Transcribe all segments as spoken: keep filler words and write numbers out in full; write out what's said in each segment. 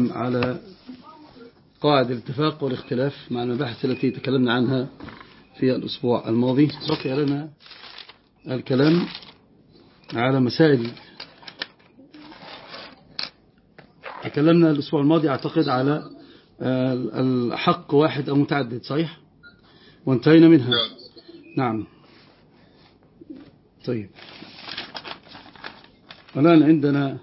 الكلام على قواعد الاتفاق والاختلاف مع المباحث التي تكلمنا عنها في الأسبوع الماضي. بقي لنا الكلام على مسائل تكلمنا الأسبوع الماضي أعتقد على الحق واحد أو متعدد، صحيح؟ وانتهينا منها. نعم. طيب، الآن عندنا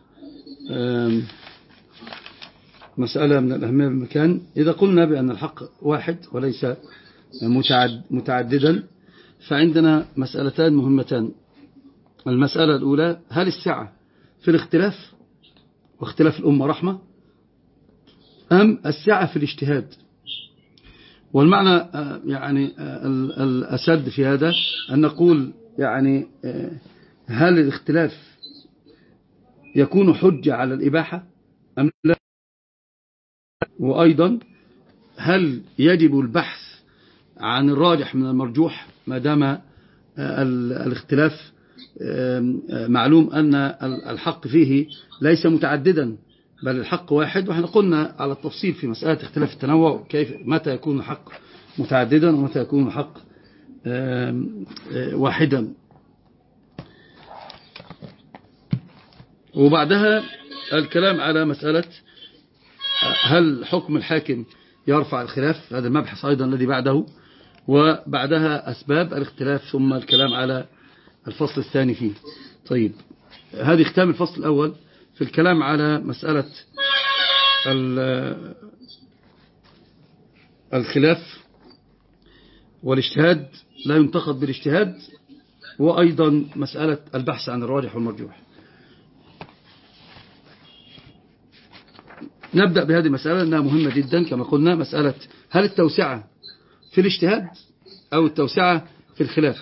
مسألة من الأهمية بالمكان. إذا قلنا بأن الحق واحد وليس متعددا فعندنا مسألتان مهمتان. المسألة الأولى: هل السعة في الاختلاف واختلاف الأمة رحمة أم السعة في الاجتهاد؟ والمعنى يعني الأسد في هذا أن نقول يعني هل الاختلاف يكون حجة على الإباحة أم لا؟ وأيضا هل يجب البحث عن الراجح من المرجوح ما دام الاختلاف معلوم أن الحق فيه ليس متعددا بل الحق واحد؟ وإحنا قلنا على التفصيل في مسألة اختلاف التنوع كيف متى يكون الحق متعددا ومتى يكون الحق واحدا. وبعدها الكلام على مسألة هل حكم الحاكم يرفع الخلاف، هذا المبحث أيضا الذي بعده، وبعدها أسباب الاختلاف، ثم الكلام على الفصل الثاني فيه. طيب، هذه ختام الفصل الأول في الكلام على مسألة الخلاف والاجتهاد لا ينتقد بالاجتهاد، وأيضا مسألة البحث عن الراجح والمرجوح. نبدأ بهذه المسألة أنها مهمة جدا كما قلنا، مسألة هل التوسعة في الاجتهاد أو التوسعة في الخلاف؟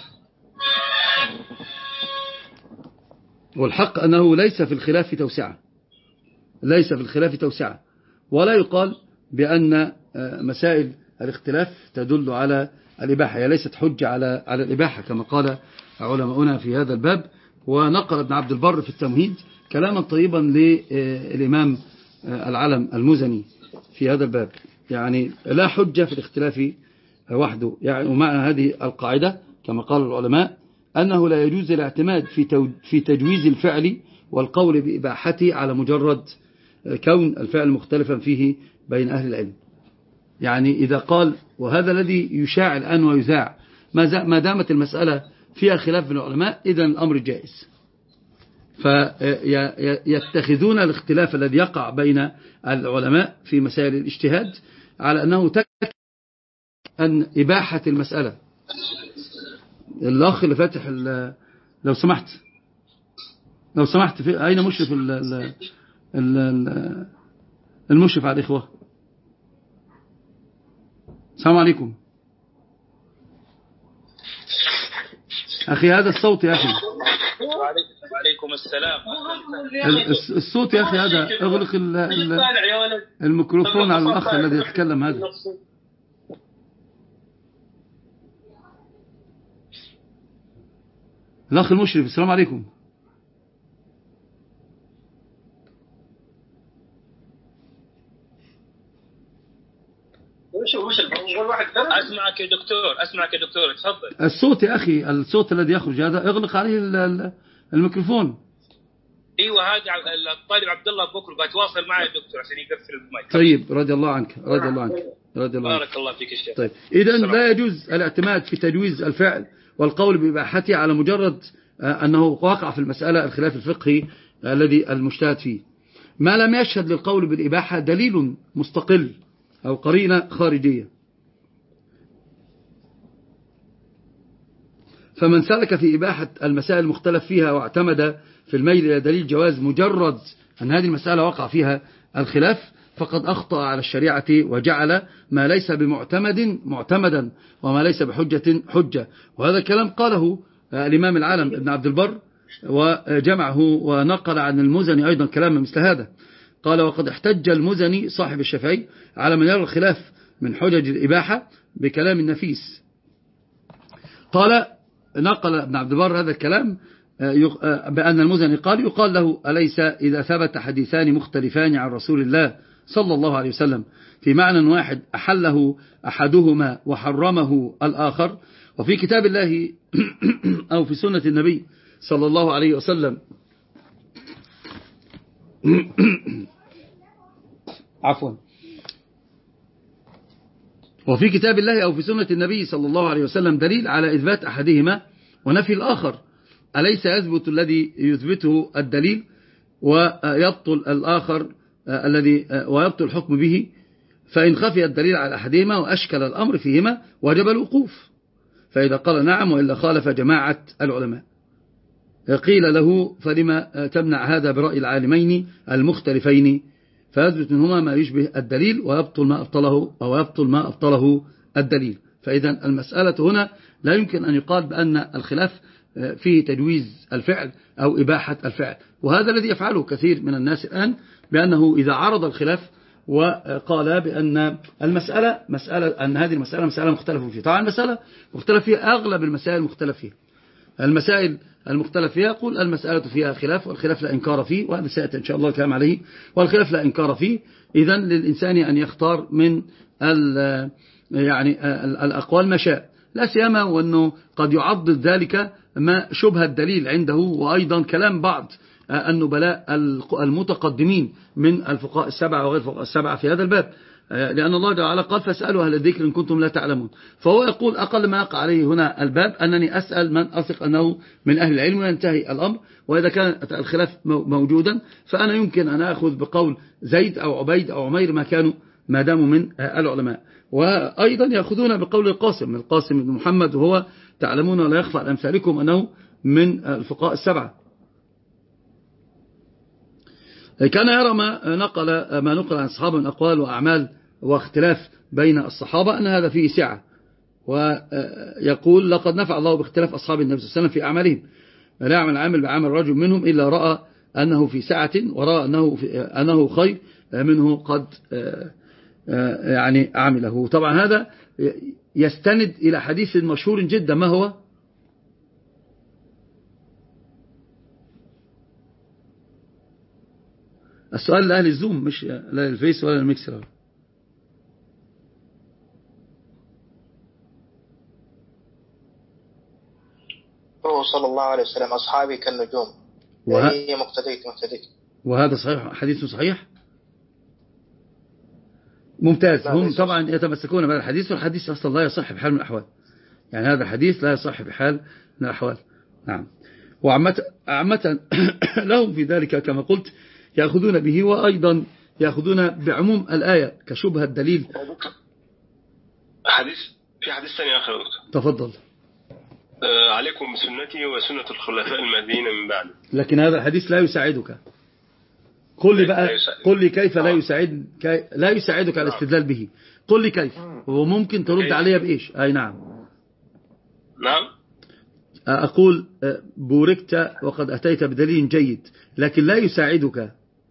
والحق أنه ليس في الخلاف توسعة، ليس في الخلاف توسعة، ولا يقال بأن مسائل الاختلاف تدل على الإباحة، هي ليست حجة على على الإباحة كما قال علماؤنا في هذا الباب. ونقل ابن عبد البر في التمهيد كلاما طيبا للإمام العلم المزني في هذا الباب، يعني لا حجة في الاختلاف وحده. يعني ومعنى هذه القاعدة كما قال العلماء أنه لا يجوز الاعتماد في في تجويز الفعل والقول بإباحته على مجرد كون الفعل مختلفا فيه بين أهل العلم. يعني إذا قال، وهذا الذي يشاع الآن ويذاع، ما دامت المسألة فيها خلاف بين العلماء إذن الأمر جائز، فيتخذون الاختلاف الذي يقع بين العلماء في مسائل الاجتهاد على أنه تكفي أن إباحة المسألة. الأخ اللي فاتح لو سمحت لو سمحت في أين مشرف ال ال ال المشرف على الإخوة؟ السلام عليكم أخي، هذا الصوت يا أخي. وعليكم السلام. الصوت يا أخي هذا، اغلق الميكروفون على الأخ الذي يتكلم هذا. الأخ المشرف، السلام عليكم. أسمعك يا دكتور، أسمعك يا دكتور، تفضل. الصوت يا أخي، الصوت الذي يخرج هذا اغلق عليه الميكروفون. ايوه، هذا الطالب عبد الله بكر بتواصل معي يا دكتور عشان يقفل المايك. طيب، رضي الله عنك، رضي الله عنك، رضي الله عنك. بارك الله فيك الشيخ. طيب، إذن لا يجوز الاعتماد في تجويز الفعل والقول بإباحته على مجرد أنه واقع في المسألة الخلاف الفقهي الذي المجتهد فيه، ما لم يشهد للقول بالإباحة دليل مستقل أو قرينة خارجية. فمن سلك في إباحة المسائل المختلف فيها واعتمد في الميل إلى دليل جواز مجرد أن هذه المسألة وقع فيها الخلاف فقد أخطأ على الشريعة وجعل ما ليس بمعتمد معتمدا وما ليس بحجة حجة. وهذا الكلام قاله الإمام العالم ابن عبد البر وجمعه ونقل عن المزني أيضا كلام مثل هذا. قال: وقد احتج المزني صاحب الشافعي على من يرى الخلاف من حجج الإباحة بكلام نفيس. قال نقل ابن عبد البر هذا الكلام بأن المزني قال: يقال له: أليس إذا ثبت حديثان مختلفان عن رسول الله صلى الله عليه وسلم في معنى واحد أحله أحدهما وحرمه الآخر، وفي كتاب الله أو في سنة النبي صلى الله عليه وسلم عفوا وفي كتاب الله أو في سنة النبي صلى الله عليه وسلم دليل على إثبات أحدهما ونفي الآخر. أليس يثبت الذي يثبته الدليل ويبطل الآخر الذي ويبطل الحكم به؟ فإن خفي الدليل على أحدهما وأشكل الأمر فيهما وجب الوقوف، فإذا قال نعم وإلا خالف جماعة العلماء. قيل له فلما تمنع هذا برأي العالمين المختلفين؟ فيثبت منهما ما يشبه الدليل ويبطل ما أبطله أو يبطل ما أبطله الدليل. فإذا المسألة هنا لا يمكن أن يقال بأن الخلاف فيه تجويز الفعل أو إباحة الفعل، وهذا الذي يفعله كثير من الناس الآن، بأنه إذا عرض الخلاف وقال بأن المسألة مسألة أن هذه المسألة مسألة مختلف فيها. طبعا المسألة مختلف فيها، أغلب المسائل مختلف فيها. المسائل المختلف فيها يقول المسألة فيها خلاف، والخلاف لا إنكار فيه، وهذا سيأتي إن شاء الله الكلام عليه، والخلاف لا إنكار فيه. إذن للإنسان أن يختار من ال يعني الأقوال ما شاء، لا سيما وأنه قد يعضد ذلك ما شبه الدليل عنده، وأيضا كلام بعض النبلاء المتقدمين من الفقهاء السبعة وغير الفقهاء السبعة في هذا الباب، لأن الله تعالى قال فاسألوا أهل الذكر إن كنتم لا تعلمون. فهو يقول أقل ما يقع عليه هنا الباب أنني أسأل من أثق أنه من أهل العلم وينتهي الأمر، وإذا كان الخلاف موجودا فأنا يمكن أن أخذ بقول زيد أو عبيد أو عمير ما كانوا ما داموا من العلماء. وأيضا يأخذون بقول القاسم القاسم بن محمد، وهو تعلمون ولا يخفى على أمثالكم أنه من الفقهاء السبعة. كان يرى ما نقل ما نقل عن الصحابة من أقوال وأعمال واختلاف بين الصحابة أن هذا فيه سعة، ويقول لقد نفع الله باختلاف أصحاب النبي صلى الله عليه وسلم في أعمالهم، لا يعمل عامل بعمل رجل منهم إلا رأى أنه في سعة ورأى أنه, أنه خير منه قد يعني عمله. طبعا هذا يستند إلى حديث مشهور جدا، ما هو؟ السؤال لأهل الزوم مش لا للفيس ولا للميكسر. هو صلى الله عليه وسلم أصحابي كالنجوم، وه... هي مقتديك مقتديك. وهذا صحيح، حديث صحيح ممتاز. هم طبعا يتمسكون بهذا الحديث، والحديث أصلا لا يصح بحال من الأحوال، يعني هذا الحديث لا يصح بحال من الأحوال. نعم. وعامة عامة لهم في ذلك كما قلت يأخذون به، وأيضا يأخذون بعموم الآية كشبه الدليل. حديث في حديث ثاني آخر دكتور. تفضل. آه عليكم بسنتي وسنة الخلفاء المهديين من بعد. لكن هذا الحديث لا يساعدك. قل لي بقى، قل لي كيف لا يساعد كي لا يساعدك على الاستدلال به. قل لي كيف، وممكن ترد عليها بإيش؟ أي نعم. نعم. أقول بوركت وقد أتيت بدليل جيد، لكن لا يساعدك.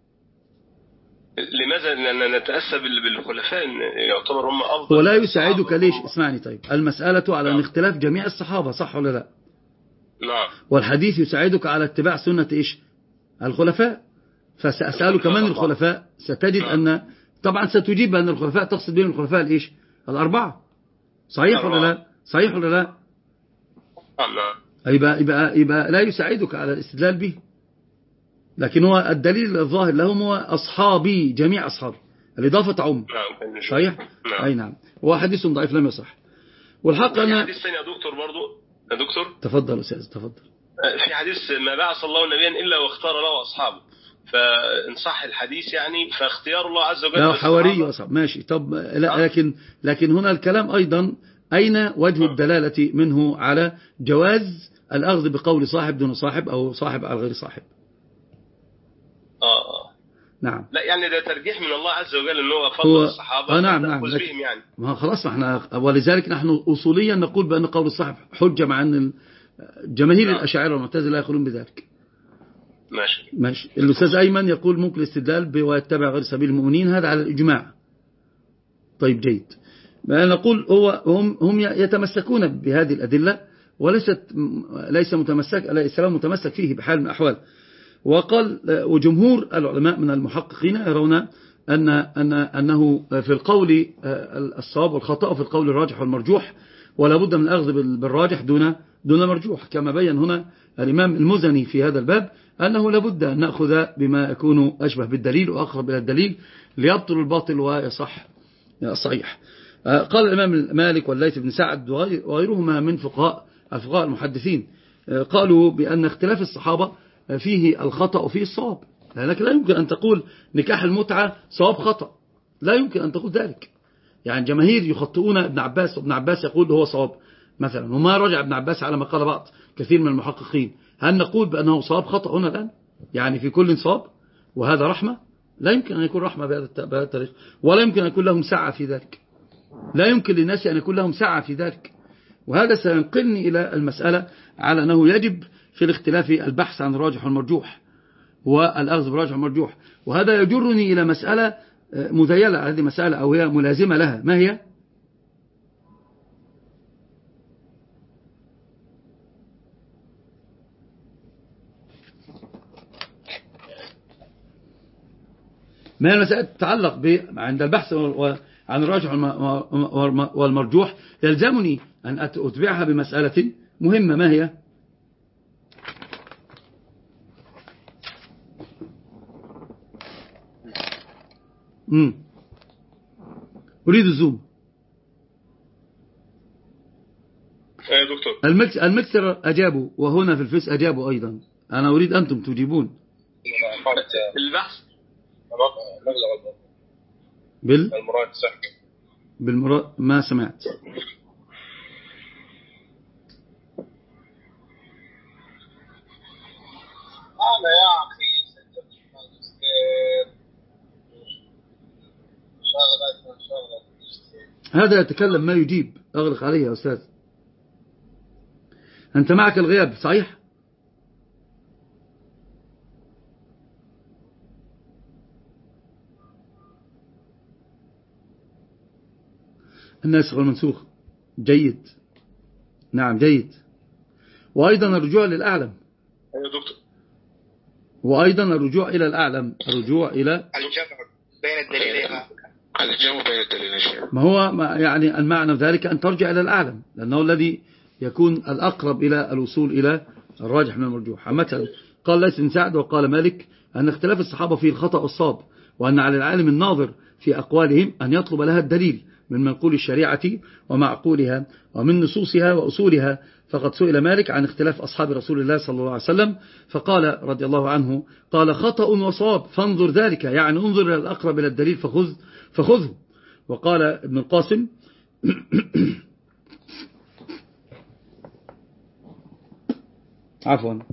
لماذا؟ لأننا نتأسى بالخلفاء يعتبر هم أفضل. ولا يساعدك ليش؟ اسمعني طيب. المسألة على اختلاف جميع الصحابة، صح ولا لا؟ نعم. والحديث يساعدك على اتباع سنة إيش؟ الخلفاء. فسأسألك من الخلفاء، ستجد أن طبعا ستجيب أن الخلفاء تقصد بين الخلفاء الإيش؟ الأربعة. صحيح ولا لا؟ صحيح ولا لا؟ نعم. يبقى, يبقى, يبقى لا يساعدك على الاستدلال به. لكن هو الدليل الظاهر لهم هو أصحابي، جميع أصحابي، الإضافة عم. صحيح؟ نعم. أي نعم. هو حديث ضعيف لم يصح. والحق أنا حديث ثاني يا دكتور برضو يا دكتور. تفضل أستاذ تفضل. في حديث ما بعث الله نبيا إلا واختار له أصحابه، فإن صح الحديث يعني فاختيار الله عز وجل لا حواري وأصحاب ماشي. طب لا، لكن لكن هنا الكلام أيضا أين وجه الدلالة منه على جواز الأخذ بقول صاحب دون صاحب أو صاحب على غير صاحب؟ آه نعم. لا يعني ده ترجيح من الله عز وجل أنه هو فضل الصحابة. آه نعم نعم. بهم يعني. ما خلاص، ما احنا ولذلك نحن أصوليا نقول بأن قول الصاحب حجة، مع أن جماهير نعم. الأشاعرة والمعتزلة لا يقولون بذلك. ماشي ماشي. الأستاذ أيمن يقول ممكن الاستدلال ويتبع غير سبيل المؤمنين، هذا على الإجماع. طيب جيد. نقول هو هم هم يتمسكون بهذه الأدلة، وليست ليس متمسك الإسلام متمسك فيه بحال من الأحوال. وقال وجمهور العلماء من المحققين يرون أن أن أنه في القول الصواب والخطأ وفي القول الراجح والمرجوح، ولا بد من الأخذ بالراجح دون دون المرجوح، كما بين هنا الإمام المزني في هذا الباب أنه لا بد أن نأخذ بما يكون أشبه بالدليل وأقرب إلى الدليل ليبطل الباطل ويصح الصحيح. قال الإمام مالك والليث بن سعد وغيرهما من فقهاء الفقهاء المحدثين قالوا بأن اختلاف الصحابة فيه الخطأ وفيه الصواب، لأنك لا يمكن أن تقول نكاح المتعة صواب خطأ، لا يمكن أن تقول ذلك. يعني جماهير يخطئون ابن عباس، وابن عباس يقول هو صواب مثلا، وما رجع ابن عباس على ما قال بعض كثير من المحققين. هل نقول بأنه صواب خطأ هنا الآن؟ يعني في كل صواب وهذا رحمة؟ لا يمكن أن يكون رحمة بهذا التاريخ، ولا يمكن أن يكون لهم سعة في ذلك، لا يمكن للناس أن يكون لهم سعة في ذلك. وهذا سينقلني إلى المسألة على أنه يجب في الاختلاف البحث عن الراجح والمرجوح والأخذ بالراجح والمرجوح. وهذا يجرني إلى مسألة مذيلة، هذه مسألة أو هي ملازمة لها، ما هي؟ ما هي المسألة تتعلق عند البحث عن الراجح والمرجوح، يلزمني أن أتبعها بمسألة مهمة، ما هي؟ امم أريد الزوم يا دكتور. المكس المكسر أجابوا، وهنا في الفيس أجابوا أيضا. أنا أريد أنتم تجيبون. البحث بال المراد سحب بالمراد ما سمعت. أنا يا أخي سجلت ماجستير شغلت شغلت. هذا يتكلم ما يجيب، أغلق عليه يا أستاذ. أنت معك الغياب صحيح؟ الناسخ والمنسوخ جيد، نعم جيد. وأيضا الرجوع للأعلم. أيوة دكتور. وأيضا الرجوع إلى الأعلم، الرجوع إلى الجمع بين الدليلين. الجمع بين الدليلين. ما هو يعني المعنى ذلك أن ترجع إلى الأعلم، لأنه الذي يكون الأقرب إلى الوصول إلى الراجح من المرجوح. مثلا قال ليث بن سعد وقال مالك أن اختلاف الصحابة فيه الخطأ والصواب، وأن على العالم الناظر في أقوالهم أن يطلب لها الدليل من منقول الشريعة ومعقولها ومن نصوصها وأصولها. فقد سئل مالك عن اختلاف أصحاب رسول الله صلى الله عليه وسلم فقال رضي الله عنه قال خطأ وصواب فانظر ذلك، يعني انظر إلى الأقرب إلى الدليل فخذ فخذه. وقال ابن القاسم عفوا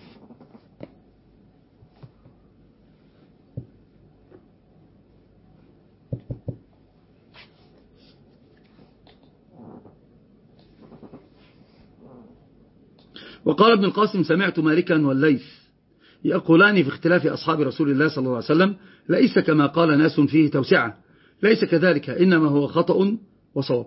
وقال ابن القاسم سمعت مالكا والليث يقولان في اختلاف أصحاب رسول الله صلى الله عليه وسلم ليس كما قال ناس فيه توسعة، ليس كذلك، إنما هو خطأ وصواب.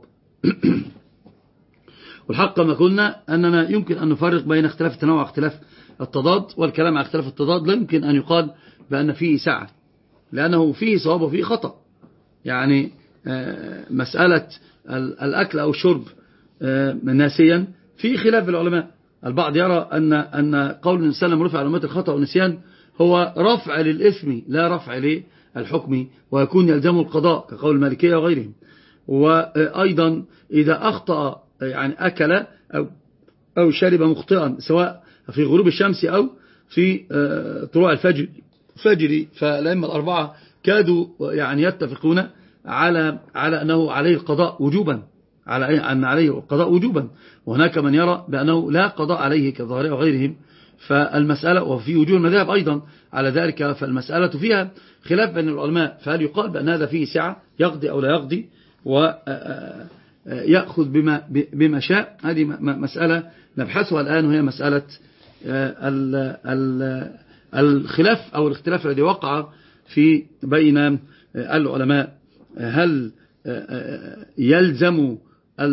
والحق ما قلنا أننا يمكن أن نفرق بين اختلاف التنوع واختلاف التضاد، والكلام عن اختلاف التضاد لا يمكن أن يقال بأن فيه سعة، لأنه فيه صواب وفيه خطأ. يعني مسألة الأكل أو الشرب ناسيا في خلاف العلماء. البعض يرى أن أن قول النبي صلى الله عليه وسلم رفع علامات الخطأ والنسيان هو رفع للإثم لا رفع للحكم، ويكون يلزم القضاء كقول المالكية وغيرهم. وأيضا إذا أخطأ يعني أكل أو أو شرب مخطئا سواء في غروب الشمس أو في طلوع الفجر فجر فالأئمة الأربعة كادوا يعني يتفقون على على أنه عليه القضاء وجوبا، على أن عليه القضاء وجوبا. وهناك من يرى بأنه لا قضاء عليه كالظاهرية وغيرهم. فالمسألة وفي وجوه المذاهب أيضا على ذلك، فالمسألة فيها خلاف بين العلماء، فهل يقال بأن هذا فيه سعة يقضي أو لا يقضي ويأخذ بما, بما شاء؟ هذه مسألة نبحثها الآن، وهي مسألة الخلاف أو الاختلاف الذي وقع في بين العلماء. هل يلزم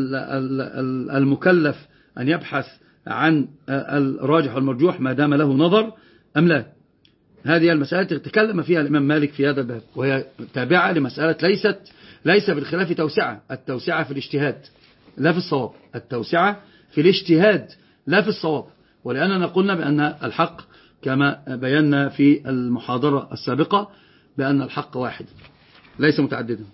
المكلف أن يبحث عن الراجح والمرجوح ما دام له نظر أم لا؟ هذه المسألة تكلم فيها الإمام مالك في هذا الباب، وهي تابعة لمسألة ليست ليس بالخلاف توسعة. التوسعة في الاجتهاد لا في الصواب، التوسعة في الاجتهاد لا في الصواب. ولأننا قلنا بأن الحق كما بينا في المحاضرة السابقة بأن الحق واحد ليس متعددا.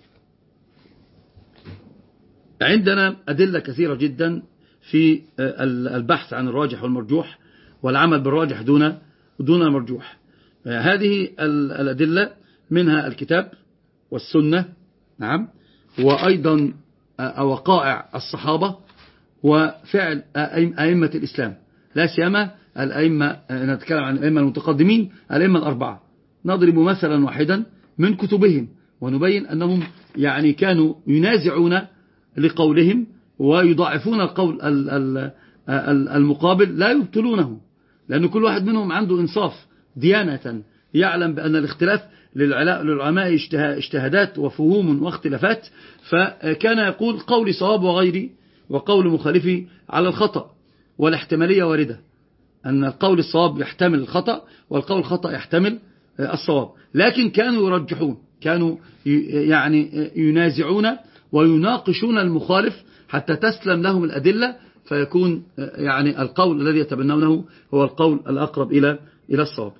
عندنا أدلة كثيرة جدا في البحث عن الراجح والمرجوح والعمل بالراجح دون دون المرجوح. هذه الأدلة منها الكتاب والسنة، نعم، وأيضا وقائع الصحابة وفعل أئمة الإسلام، لا سيما الأئمة، نتكلم عن الأئمة المتقدمين، الأئمة الأربعة. نضرب مثلا واحدا من كتبهم ونبين أنهم يعني كانوا ينازعون لقولهم ويضاعفون القول المقابل، لا يبطلونه، لأن كل واحد منهم عنده إنصاف ديانة، يعلم بأن الاختلاف للعلماء اجتهادات وفهوم واختلافات، فكان يقول قولي صواب وغيري وقول مخالفي على الخطأ، والاحتمالية واردة، أن القول الصواب يحتمل الخطأ والقول الخطأ يحتمل الصواب، لكن كانوا يرجحون، كانوا يعني ينازعون ويناقشون المخالف حتى تسلم لهم الأدلة، فيكون يعني القول الذي يتبنونه هو القول الأقرب إلى إلى الصواب.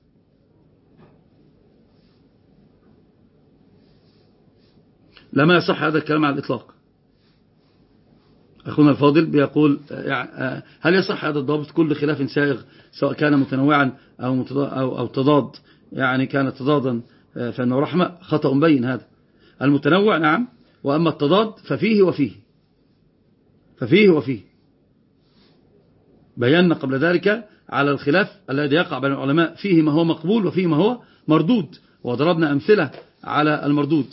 لما يصح هذا الكلام على الإطلاق. أخونا الفاضل بيقول هل يصح هذا الضابط؟ كل خلاف سائغ سواء كان متنوعا أو أو تضاد، يعني كان تضادا فإنه رحمة، خطأ بين هذا. المتنوع نعم، وأما التضاد ففيه وفيه ففيه وفيه بينا قبل ذلك على الخلاف الذي يقع بين العلماء، فيه ما هو مقبول وفيه ما هو مردود، وضربنا أمثلة على المردود.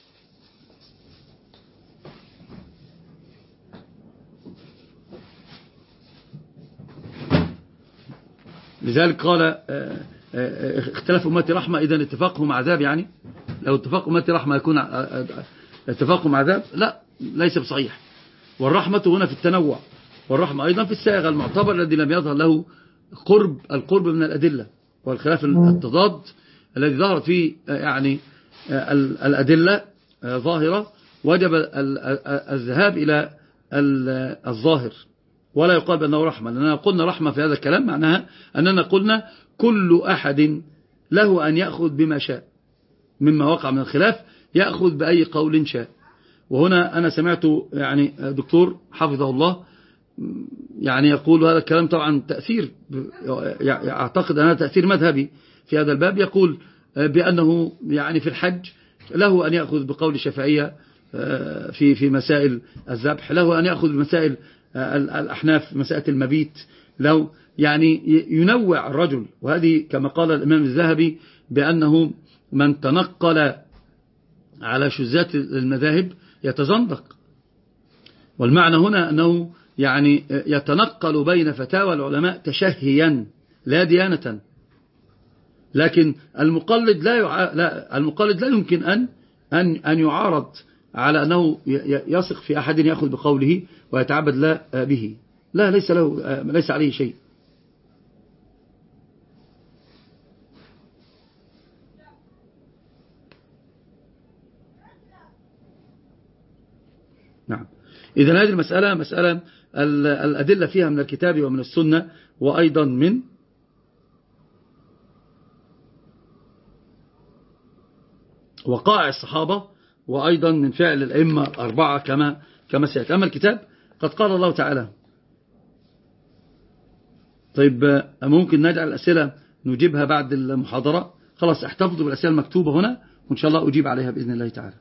لذلك قال اختلاف أمتي رحمة، إذا اتفاقهم عذاب، يعني لو اتفاق أمتي رحمة يكون اتفاقهم عذاب؟ لا، ليس بصحيح. والرحمة هنا في التنوع، والرحمة أيضا في السائغ المعتبر الذي لم يظهر له قرب القرب من الأدلة، والخلاف التضاد الذي ظهرت فيه يعني الأدلة ظاهرة، وجب الذهاب إلى الظاهر، ولا يقال بأنه رحمة. لأننا قلنا رحمة في هذا الكلام معناها أننا قلنا كل أحد له أن يأخذ بما شاء مما وقع من الخلاف، يأخذ بأي قول شاء. وهنا أنا سمعت يعني دكتور حفظه الله يعني يقول هذا الكلام، طبعا تأثير، أعتقد أنها تأثير مذهبي في هذا الباب، يقول بأنه يعني في الحج له أن يأخذ بقول الشافعية في في مسائل الذبح، له أن يأخذ بمسائل الأحناف مسائل المبيت، لو يعني ينوع الرجل. وهذه كما قال الإمام الذهبي بأنه من تنقل على شذات المذاهب يتزندق، والمعنى هنا أنه يعني يتنقل بين فتاوى العلماء تشهيا لا ديانة. لكن المقلد لا يع... لا المقلد لا يمكن أن أن أن يعارض على أنه يثق في أحد يأخذ بقوله ويتعبد لا به، لا ليس له ليس عليه شيء. نعم. إذن هذه المسألة مسألة الأدلة فيها من الكتاب ومن السنة، وأيضا من وقائع الصحابة، وأيضا من فعل الأئمة أربعة كما كما سيأتي. أما الكتاب قد قال الله تعالى. طيب ممكن نجعل الأسئلة نجيبها بعد المحاضرة؟ خلاص احتفظوا بالأسئلة المكتوبة هنا وإن شاء الله أجيب عليها بإذن الله تعالى.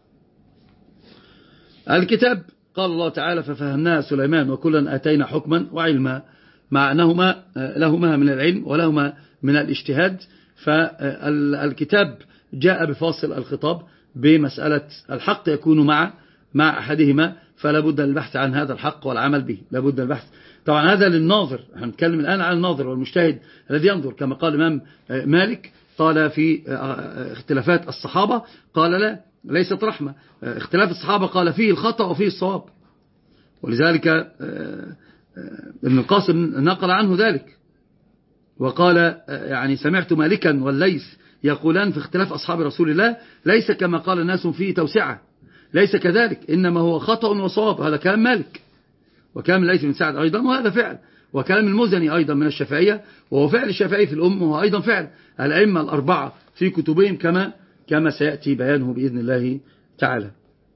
الكتاب قال الله تعالى ففهمناها سليمان وكلا آتينا حكما وعلما، مع أنهما لهما من العلم ولهما من الاجتهاد. فالكتاب جاء بفاصل الخطاب بمسألة الحق يكون مع مع أحدهما، فلا بد البحث عن هذا الحق والعمل به، لا بد البحث. طبعا هذا للناظر، هنتكلم الآن عن الناظر والمجتهد الذي ينظر، كما قال الإمام مالك قال في اختلافات الصحابة قال لا ليست رحمة، اختلاف الصحابة قال فيه الخطأ وفيه الصواب، ولذلك ابن القاسم نقل عنه ذلك. وقال يعني سمعت مالكا والليث يقولان في اختلاف أصحاب رسول الله ليس كما قال الناس فيه توسعة، ليس كذلك، إنما هو خطأ وصواب. هذا كلام مالك، وكلام الليث بن سعد أيضا، وهذا فعل، وكلام المزني أيضا من الشافعية، وهو فعل الشافعي في الأم، وهو أيضا فعل الأئمة الأربعة في كتبهم كما كما سيأتي بيانه بإذن الله تعالى.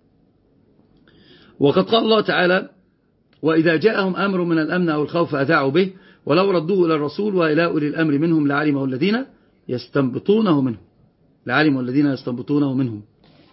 وقد قال الله تعالى: وإذا جاءهم أمر من الأمن أو الخوف أذاعوا به ولو ردوه إلى الرسول وإلى أولي الأمر منهم لعلمه الذين يستنبطونه منهم لعلمه الذين يستنبطونه منهم.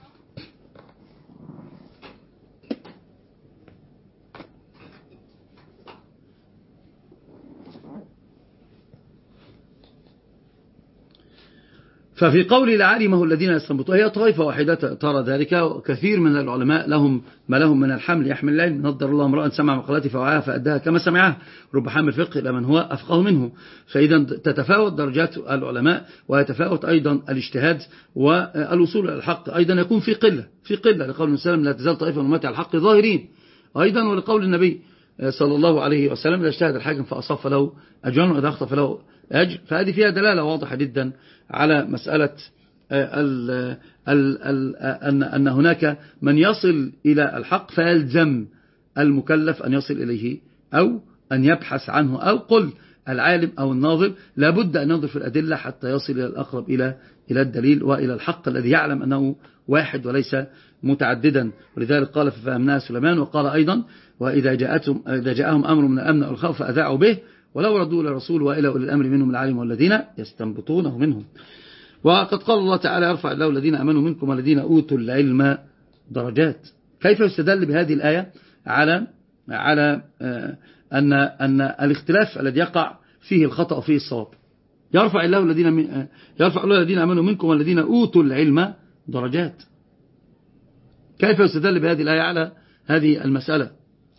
ففي قول لعلمه الذين يستنبطون هي طائفة واحدة ترى ذلك، وكثير من العلماء لهم ما لهم من الحمل يحمل العلم. نضر الله امرأ سمع مقالتي فوعاها فأداها كما سمعها، رب حامل فقه إلى من هو أفقه منه. فإذا تتفاوت درجات العلماء، ويتفاوت أيضا الاجتهاد، والوصول إلى الحق أيضا يكون في قلة في قلة لقول النبي صلى الله عليه وسلم: لا تزال طائفة من أمتي على الحق ظاهرين. أيضا ولقول النبي صلى الله عليه وسلم: إذا اجتهد الحاكم فأصاب فله أجر وإذا أخطأ فله أجر. فهذه فيها دلالة واضحة جدا على مسألة ال ال ال أن أن هناك من يصل إلى الحق فيلزم المكلف أن يصل إليه أو أن يبحث عنه، أو قل العالم أو الناظر لابد أن ينظر في الأدلة حتى يصل إلى الأقرب إلى إلى الدليل وإلى الحق الذي يعلم أنه واحد وليس متعددا. ولذلك قال ففهمناها سليمان، وقال أيضا: وإذا جاءتهم إذا جاءهم أمر من الأمن أو الخوف أذاعوا به ولو ردوا إلى الرسول وإلى أولي الأمر منهم لعلمه الذين يستنبطونه منهم. وقد قال الله تعالى: يرفع الله الذين آمنوا منكم والذين أوتوا العلم درجات. كيف يستدل بهذه الآية على على أن أن الاختلاف الذي يقع فيه الخطأ وفيه الصواب؟ يرفع الله الذين يرفع الله الذين آمنوا منكم والذين أوتوا العلم درجات. كيف يستدل بهذه الآية على هذه المسألة؟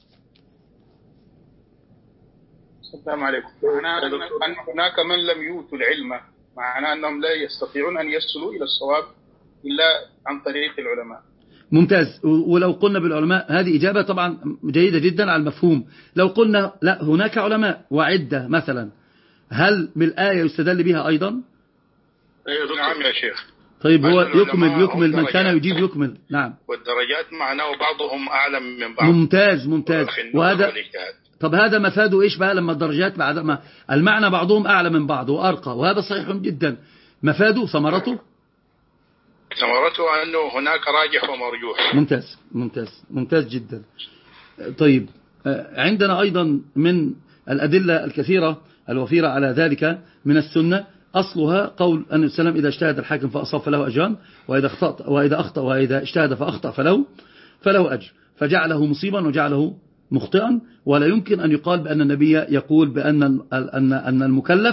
السلام عليكم. معناه أن هناك من لم يؤتوا العلم، معناه أنهم لا يستطيعون أن يصلوا إلى الصواب إلا عن طريق العلماء. ممتاز. ولو قلنا بالعلماء هذه إجابة طبعا جيدة جدا على المفهوم. لو قلنا لا، هناك علماء وعدة مثلا، هل بالآية يستدل بها أيضا؟ نعم يا شيخ. طيب هو يكمل يكمل من كان يجيب يكمل. نعم. والدرجات معناه بعضهم أعلم من بعض. ممتاز ممتاز. وهذا طب هذا مفاده إيش بقى لما الدرجات بعد ما المعنى بعضهم أعلى من بعض وأرقى، وهذا صحيح جدا. مفاده ثمرته ثمرته أنه هناك راجح ومرجوح. ممتاز ممتاز ممتاز جدا. طيب عندنا أيضا من الأدلة الكثيرة الوفيرة على ذلك من السنة، أصلها قول أن السلام: إذا اجتهد الحاكم فأصاب فله أجران وإذا أخطأ وإذا أخطأ وإذا اجتهد فأخطأ فله فله أجر، فجعله مصيبا وجعله مخطئا. ولا يمكن أن يقال بأن النبي يقول بأن أن أن المكلف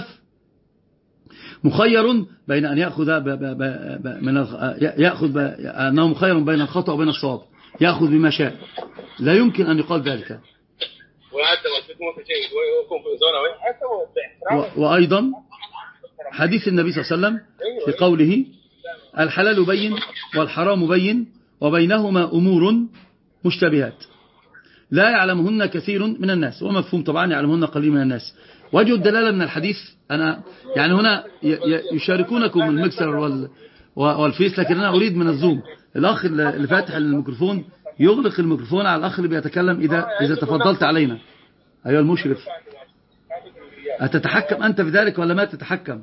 مخير بين أن يأخذ ب ب ب من يأخذ أنه مخير بين الخطأ وبين الصواب، يأخذ بما شاء. لا يمكن أن يقال ذلك. وأيضا حديث النبي صلى الله عليه وسلم في قوله: الحلال بين والحرام بين وبينهما أمور مشتبهات لا يعلمهن كثير من الناس. ومفهوم طبعا يعلمهن قليل من الناس. وجه الدلالة من الحديث، أنا يعني هنا يشاركونكم المكسر والفيس، لكن أنا أريد من الزوم الأخ اللي فاتح الميكروفون يغلق الميكروفون على الأخ اللي بيتكلم إذا إذا تفضلت علينا أيها المشرف. أتتحكم أنت في ذلك ولا ما تتحكم؟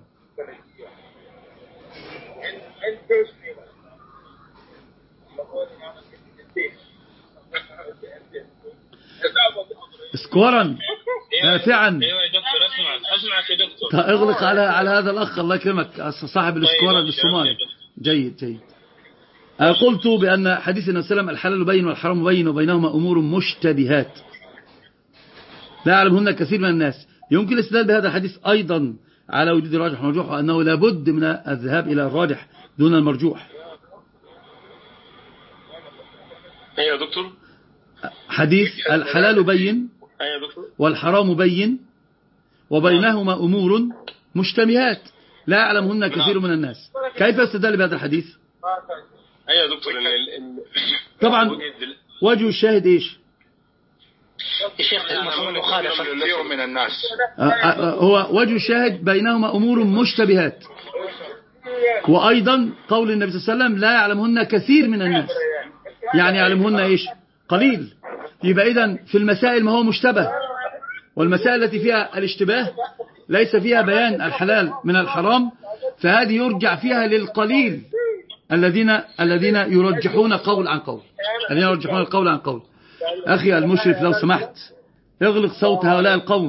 اسكورا نافعا. ايوه يا دكتور اسمع اسمعك يا دكتور. اغلق على على هذا الاخ الله يكرمك صاحب الاسكورا الصومالي. جيد جيد. قلت بان حديث النبي صلى الله عليه وسلم: الحلال بين والحرام بين وبينهما امور مشتبهات لا يعلمهن كثير من الناس. يمكن الاستدلال بهذا الحديث ايضا على وجود الراجح والمرجوح، وانه لابد من الذهاب الى الراجح دون المرجوح. ايوه يا دكتور. حديث الحلال بين والحرام بين وبينهما أمور مشتبهات لا يعلمهن كثير من الناس. كيف يستدل بهذا الحديث؟ ايوه يا دكتور. طبعا وجه الشاهد ايش؟ الشيخ المفهوم المخالفة كثير من الناس. هو وجه الشاهد بينهما أمور مشتبهات، وأيضا قول النبي صلى الله عليه وسلم لا يعلمهن كثير من الناس، يعني يعلمهن إيش؟ قليل. يبقى إذن في المسائل ما هو مشتبه، والمسائل التي فيها الاشتباه ليس فيها بيان الحلال من الحرام، فهذه يرجع فيها للقليل الذين الذين يرجحون قول عن قول الذين يرجحون القول عن قول. أخي المشرف لو سمحت اغلق صوت هؤلاء القوم.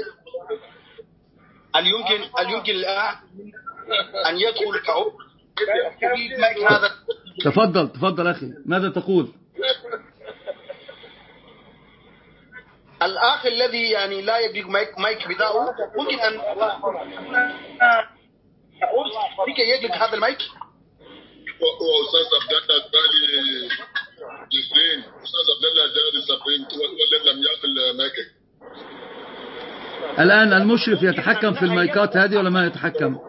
هل يمكن هل يمكن الآن أن يدخل كعب هذا؟ تفضل تفضل أخي، ماذا تقول؟ الأخ الذي يعني لا يملك مايك مايك بداؤه ممكن أن لكي يجلب هذا المايك. وأستاذ عبد الله الثاني جبرين أستاذ عبد الله جاري سبرين والذي لم يأكل مايك. الآن المشرف يتحكم في المايكات هذه ولا ما يتحكم؟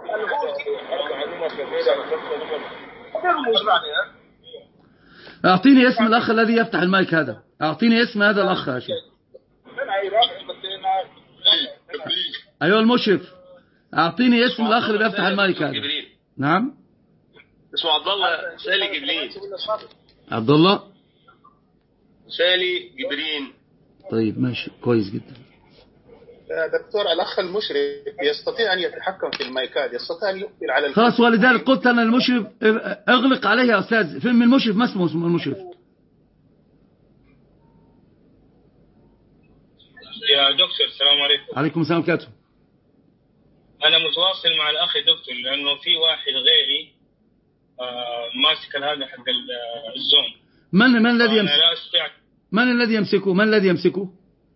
أعطيني اسم الأخ الذي يفتح المايك هذا، أعطيني اسم هذا الأخ يا شيخ. أيها المشرف أعطيني اسم الأخ اللي بيفتح المايك هذا. نعم اسمه عبد الله سالي جبرين. عبد الله سالي جبرين. طيب ماشي كويس جدا. دكتور الأخ المشرف يستطيع أن يتحكم في المايكات، يستطيع أن يقفل على خلاص، ولذلك قلت أنا المشرف اغلق عليه يا أستاذ. فين المشرف؟ ما اسمه اسمه المشرف؟ يا دكتور السلام عليكم. عليكم السلام عليكم. أنا متواصل مع الأخ دكتور لأنه في واحد غيري آه ماسك هذا حق الزوم. من من الذي يمسك؟ من الذي يمسكه؟ من الذي يمسكه؟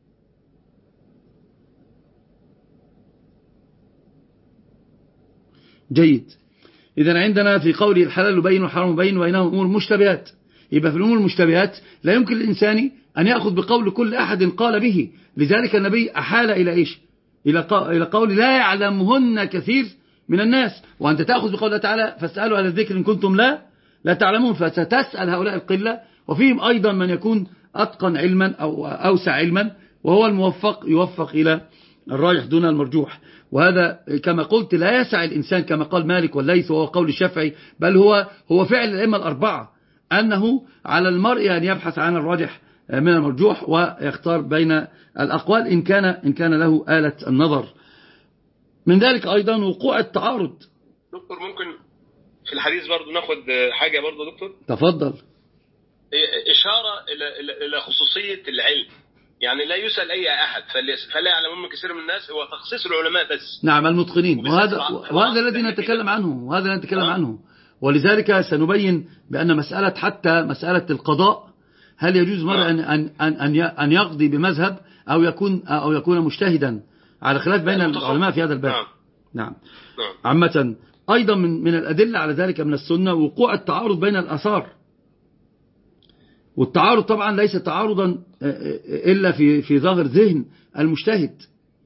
جيد. إذا عندنا في قوله الحلال بين والحرام بين وبينهم أمور مشتبهات. يبقى في الأمور المشتبهات لا يمكن للإنسان أن يأخذ بقول كل أحد قال به، لذلك النبي أحال إلى إيش؟ إلى قول لا يعلمهن كثير من الناس، وأنت تأخذ بقول الله تعالى فاسألوا أهل الذكر إن كنتم لا لا تعلمون، فستسأل هؤلاء القلة، وفيهم أيضا من يكون أتقن علما أو أوسع علما، وهو الموفق يوفق إلى الراجح دون المرجوح. وهذا كما قلت لا يسع الإنسان كما قال مالك والليث وهو قول الشافعي، بل هو هو فعل الأئمة الأربعة، أنه على المرء أن يبحث عن الراجح من المرجوح ويختار بين الأقوال إن كان إن كان له آلة النظر. من ذلك أيضا وقوع التعارض. دكتور ممكن في الحديث برضو ناخد حاجة برضو دكتور؟ تفضل. إشارة إلى إلى خصوصية العلم، يعني لا يسأل أي أحد فلا يعلم كثير من الناس، هو تخصيص العلماء بس. نعم المتقنين، وهذا وهذا الذي نتكلم عنه وهذا الذي نتكلم عنه. ولذلك سنبين بأن مسألة حتى مسألة القضاء هل يجوز مرة أن أن أن أن يقضي بمذهب أو يكون أو يكون مجتهدا، على خلاف بين العلماء في هذا الباب. نعم. عامة أيضا من من الأدلة على ذلك من السنة وقوع التعارض بين الآثار. والتعارض طبعا ليس تعارضا إلا في في ظاهر ذهن المجتهد،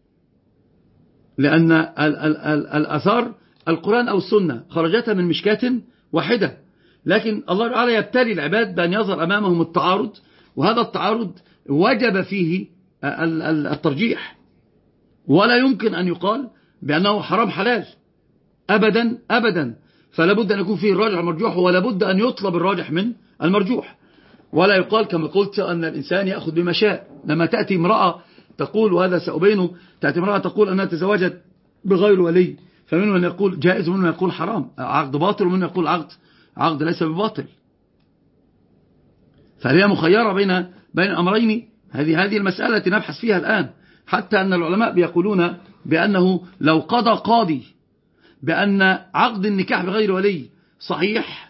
لأن الآثار القرآن أو السنة خرجتها من مشكاة واحدة، لكن الله تعالى يبتلي العباد بأن يظهر أمامهم التعارض، وهذا التعارض وجب فيه الترجيح، ولا يمكن أن يقال بأنه حرام حلال أبدا أبدا، فلا بد أن يكون فيه الراجح المرجوح، ولا بد أن يطلب الراجح من المرجوح، ولا يقال كما قلت أن الإنسان يأخذ بما شاء. لما تأتي امرأة تقول، وهذا سأبينه، تأتي امرأة تقول أنها تزوجت بغير ولي، فمنه من يقول جائز ومنه يقول حرام، عقد باطل ومنه يقول عقد عقد ليس بباطل، فهي مخيرة بين بين أمرين. هذه هذه المسألة التي نبحث فيها الآن، حتى أن العلماء بيقولون بأنه لو قضى قاضي بأن عقد النكاح بغير ولي صحيح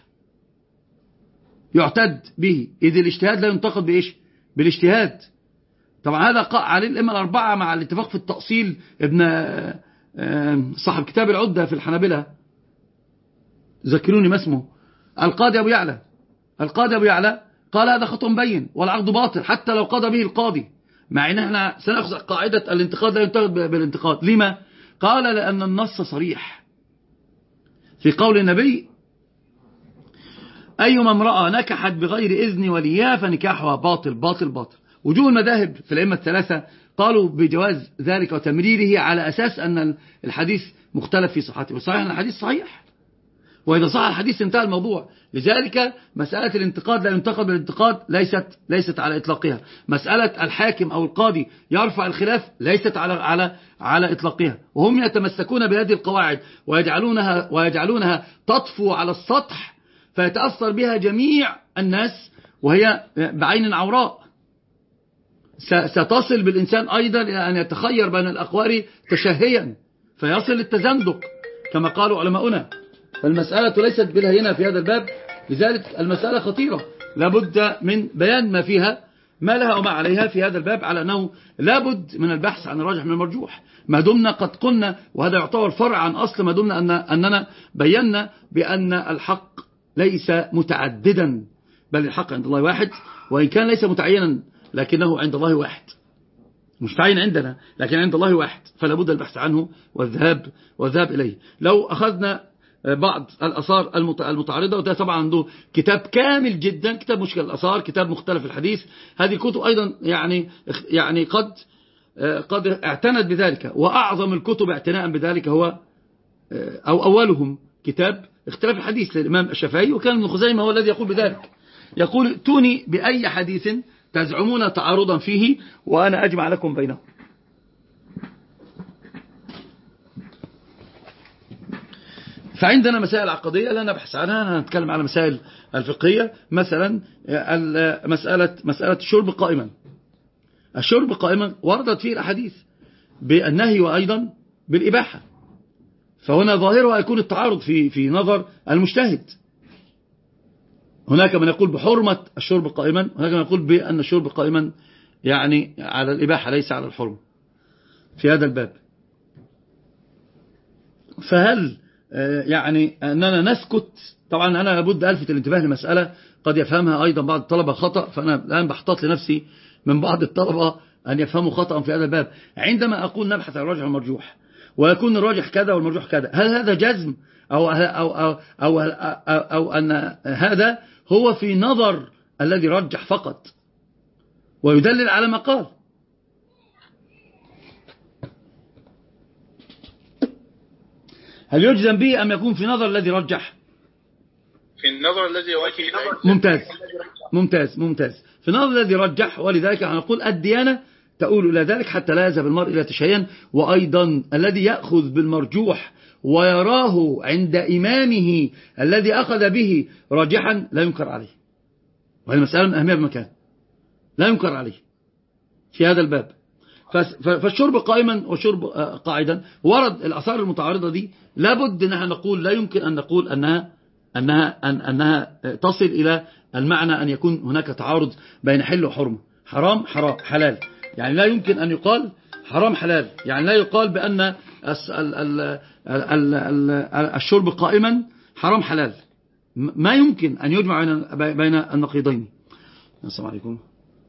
يعتد به، إذ الاجتهاد لا ينتقد بإيش؟ بالاجتهاد. طبعا هذا عليه الأئمة الأربعة مع الاتفاق في التأصيل. ابن صاحب كتاب العدة في الحنابلة، ذكروني ما اسمه، القاضي أبو يعلى القاضي أبو يعلى قال هذا خطأ مبين والعقد باطل حتى لو قضى به القاضي، مع ان احنا سنأخذ قاعدة الانتقاد لا ينتقد بالانتقاد. لما؟ قال لأن النص صريح في قول النبي أيما امرأة نكحت بغير إذن وليها فنكاحها باطل باطل باطل، وجوه المذاهب في الأئمة الثلاثة قالوا بجواز ذلك وتمريره على أساس أن الحديث مختلف في صحته، وصحيح أن الحديث صحيح، وإذا صح الحديث انتهى الموضوع. لذلك مسألة الانتقاد لا ينتقد بالانتقاد ليست ليست على إطلاقها. مسألة الحاكم أو القاضي يرفع الخلاف ليست على على على إطلاقها. وهم يتمسكون بهذه القواعد ويجعلونها ويجعلونها تطفو على السطح فيتأثر بها جميع الناس وهي بعين عوراء. ستصل بالإنسان أيضا إلى أن يتخير بين الأقوال تشهيا فيصل للتزندق كما قالوا علماؤنا. فالمسألة ليست بالهينة في هذا الباب، لذلك المسألة خطيرة لابد من بيان ما فيها ما لها وما عليها في هذا الباب، على أنه لابد من البحث عن الراجح من المرجوح ما دمنا قد قلنا، وهذا يعتبر فرع عن أصل ما دمنا أن أننا بينا بأن الحق ليس متعددا بل الحق عند الله واحد، وإن كان ليس متعينا لكنه عند الله واحد، مش تعين عندنا لكن عند الله واحد، فلا بد البحث عنه والذهاب والذهاب إليه. لو أخذنا بعض الآثار المتعارضة، وده طبعا عنده كتاب كامل جدا، كتاب مشكل الآثار، كتاب مختلف الحديث، هذه الكتب أيضا يعني يعني قد قد اعتنت بذلك، وأعظم الكتب اعتناء بذلك هو أو أولهم كتاب اختلاف الحديث للإمام الشافعي، وكان ابن خزيمة هو الذي يقول بذلك، يقول ائتوني بأي حديث تزعمون تعارضا فيه وأنا أجمع لكم بينهم. فعندنا مسائل عقدية لا نبحث عنها، نتكلم على مسائل الفقهية، مثلا مسألة مسألة الشرب قائما. الشرب قائما وردت فيه الأحاديث بالنهي وأيضا بالإباحة، فهنا ظاهرها يكون التعارض في في نظر المجتهد. هناك من يقول بحرمة الشرب قائما، هناك من يقول بأن الشرب قائما يعني على الإباحة ليس على الحرمة في هذا الباب. فهل يعني أننا نسكت؟ طبعا أنا لابد ألفت الانتباه لمسألة قد يفهمها أيضا بعض الطلبة خطأ، فأنا الآن بحتاط لنفسي من بعض الطلبة أن يفهموا خطأ في هذا الباب. عندما أقول نبحث عن الراجح والمرجوح ويكون الراجح كذا والمرجوح كذا، هل هذا جزم أو, أو, أو, أو, أو, أو أن هذا هو في نظر الذي رجح فقط ويدلل على ما قال؟ هل يجزم به أم يكون في نظر الذي رجح؟ في النظر الذي رجح. ممتاز ممتاز ممتاز في النظر الذي رجح. ولذلك نقول الديانة تقول إلى ذلك حتى لا يذهب المرء إلى تشيئا. وأيضا الذي يأخذ بالمرجوح ويراه عند إمامه الذي أخذ به راجحا لا ينكر عليه، وهذه مسألة من أهمية بمكان، لا ينكر عليه في هذا الباب. فالشرب قائما والشرب قاعدا ورد الآثار المتعارضة دي، لابد نحن نقول لا يمكن أن نقول أنها أنها أن أنها تصل إلى المعنى أن يكون هناك تعارض بين حل وحرمة، حرام حرام حلال، يعني لا يمكن أن يقال حرام حلال، يعني لا يقال بأن الشرب قائما حرام حلال، ما يمكن أن يجمع بين النقيضين. السلام عليكم،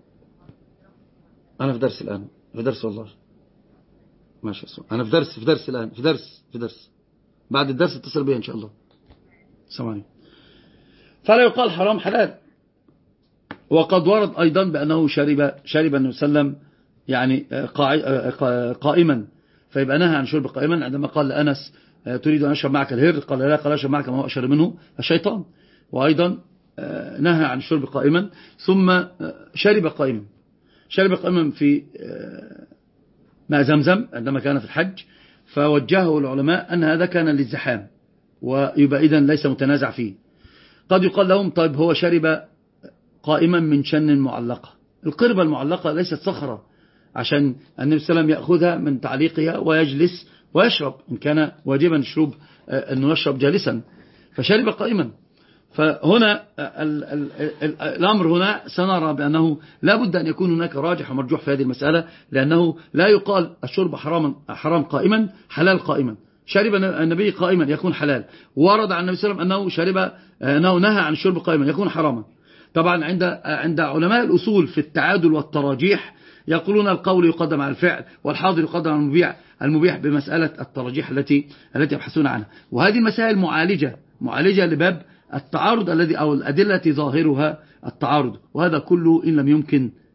أنا في درس الآن، في درس والله ماشي، أنا في درس في درس الآن في درس في درس بعد الدرس اتصل بي إن شاء الله. السلام عليكم. فلا يقال حرام حلال. وقد ورد أيضا بأنه شرب شرب النبي صلى الله عليه وسلم يعني قائما، فيبقى نهى عن شرب قائما عندما قال لأنس تريد أن أشرب معك الهر؟ قال لا، قال أشرب معك ما هو أشر منه الشيطان. وأيضا نهى عن الشرب قائما، ثم شرب قائما شرب قائما في ماء زمزم عندما كان في الحج، فوجهه العلماء أن هذا كان للزحام ويبقى إذن ليس متنازع فيه. قد يقال لهم طيب هو شرب قائما من شن معلقة، القربة المعلقة ليست صخرة عشان النبي صلى الله عليه وسلم يأخذها من تعليقها ويجلس ويشرب، إن كان واجبا الشرب أنه يشرب جالسا، فشرب قائما. فهنا ال ال ال الأمر هنا سنرى بأنه لا بد أن يكون هناك راجح ومرجوح في هذه المسألة، لأنه لا يقال الشرب حرام حرام قائما حلال قائما. شرب النبي قائما يكون حلال، ورد عن النبي صلى الله عليه وسلم أنه شرب أنه نهى عن الشرب قائما يكون حراما. طبعا عند عند علماء الأصول في التعادل والتراجيح يقولون القول يقدم على الفعل والحاضر يقدم على المبيح المبيح بمسألة التراجيح التي التي يبحثون عنها. وهذه المسائل معالجة معالجة لباب التعارض الذي أو الأدلة التي ظاهرها التعارض، وهذا كله إن لم يمكن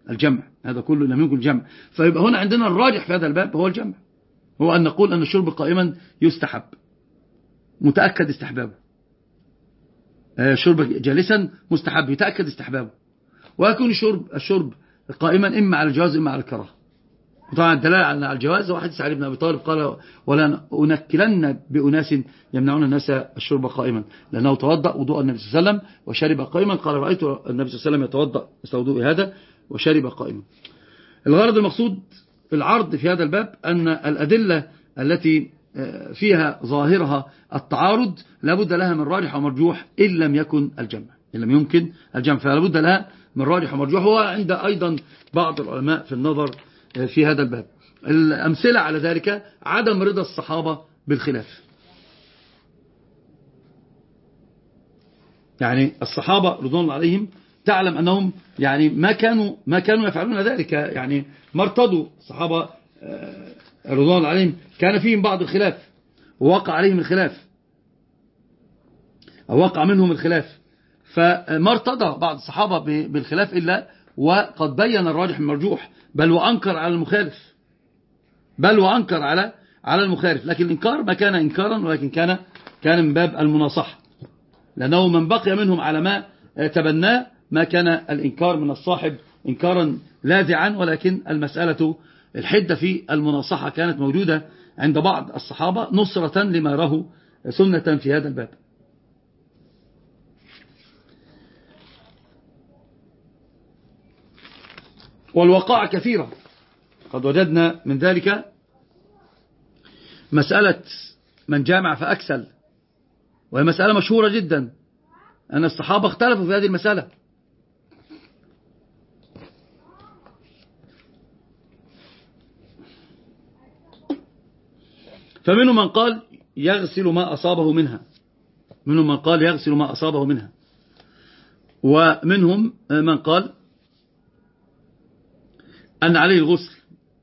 الجمع، هذا كله لم يمكن الجمع. فيبقى هنا عندنا الراجح في هذا الباب هو الجمع، هو أن نقول أن الشرب قائما يستحب متأكد استحبابه، شرب جالسا مستحب يتأكد استحبابه، ويكون الشرب الشرب قائما إما على الجواز إما على الكراهه. وطبعا الدلالة على الجواز هو حديث علي بن أبي طالب قال ولا أنكلن بأناس يمنعون الناس الشرب قائما، لأنه توضأ وضوء النبي صلى الله عليه وسلم وشرب قائما، قال رأيت النبي صلى الله عليه وسلم يتوضأ مثل وضوء هذا وشرب قائما. الغرض المقصود في العرض في هذا الباب أن الأدلة التي فيها ظاهرها التعارض لابد لها من راجح ومرجوح إن لم يكن الجمع، إن لم يمكن الجمع فلابد لها من راجح ومرجوح. هو عند أيضا بعض العلماء في النظر في هذا الباب. الأمثلة على ذلك عدم رضا الصحابة بالخلاف، يعني الصحابة رضوان الله عليهم تعلم أنهم يعني ما كانوا ما كانوا يفعلون ذلك، يعني ما ارتضوا الصحابة رضوان الله عليهم، كان فيهم بعض الخلاف ووقع عليهم الخلاف أو وقع منهم الخلاف، فما ارتضى بعض الصحابة بالخلاف إلا وقد بين الراجح المرجوح، بل وأنكر على المخالف بل وأنكر على على المخالف. لكن الإنكار ما كان إنكارا ولكن كان كان من باب المناصحة، لأنه من بقي منهم على ما تبناه ما كان الإنكار من الصاحب إنكارا لاذعا، ولكن المسألة الحدة في المناصحة كانت موجودة عند بعض الصحابة نصرة لما راه سنة في هذا الباب. والوقائع كثيرة، قد وجدنا من ذلك مسألة من جامع فأكسل، وهي مسألة مشهورة جدا أن الصحابة اختلفوا في هذه المسألة، فمنهم من قال يغسل ما أصابه منها منهم من قال يغسل ما أصابه منها ومنهم من قال أن عليه الغسل.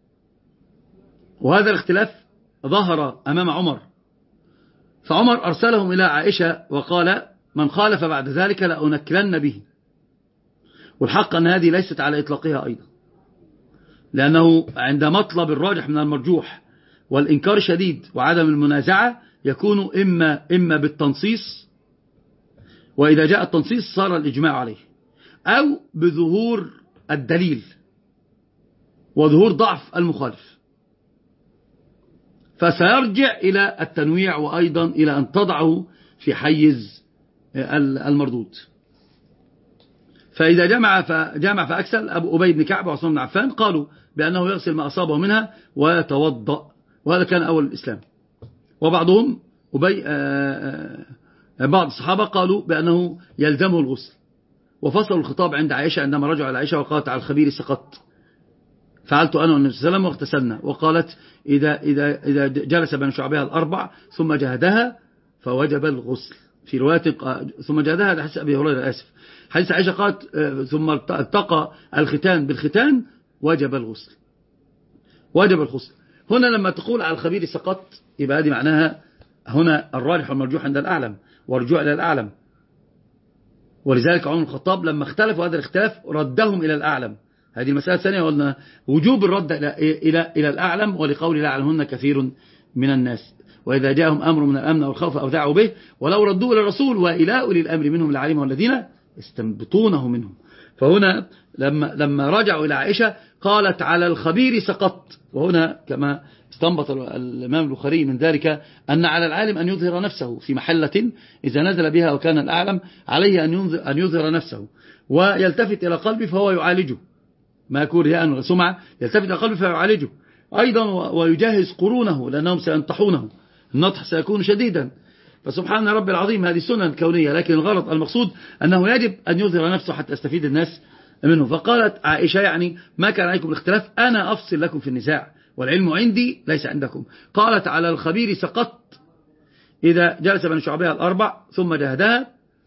وهذا الاختلاف ظهر أمام عمر، فعمر أرسلهم إلى عائشة وقال من خالف بعد ذلك لأنكلن به. والحق أن هذه ليست على إطلاقها أيضا، لأنه عند مطلب الراجح من المرجوح والإنكار شديد وعدم المنازعة يكون إما, إما بالتنصيص، وإذا جاء التنصيص صار الإجماع عليه، أو بظهور الدليل وظهور ضعف المخالف، فسيرجع إلى التنويع وأيضا إلى أن تضعه في حيز المردود. فإذا جمع فجمع فأكسل أبو أبي بن كعب وعثمان بن عفان قالوا بأنه يغسل ما أصابه منها ويتوضأ، وهذا كان أول الإسلام. وبعضهم أبي بعض الصحابة قالوا بأنه يلزمه الغسل، وفصلوا الخطاب عند عائشة عندما رجعوا إلى عائشة وقالت على الخبير سقط، فعلت أنا والنبي صلى الله عليه وسلم واغتسلنا، وقالت إذا, إذا, إذا جلس بين شعبها الأربع ثم جهدها فوجب الغسل. في رواية ثم جهدها، هذا حديث أبي هريرة آسف حديث عائشة قالت ثم التقى الختان بالختان وجب الغسل وجب الغسل. هنا لما تقول على الخبير سقط يبقى هذه معناها هنا الراجح والمرجوح عند الأعلم ورجوع إلى الأعلم، ولذلك عمر الخطاب لما اختلفوا هذا الاختلاف ردهم إلى الأعلم. هذه المسألة الثانية، قلنا وجوب الرد إلى, إلى, إلى الأعلم، ولقول لا يعلمهن كثير من الناس، وإذا جاءهم أمر من الأمن أو الخوف أذاعوا به ولو ردوه إلى الرسول وإلى أولي الأمر منهم العالم والذين استنبطونه منهم. فهنا لما, لما رجعوا إلى عائشة قالت على الخبير سقط، وهنا كما استنبط الإمام البخاري من ذلك أن على العالم أن يظهر نفسه في محلة إذا نزل بها وكان الأعلم عليه أن يظهر نفسه ويلتفت إلى قلبه فهو يعالجه، ما يكون رياء ولا سمعة، يلتفت إلى قلبه فيعالجه أيضا ويجهز قرونه لأنهم سينطحونه، النطح سيكون شديدا. فسبحان رب العظيم هذه سنة كونية، لكن الغرض المقصود أنه يجب أن يظهر نفسه حتى يستفيد الناس منه. فقالت عائشة يعني ما كان عليكم الاختلاف، أنا أفصل لكم في النزاع والعلم عندي ليس عندكم. قالت على الخبير سقط إذا جلس بين شعبها الأربع ثم جهدها،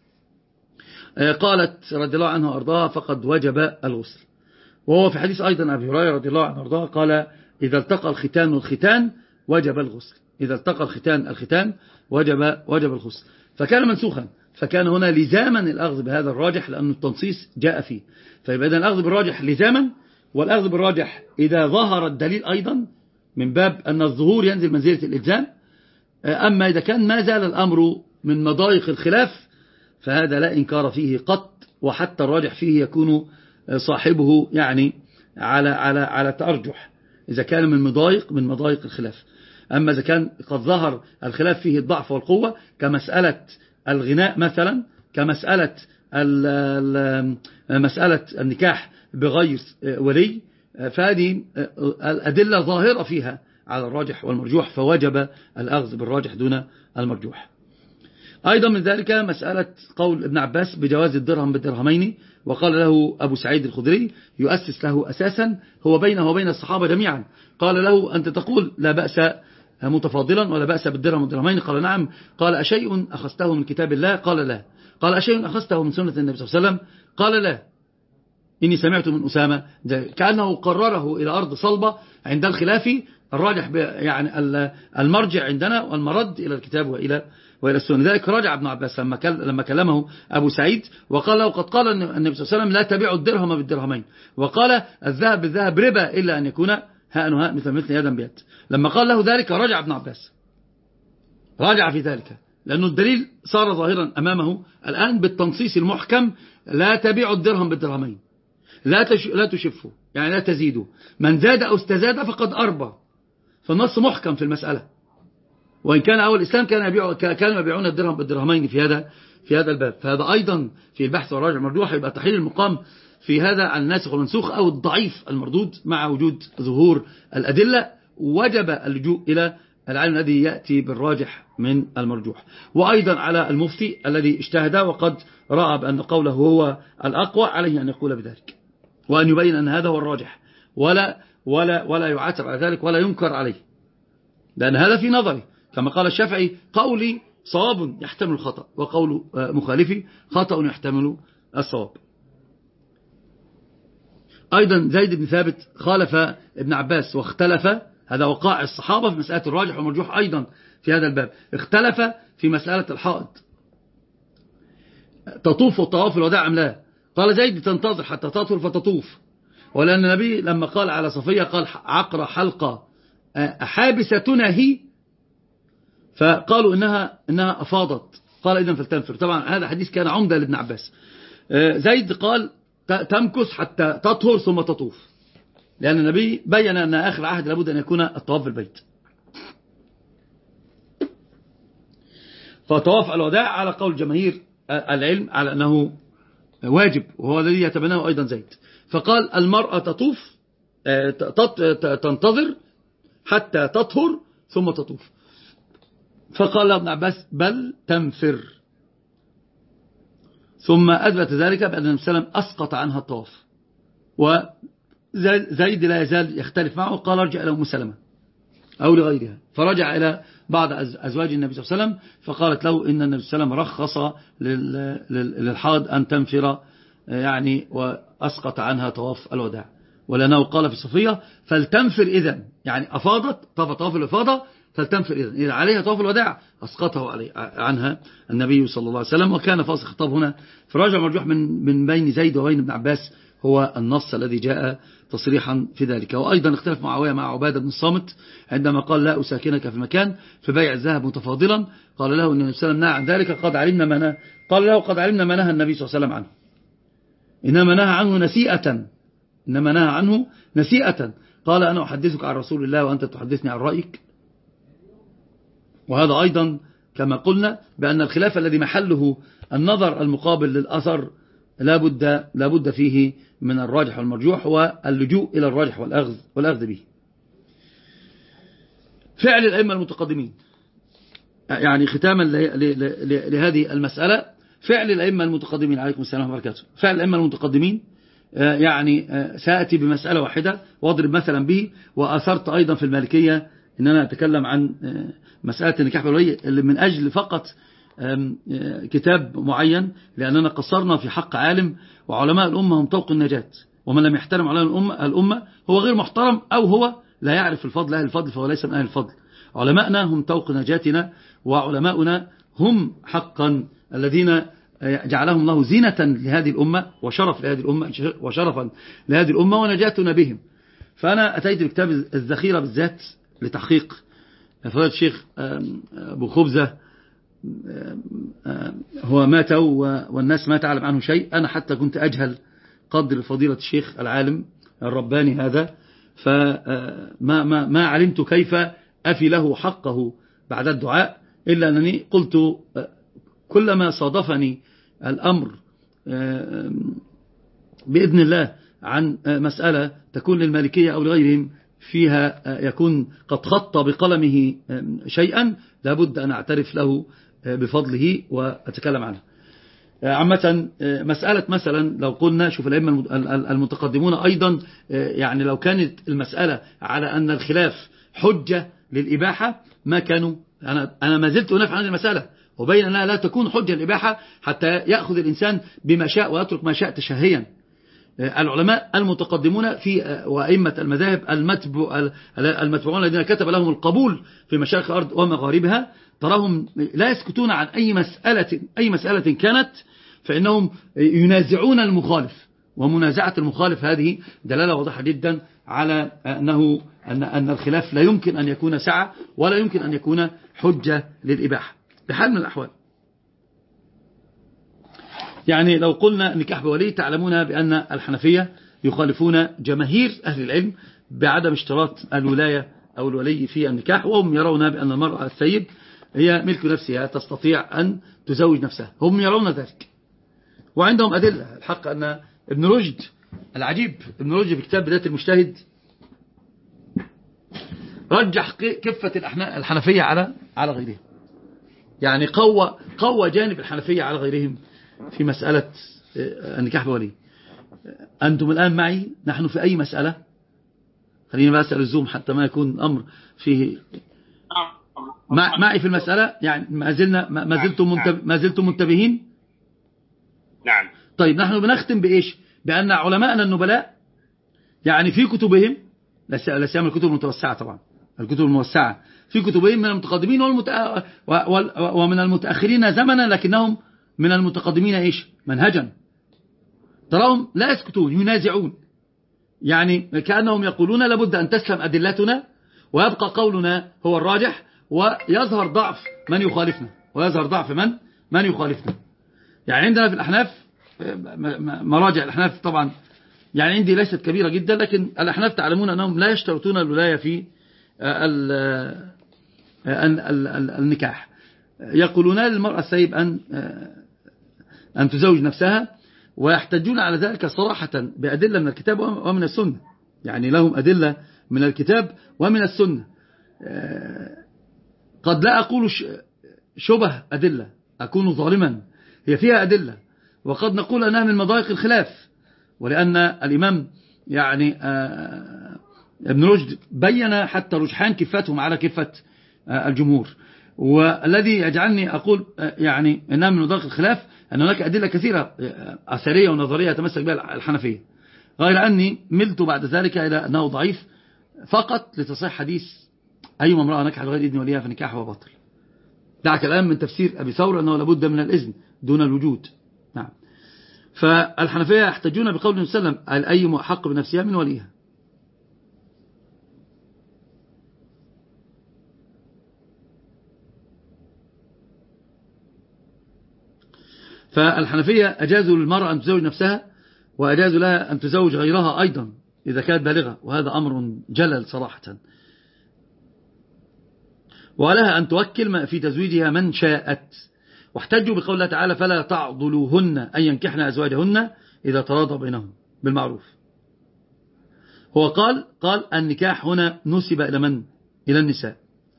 قالت رضي الله عنها وأرضاها فقد وجب الغسل. وهو في حديث أيضا أبي هريرة رضي الله عنه وأرضاه قال إذا التقى الختان والختان وجب الغسل، إذا التقى الختان الختان وجب وجب الغسل. فكان منسوخا، فكان هنا لزاما الأخذ بهذا الراجح لأن التنصيص جاء فيه، فيبقى إذن الأخذ بالراجح لزاما والأخذ بالراجح إذا ظهر الدليل أيضا من باب أن الظهور ينزل منزلة الإلزام. أما إذا كان ما زال الأمر من مضايق الخلاف فهذا لا إنكار فيه قط، وحتى الراجح فيه يكون صاحبه يعني على على على تأرجح إذا كان من مضايق من مضايق الخلاف. أما إذا كان قد ظهر الخلاف فيه الضعف والقوة كمسألة الغناء مثلا، كمسألة مسألة النكاح بغير ولي، فهذه الأدلة ظاهرة فيها على الراجح والمرجوح، فوجب الأخذ بالراجح دون المرجوح. أيضا من ذلك مسألة قول ابن عباس بجواز الدرهم بالدرهمين، وقال له أبو سعيد الخدري يؤسس له أساسا هو بينه وبين الصحابة جميعا، قال له أنت تقول لا بأس متفاضلا ولا بأس بالدرهم والدرهمين؟ قال نعم. قال أشيء أخذته من كتاب الله؟ قال لا. قال أشيء أخذته من سنة النبي صلى الله عليه وسلم؟ قال لا. إني سمعت من أسامة، كأنه قرره إلى أرض صلبة عند الخلاف الراجح، يعني المرجع عندنا والمرد إلى الكتاب وإلى وإلى السنة. ذلك رجع ابن عباس لما لما كلمه أبو سعيد وقال له قد قال النبي صلى الله عليه وسلم لا تبيعوا الدرهم بالدرهمين، وقال الذهب بالذهب ربا إلا أن يكون هاء هاء مثل مثل يدا بيد. لما قال له ذلك رجع ابن عباس، راجع في ذلك، لأنه الدليل صار ظاهرا أمامه الآن بالتنصيص المحكم لا تبيعوا الدرهم بالدرهمين، لا تش... لا تشفوا، يعني لا تزيدوا، من زاد أو استزاد فقد أربى. فالنص محكم في المسألة، وإن كان أول الإسلام كان يبيع كانوا يبيعون الدرهم بالدرهمين في هذا في هذا الباب. فهذا أيضا في البحث والراجع المرجوح يبقى تحليل المقام في هذا عن الناسخ والمنسوخ أو الضعيف المردود مع وجود ظهور الأدلة، وجب اللجوء إلى العلم الذي يأتي بالراجح من المرجوح. وأيضا على المفتي الذي اجتهد وقد رأى بأن قوله هو الأقوى عليه أن يقول بذلك، وأن يبين أن هذا هو الراجح، ولا ولا ولا يعاتب على ذلك ولا ينكر عليه، لأن هذا في نظري كما قال الشافعي قولي صواب يحتمل الخطأ، وقول مخالفي خطأ يحتمل الصواب. أيضا زيد بن ثابت خالف ابن عباس واختلف، هذا وقاع الصحابة في مسألة الراجح والمرجوح أيضا في هذا الباب، اختلف في مسألة الحائض تطوف الطواف الوداع أم لا. قال زيد تنتظر حتى تطهر فتطوف، ولأن النبي لما قال على صفية قال عقر حلقة حابستنا هي، فقالوا إنها, إنها أفاضت، قال إذن فلتنفر. طبعا هذا حديث كان عمدة لابن عباس. زيد قال تمكث حتى تطهر ثم تطوف، لأن النبي بيّن أن آخر عهد لابد أن يكون الطواف بالبيت. فطواف الوداع على قول جماهير العلم على أنه واجب، وهو الذي يتبناه أيضا زيد. فقال المرأة تطوف تنتظر حتى تطهر ثم تطوف. فقال ابن عباس بل تنفر، ثم أثبت ذلك بأن النبي صلى الله عليه وسلم أسقط عنها الطواف. وزيد لا يزال يختلف معه، قال ارجع إلى أم سلمة أو لغيرها، فرجع إلى بعض أزواج النبي صلى الله عليه وسلم فقالت له إن النبي صلى الله عليه وسلم رخص للحاض أن تنفر، يعني وأسقط عنها طواف الوداع، ولأنه قال في صفية فلتنفر إذن، يعني أفاضت طاف طواف الإفاضة فلتنفر إذن، إذا عليها طواف الوداع أسقطه عليه عنها النبي صلى الله عليه وسلم. وكان فاصل خطاب هنا في راجع مرجوح من من بين زيد وبين ابن عباس هو النص الذي جاء تصريحا في ذلك. وأيضا اختلف معاوية مع عبادة بن الصامت عندما قال لا أساكنك في مكان في بيع الذهب متفاضلا، قال له أن النبي صلى الله عليه وسلم نهى عن ذلك، قد علمنا ما نهى، قال له قد علمنا ما نهى النبي صلى الله عليه وسلم عنه، إنما نهى عنه نسيئة، إنما نهى عنه نسيئة. قال أنا أحدثك عن رسول الله وأنت تحدثني عن رأيك. وهذا أيضا كما قلنا بأن الخلاف الذي محله النظر المقابل للأثر لا بد لا بد فيه من الراجح والمرجوح واللجوء إلى الراجح والأخذ والأخذ به. فعل الأئمة المتقدمين، يعني ختاما لهذه المسألة، فعل الأئمة المتقدمين عليكم السلام وبركاته، فعل الأئمة المتقدمين يعني سأتي بمسألة واحدة واضرب مثلا به. وأثرت أيضا في المالكية إن أنا أتكلم عن مسألة النكاح بالولي اللي من أجل فقط كتاب معين، لأننا قصرنا في حق عالم، وعلماء الأمة هم طوق النجاة، ومن لم يحترم علماء الأمة, الأمة هو غير محترم أو هو لا يعرف الفضل أهل الفضل فهو ليس من أهل الفضل. علماءنا هم طوق نجاتنا، وعلماؤنا هم حقا الذين جعلهم الله زينة لهذه الأمة وشرف لهذه الأمة وشرفا لهذه الأمة ونجاتنا بهم. فأنا أتيت بكتاب الذخيرة بالذات لتحقيق فضيلة الشيخ أبو خبزة، هو مات والناس ما تعلم عنه شيء. أنا حتى كنت أجهل قدر فضيلة الشيخ العالم الرباني هذا، فما ما ما علمت كيف أفي له حقه بعد الدعاء، إلا أنني قلت كلما صادفني الأمر بإذن الله عن مسألة تكون للمالكية أو لغيرهم فيها يكون قد خط بقلمه شيئا، لابد أن أعترف له بفضله وأتكلم عنه. عامة مسألة مثلا لو قلنا شوف الأئمة المتقدمون أيضا، يعني لو كانت المسألة على أن الخلاف حجة للإباحة ما كانوا، أنا, أنا ما زلت أنافع عن المسألة وبين أنها لا تكون حجة للإباحة حتى يأخذ الإنسان بما شاء ويترك ما شاء تشهيا. العلماء المتقدمون في وأئمة المذاهب المتبوعون الذين كتب لهم القبول في مشارق الأرض ومغاربها تراهم لا يسكتون عن أي مسألة أي مسألة كانت، فإنهم ينازعون المخالف، ومنازعة المخالف هذه دلالة واضحة جدا على أنه أن أن الخلاف لا يمكن أن يكون سعة ولا يمكن أن يكون حجة للإباحة بحال من الأحوال. يعني لو قلنا نكاح بولي، تعلمون بأن الحنفية يخالفون جماهير أهل العلم بعدم اشتراط الولاية أو الولي في النكاح، وهم يرون بأن المرأة الثيب هي ملك نفسها تستطيع أن تزوج نفسها، هم يرون ذلك وعندهم أدلة. الحق أن ابن رشد العجيب، ابن رشد في كتاب بداية المجتهد رجح كفة الحنفية على على غيرهم، يعني قوى قوى جانب الحنفية على غيرهم في مسألة النكاح بولي. أنتم الآن معي، نحن في أي مسألة، خلينا بسأل الزوم حتى ما يكون الأمر فيه معي في المسألة، يعني ما زلنا ما زلتم ما زلتم منتبهين. نعم. طيب نحن بنختم بإيش؟ بأن علماءنا النبلاء يعني في كتبهم، لا سيما الكتب المتوسعة طبعا، الكتب الموسعة في كتبهم من المتقدمين والمتأ... ومن المتأخرين زمنا، لكنهم من المتقدمين إيش؟ منهجا. تراهم لا يسكتون، ينازعون، يعني كأنهم يقولون لابد أن تسلم أدلتنا ويبقى قولنا هو الراجح، ويظهر ضعف من يخالفنا ويظهر ضعف من من يخالفنا. يعني عندنا في الأحناف مراجع الأحناف طبعا يعني عندي ليست كبيرة جدا، لكن الأحناف تعلمون أنهم لا يشترطون الولاية في النكاح. يقولون للمرأة الثيب أن أن تزوج نفسها، ويحتجون على ذلك صراحة بأدلة من الكتاب ومن السنة، يعني لهم أدلة من الكتاب ومن السنة. قد لا أقول شبه أدلة أكون ظالما، هي فيها أدلة، وقد نقول أنها من مضايق الخلاف، ولأن الإمام يعني ابن رشد بين حتى رجحان كفتهم على كفة الجمهور. والذي يجعلني أقول يعني أنها من مضايق الخلاف أن هناك أدلة كثيرة أثرية ونظرية يتمسك بها الحنفية، غير أني ملت بعد ذلك إلى أنه ضعيف فقط لتصحيح حديث أي امرأة نكحت بغير إذن وليها فنكاحها باطل. دعك الآن من تفسير أبي ثور أنه لابد من الإذن دون الوجود. نعم. فالحنفية يحتجون بقول النبي صلى الله عليه وسلم أي حق بنفسها من وليها. فالحنفية أجازوا للمرأة أن تزوج نفسها، وأجازوا لها أن تزوج غيرها أيضا إذا كانت بالغة، وهذا أمر جلل صراحة. ولها أن توكل في تزويجها من شاءت، واحتجوا بقول الله تعالى فلا تعضلوهن أن ينكحن أزواجهن إذا تراضوا بينهم بالمعروف. هو قال قال النكاح هنا نسب إلى من؟ إلى النساء،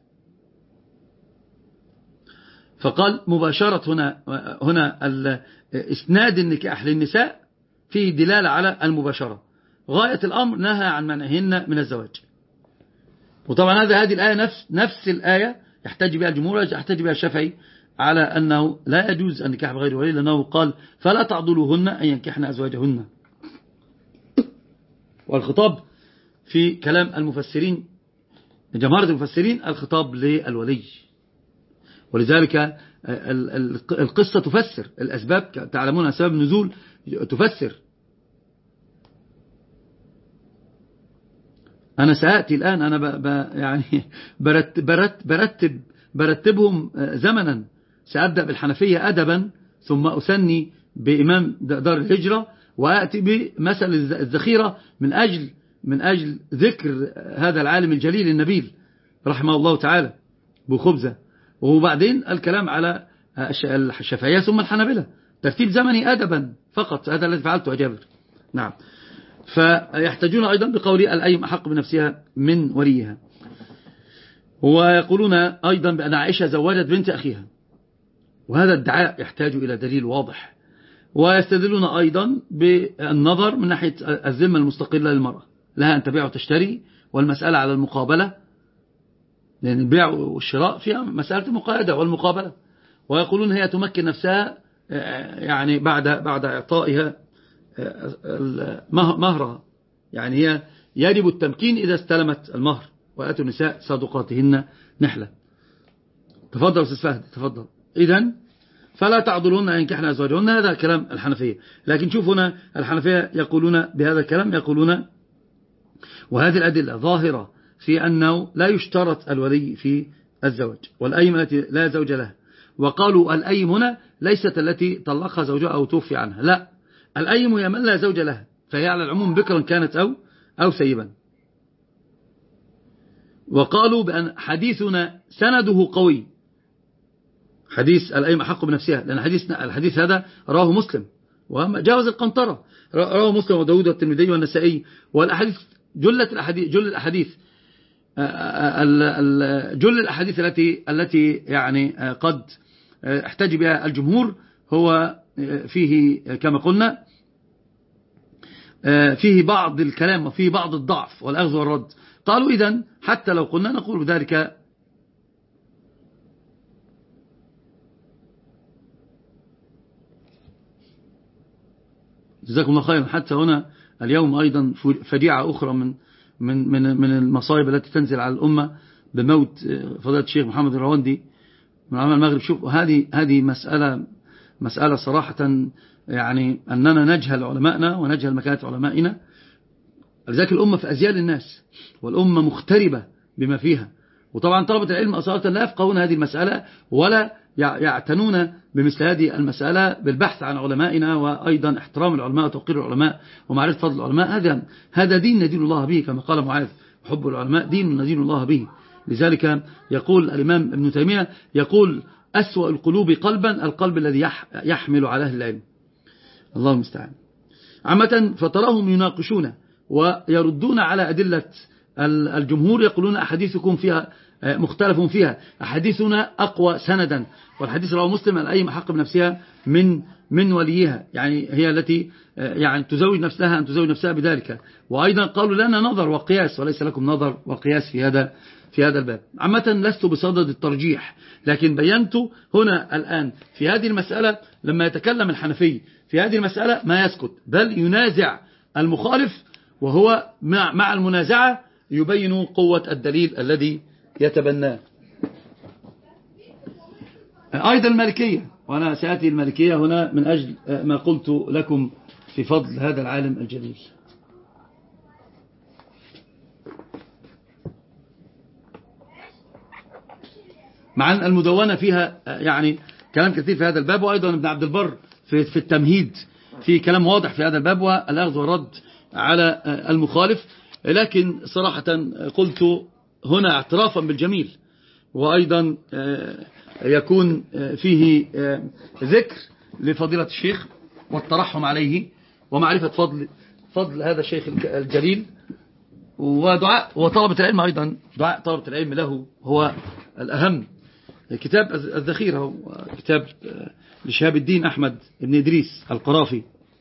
فقال مباشرة هنا هنا إسناد النكاح للنساء فيه دلالة على المباشرة، غاية الأمر نهى عن منعهن من الزواج. وطبعا هذا هذه الآية نفس نفس الآية يحتج بها الجمهور، يحتج بها الشافعي على أنه لا يجوز النكاح بغير ولي، لأنه قال فلا تعضلوهن أن ينكحن أزواجهن. والخطاب في كلام المفسرين جمهرة المفسرين الخطاب للولي، ولذلك القصة تفسر الأسباب، تعلمون أسباب النزول تفسر. أنا سأأتي الآن، أنا ب ب يعني برتب برتب برتب برتبهم زمنا. سأبدأ بالحنفية أدبا، ثم أثني بإمام دار الهجرة، وأتي بمثل الذخيرة من أجل من أجل ذكر هذا العالم الجليل النبيل رحمه الله تعالى أبو خبزة، وبعدين الكلام على الشافعية ثم الحنابلة، ترتيب زمني أدبا فقط. هذا الذي فعلته يا جابر. نعم. فيحتاجون أيضا بقول الأيم أحق بنفسها من وليها، ويقولون أيضا بأن عائشة زوجت بنت أخيها، وهذا الدعاء يحتاج إلى دليل واضح. ويستدلون أيضا بالنظر من ناحية الذمة المستقلة للمرأة، لها أن تبيع وتشتري، والمسألة على المقابلة، لأن البيع والشراء فيها مسألة المقايدة والمقابلة. ويقولون هي تمكن نفسها يعني بعد بعد إعطائها مهرها، يعني هي يجب التمكين إذا استلمت المهر. وآتوا النساء صدقاتهن نحلة. تفضل أستاذ فهد، تفضل. إذن فلا تعضلون أن ينكحن أزواجهن، هذا كلام الحنفية. لكن شوف هنا الحنفية يقولون بهذا الكلام، يقولون وهذه الأدلة ظاهرة في أنه لا يشترط الولي في الزواج، والأيم التي لا زوج لها. وقالوا الأيم هنا ليست التي طلقها زوجها أو توفي عنها، لا، الأيم هي من لا زوج لها، فهي على العموم بكرا كانت أو أو سيبا. وقالوا بأن حديثنا سنده قوي، حديث الأيم أحق بنفسها، لأن حديث الحديث هذا رواه مسلم وجاوز القنطرة، رواه مسلم وداود والترمذي والنسائي. والأحاديث جلت الأحاديث جل الأحاديث جل الأحاديث التي التي يعني قد احتج بها الجمهور هو فيه كما قلنا فيه بعض الكلام وفيه بعض الضعف والأخذ والرد. قالوا إذن حتى لو قلنا نقول بذلك جزاكم الله خيرا. حتى هنا اليوم أيضا فجيعة أخرى من من من من المصائب التي تنزل على الأمة بموت فضيلة الشيخ محمد الرواندي من عمل المغرب. شوف هذه هذه مسألة مسألة صراحة يعني أننا نجهل علماءنا ونجهل مكانة علمائنا. لذلك الأمة في أزيال الناس، والأمة مختربة بما فيها. وطبعا طلبة العلم أصالة لا يفقهون هذه المسألة ولا يعتنون بمثل هذه المسألة بالبحث عن علمائنا، وأيضا احترام العلماء وتوقير العلماء ومعرفة فضل العلماء. هذا هذا دين ندين الله به، كما قال معاذ: حب العلماء دين ندين الله به. لذلك يقول الإمام ابن تيمية، يقول: أسوأ القلوب قلبا القلب الذي يحمل على أهل العلم. الله المستعان. عامة فتراهم يناقشون ويردون على أدلة الجمهور، يقولون أحاديثكم فيها مختلف فيها، أحاديثنا أقوى سندا، والحديث رواه مسلم: الأيم أحق بنفسها من من وليها، يعني هي التي يعني تزوج نفسها أن تزوج نفسها بذلك. وأيضا قالوا لنا نظر وقياس وليس لكم نظر وقياس في هذا في هذا الباب. عامة لست بصدد الترجيح، لكن بينت هنا الآن في هذه المسألة لما يتكلم الحنفي في هذه المسألة ما يسكت، بل ينازع المخالف، وهو مع مع المنازعة يبين قوة الدليل الذي يتبناه. أيضا المالكية، وأنا سأتي المالكية هنا من أجل ما قلت لكم في فضل هذا العالم الجليل. مع أن المدونة فيها يعني كلام كثير في هذا الباب، وأيضا ابن عبد البر في, في التمهيد في كلام واضح في هذا الباب والأخذ والرد على المخالف. لكن صراحة قلت هنا اعترافا بالجميل، وأيضا يكون فيه ذكر لفضيلة الشيخ والترحم عليه ومعرفة فضل فضل هذا الشيخ الجليل، ودعاء وطلبة العلم أيضا. دعاء طلبة العلم له هو الأهم. كتاب الذخيرة، كتاب لشهاب الدين أحمد بن إدريس القرافي.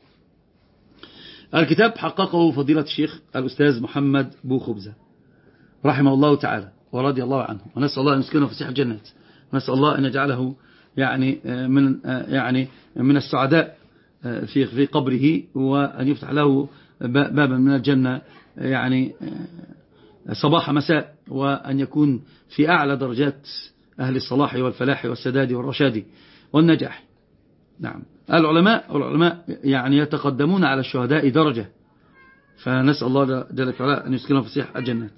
الكتاب حققه فضيلة الشيخ الأستاذ محمد بو خبزة رحمه الله تعالى ورضي الله عنه، ونسأل الله أن يسكنه فسيح الجنات، ونسأل الله أن يجعله يعني من يعني من السعداء في في قبره، وأن يفتح له بابا من الجنة يعني صباح مساء، وأن يكون في أعلى درجات أهل الصلاح والفلاح والسداد والرشاد والنجاح. نعم. العلماء العلماء يعني يتقدمون على الشهداء درجة، فنسأل الله جل وعلا أن يسكنهم في فسيح الجنات.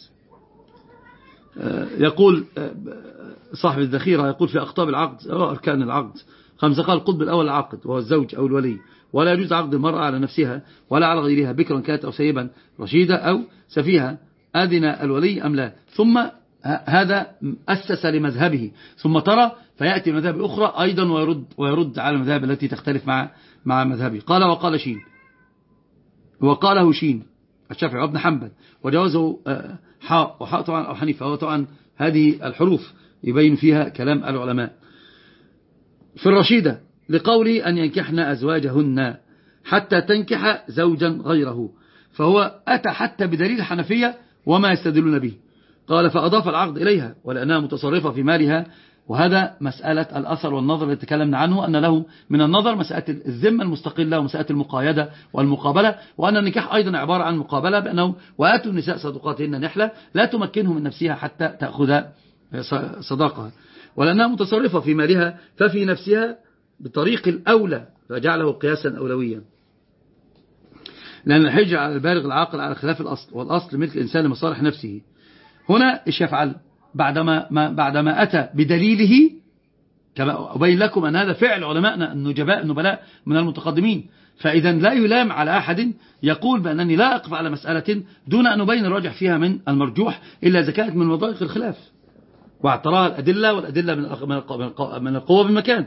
يقول صاحب الذخيرة، يقول في أقطاب العقد أو أركان العقد خمسة. قال القطب الأول العقد وهو الزوج أو الولي، ولا يجوز عقد المرأة على نفسها ولا على غيرها، بكرا كانت أو سيبا، رشيدة أو سفيها، أذن الولي أم لا. ثم هذا أسس لمذهبه، ثم ترى فيأتي مذهب أخرى أيضا ويرد, ويرد على المذاهب التي تختلف مع مع مذهبه. قال وقال شين، وقاله شين الشافعي وابن حنبل، وجوزه حاء وحاء طبعا أو حنيفة. هو طبعا هذه الحروف يبين فيها كلام العلماء. في الرشيدة لقولي أن ينكحن أزواجهن حتى تنكح زوجا غيره، فهو أتى حتى بدليل الحنفية وما يستدلون به. قال فأضاف العقد إليها ولأنها متصرفة في مالها، وهذا مسألة الأثر والنظر اللي تكلمنا عنه، أن له من النظر مسألة الذمة المستقلة ومسألة المقايدة والمقابلة، وأن النكاح أيضا عبارة عن مقابلة، بأنه وآتوا النساء صدقاتهن نحلة لا تمكنهم من نفسها حتى تأخذ صداقها، ولأنها متصرفة في مالها ففي نفسها بطريق الأولى، فجعله قياسا أولويا. لأن الحجة على البالغ العاقل على خلاف الأصل، والأصل ملك الإنسان لمصالح نفسه. هنا إيش يفعل بعدما ما بعدما أتى بدليله؟ كما أبين لكم أن هذا فعل علماءنا النجباء النبلاء من المتقدمين، فإذا لا يلام على أحد يقول بأنني لا أقف على مسألة دون أن أبين الراجح فيها من المرجوح إلا إذا كانت من مضايق الخلاف واعتراها الأدلة، والأدلة من القوة بالمكان.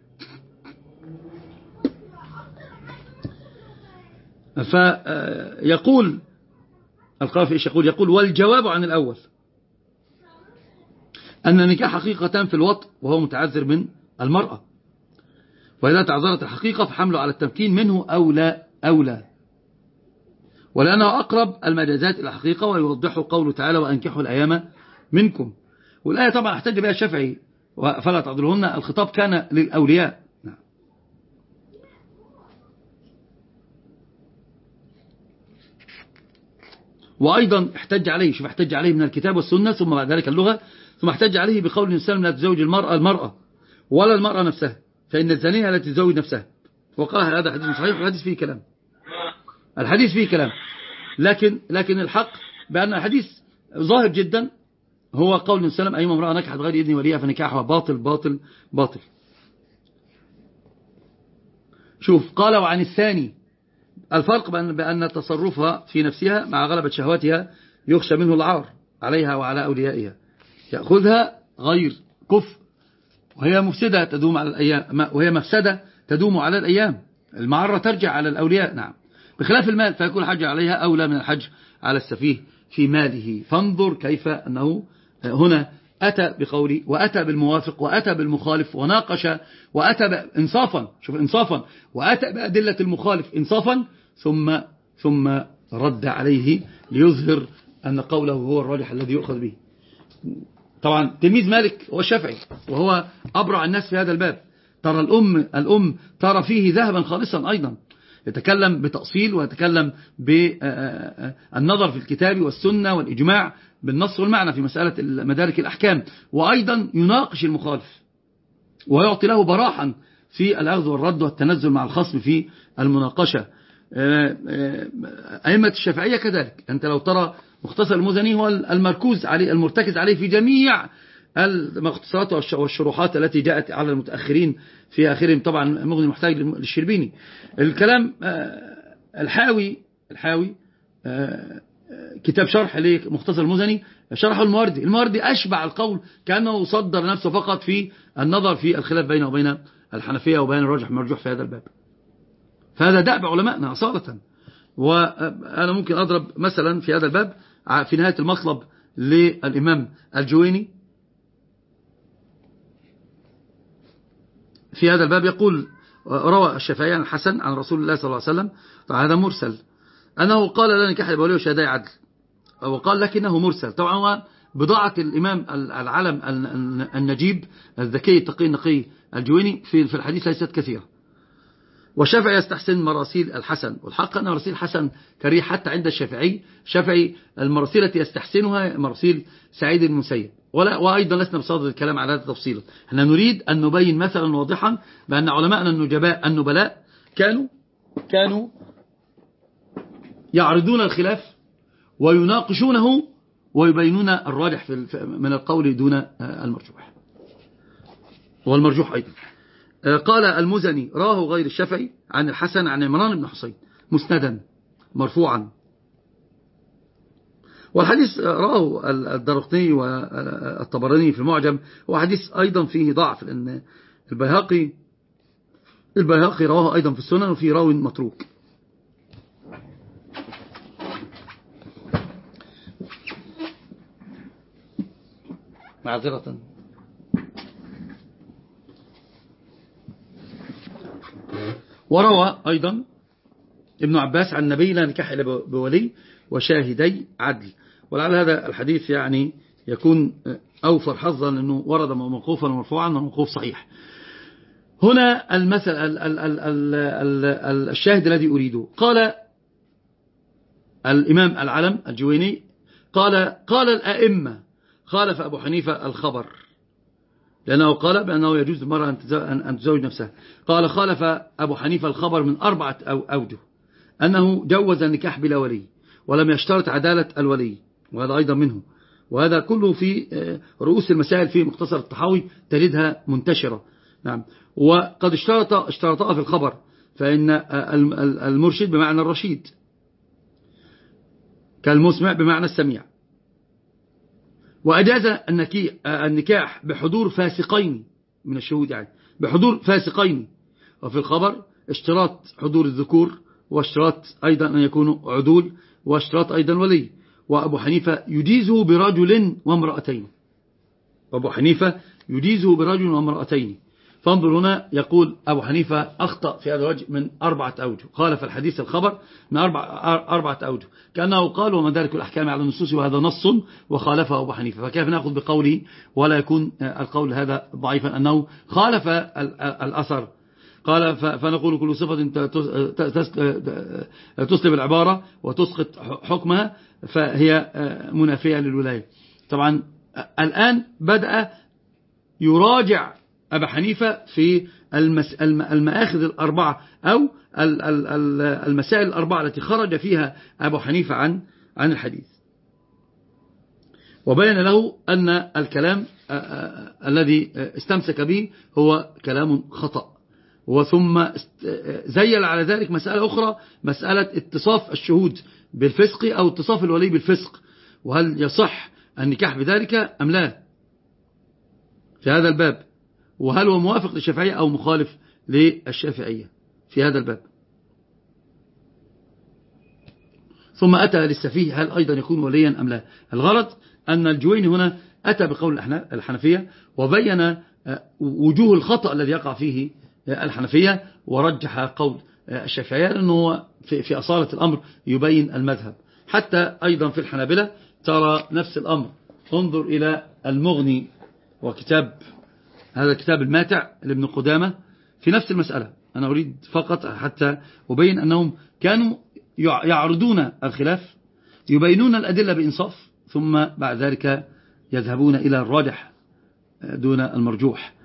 فيقول القافي إيش يقول؟ يقول والجواب عن الأول أن النكاح حقيقة في الوطء وهو متعذر من المرأة، وإذا تعذرت الحقيقة فحمله على التمكين منه أولى أولى، ولأنه أقرب المجازات إلى الحقيقة، ويوضحه قوله تعالى وأنكحوا الأيام منكم. والآية طبعا احتج بها الشافعي فلا تعذرهن، الخطاب كان للأولياء. نعم. وأيضا احتج عليه، شوف احتج عليه من الكتاب والسنة ثم بعد ذلك اللغة، ثم احتج عليه بقول الإنسان لا تزوج المرأة المرأة ولا المرأة نفسها، فإن الزانية لا تزوج نفسها. وقال هذا حديث صحيح، والحديث فيه كلام، الحديث فيه كلام، لكن لكن الحق بأن الحديث ظاهر جدا، هو قول النبي صلى الله عليه وسلم أيما امرأة نكحت غير إذن وليها فنكاحها باطل باطل باطل. شوف قال وعن الثاني الفرق بأن, بأن تصرفها في نفسها مع غلبة شهواتها يخشى منه العار عليها وعلى أوليائها، يأخذها غير كفء وهي مفسدة تدوم على الأيام، وهي مفسدة تدوم على الأيام، المعرة ترجع على الأولياء. نعم. بخلاف المال فيكون الحج عليها أولى من الحج على السفيه في ماله. فانظر كيف أنه هنا أتى بقولي وأتى بالموافق وأتى بالمخالف وناقش وأتى إنصافا، شوف إنصافا، وأتى بأدلة المخالف إنصافا، ثم ثم رد عليه ليظهر أن قوله هو الراجح الذي يؤخذ به. طبعا تلميذ مالك هو الشافعي، وهو أبرع الناس في هذا الباب. ترى الأم الأم ترى فيه ذهبا خالصا، أيضا يتكلم بتأصيل ويتكلم بالنظر في الكتاب والسنة والإجماع بالنص والمعنى في مسألة مدارك الأحكام، وأيضا يناقش المخالف ويعطي له براحا في الأخذ والرد والتنزل مع الخصم في المناقشة. أئمة الشافعية كذلك، أنت لو ترى مختصر المزني هو المركوز عليه المرتكز عليه في جميع المختصرات والشروحات التي جاءت على المتأخرين في آخرهم، طبعا مغني المحتاج للشربيني. الكلام الحاوي الحاوي كتاب شرح لمختصر المزني شرحه المواردي، المواردي أشبع القول كأنه صدر نفسه فقط في النظر في الخلاف بينه وبين الحنفية وبين الراجح المرجوح في هذا الباب. فهذا دأب علماءنا أصالة. وأنا ممكن أضرب مثلا في هذا الباب في نهاية المطلب للإمام الجويني في هذا الباب، يقول روى الشافعي عن الحسن عن رسول الله صلى الله عليه وسلم، طبعا هذا مرسل، أنه قال لا نكاح لبولي وشهداء عدل، وقال لكنه مرسل. طبعا هو بضاعة الإمام العلم النجيب الذكي التقي النقي الجويني في الحديث ليست كثيرة. والشافعي يستحسن مراسيل الحسن، والحق أن مراسيل الحسن كريه حتى عند الشافعي. الشافعي المراسيل التي يستحسنها مراسيل سعيد المسيب، ولا وأيضا لسنا بصدد الكلام على هذا تفصيلا. احنا نريد أن نبين مثلا واضحا بأن علماءنا النجباء النبلاء كانوا كانوا يعرضون الخلاف ويناقشونه ويبينون الراجح في من القول دون المرجوح، والمرجوح أيضا. قال المزني راه غير الشافعي عن الحسن عن عمران بن حسين مسندا مرفوعا، والحديث راه الدارقطني والطبراني في المعجم، وحديث أيضا فيه ضعف، لأن البيهقي البيهقي رواه أيضا في السنن وفيه راو متروك. معذرة. وروى أيضا ابن عباس عن النبي لا نكاح إلا بولي وشاهدي عدل، ولعل هذا الحديث يعني يكون أوفر حظا لأنه ورد موقوفا ومرفوعا وموقوف صحيح. هنا المثل ال ال ال ال ال الشاهد الذي أريده، قال الإمام العلم الجويني قال قال الأئمة خالف أبو حنيفة الخبر، لأنه قال بأنه يجوز المرأة أن تزوج نفسها. قال خالف أبو حنيفة الخبر من أربعة أو أوجه، أنه جوز النكاح بلا ولي ولم يشترط عدالة الولي، وهذا أيضا منه، وهذا كله في رؤوس المسائل في مختصر الطحاوي تجدها منتشرة. نعم. وقد اشترط اشترطها في الخبر، فإن المرشد بمعنى الرشيد كالمسمع بمعنى السميع. وأجاز النكاح بحضور فاسقين من الشهود، يعني بحضور فاسقين، وفي الخبر اشتراط حضور الذكور، واشتراط أيضا أن يكونوا عدول، واشتراط أيضا ولي. وأبو حنيفة يجيزه برجل وامرأتين، وأبو حنيفة يجيزه برجل وامرأتين. فانظر هنا، يقول أبو حنيفة أخطأ في هذا الوجه من أربعة أوجه، خالف الحديث الخبر من أربعة, أربعة أوجه، كأنه قال ومدارك الأحكام على النصوص وهذا نص وخالفه أبو حنيفة. فكيف نأخذ بقوله ولا يكون القول هذا ضعيفا أنه خالف الأثر؟ قال فنقول كل صفة تسلب العبارة وتسقط حكمها فهي منافية للولاية. طبعا الآن بدأ يراجع أبا حنيفة في المآخذ الأربعة أو المسائل الأربعة التي خرج فيها أبو حنيفة عن عن الحديث، وبين له أن الكلام الذي استمسك به هو كلام خطأ. وثم زيل على ذلك مسألة أخرى، مسألة اتصاف الشهود بالفسق أو اتصاف الولي بالفسق، وهل يصح النكاح بذلك أم لا في هذا الباب، وهل هو موافق للشافعية أو مخالف للشافعية في هذا الباب. ثم أتى للسفيه هل أيضا يكون وليا أم لا. الغرض أن الجويني هنا أتى بقول الحنفية وبين وجوه الخطأ الذي يقع فيه الحنفية، ورجح قول الشافعية لأنه في أصالة الأمر يبين المذهب. حتى أيضا في الحنابلة ترى نفس الأمر. انظر إلى المغني وكتاب هذا الكتاب الماتع لابن قدامة في نفس المسألة. أنا أريد فقط حتى أبين أنهم كانوا يعرضون الخلاف، يبينون الأدلة بإنصاف، ثم بعد ذلك يذهبون إلى الراجح دون المرجوح.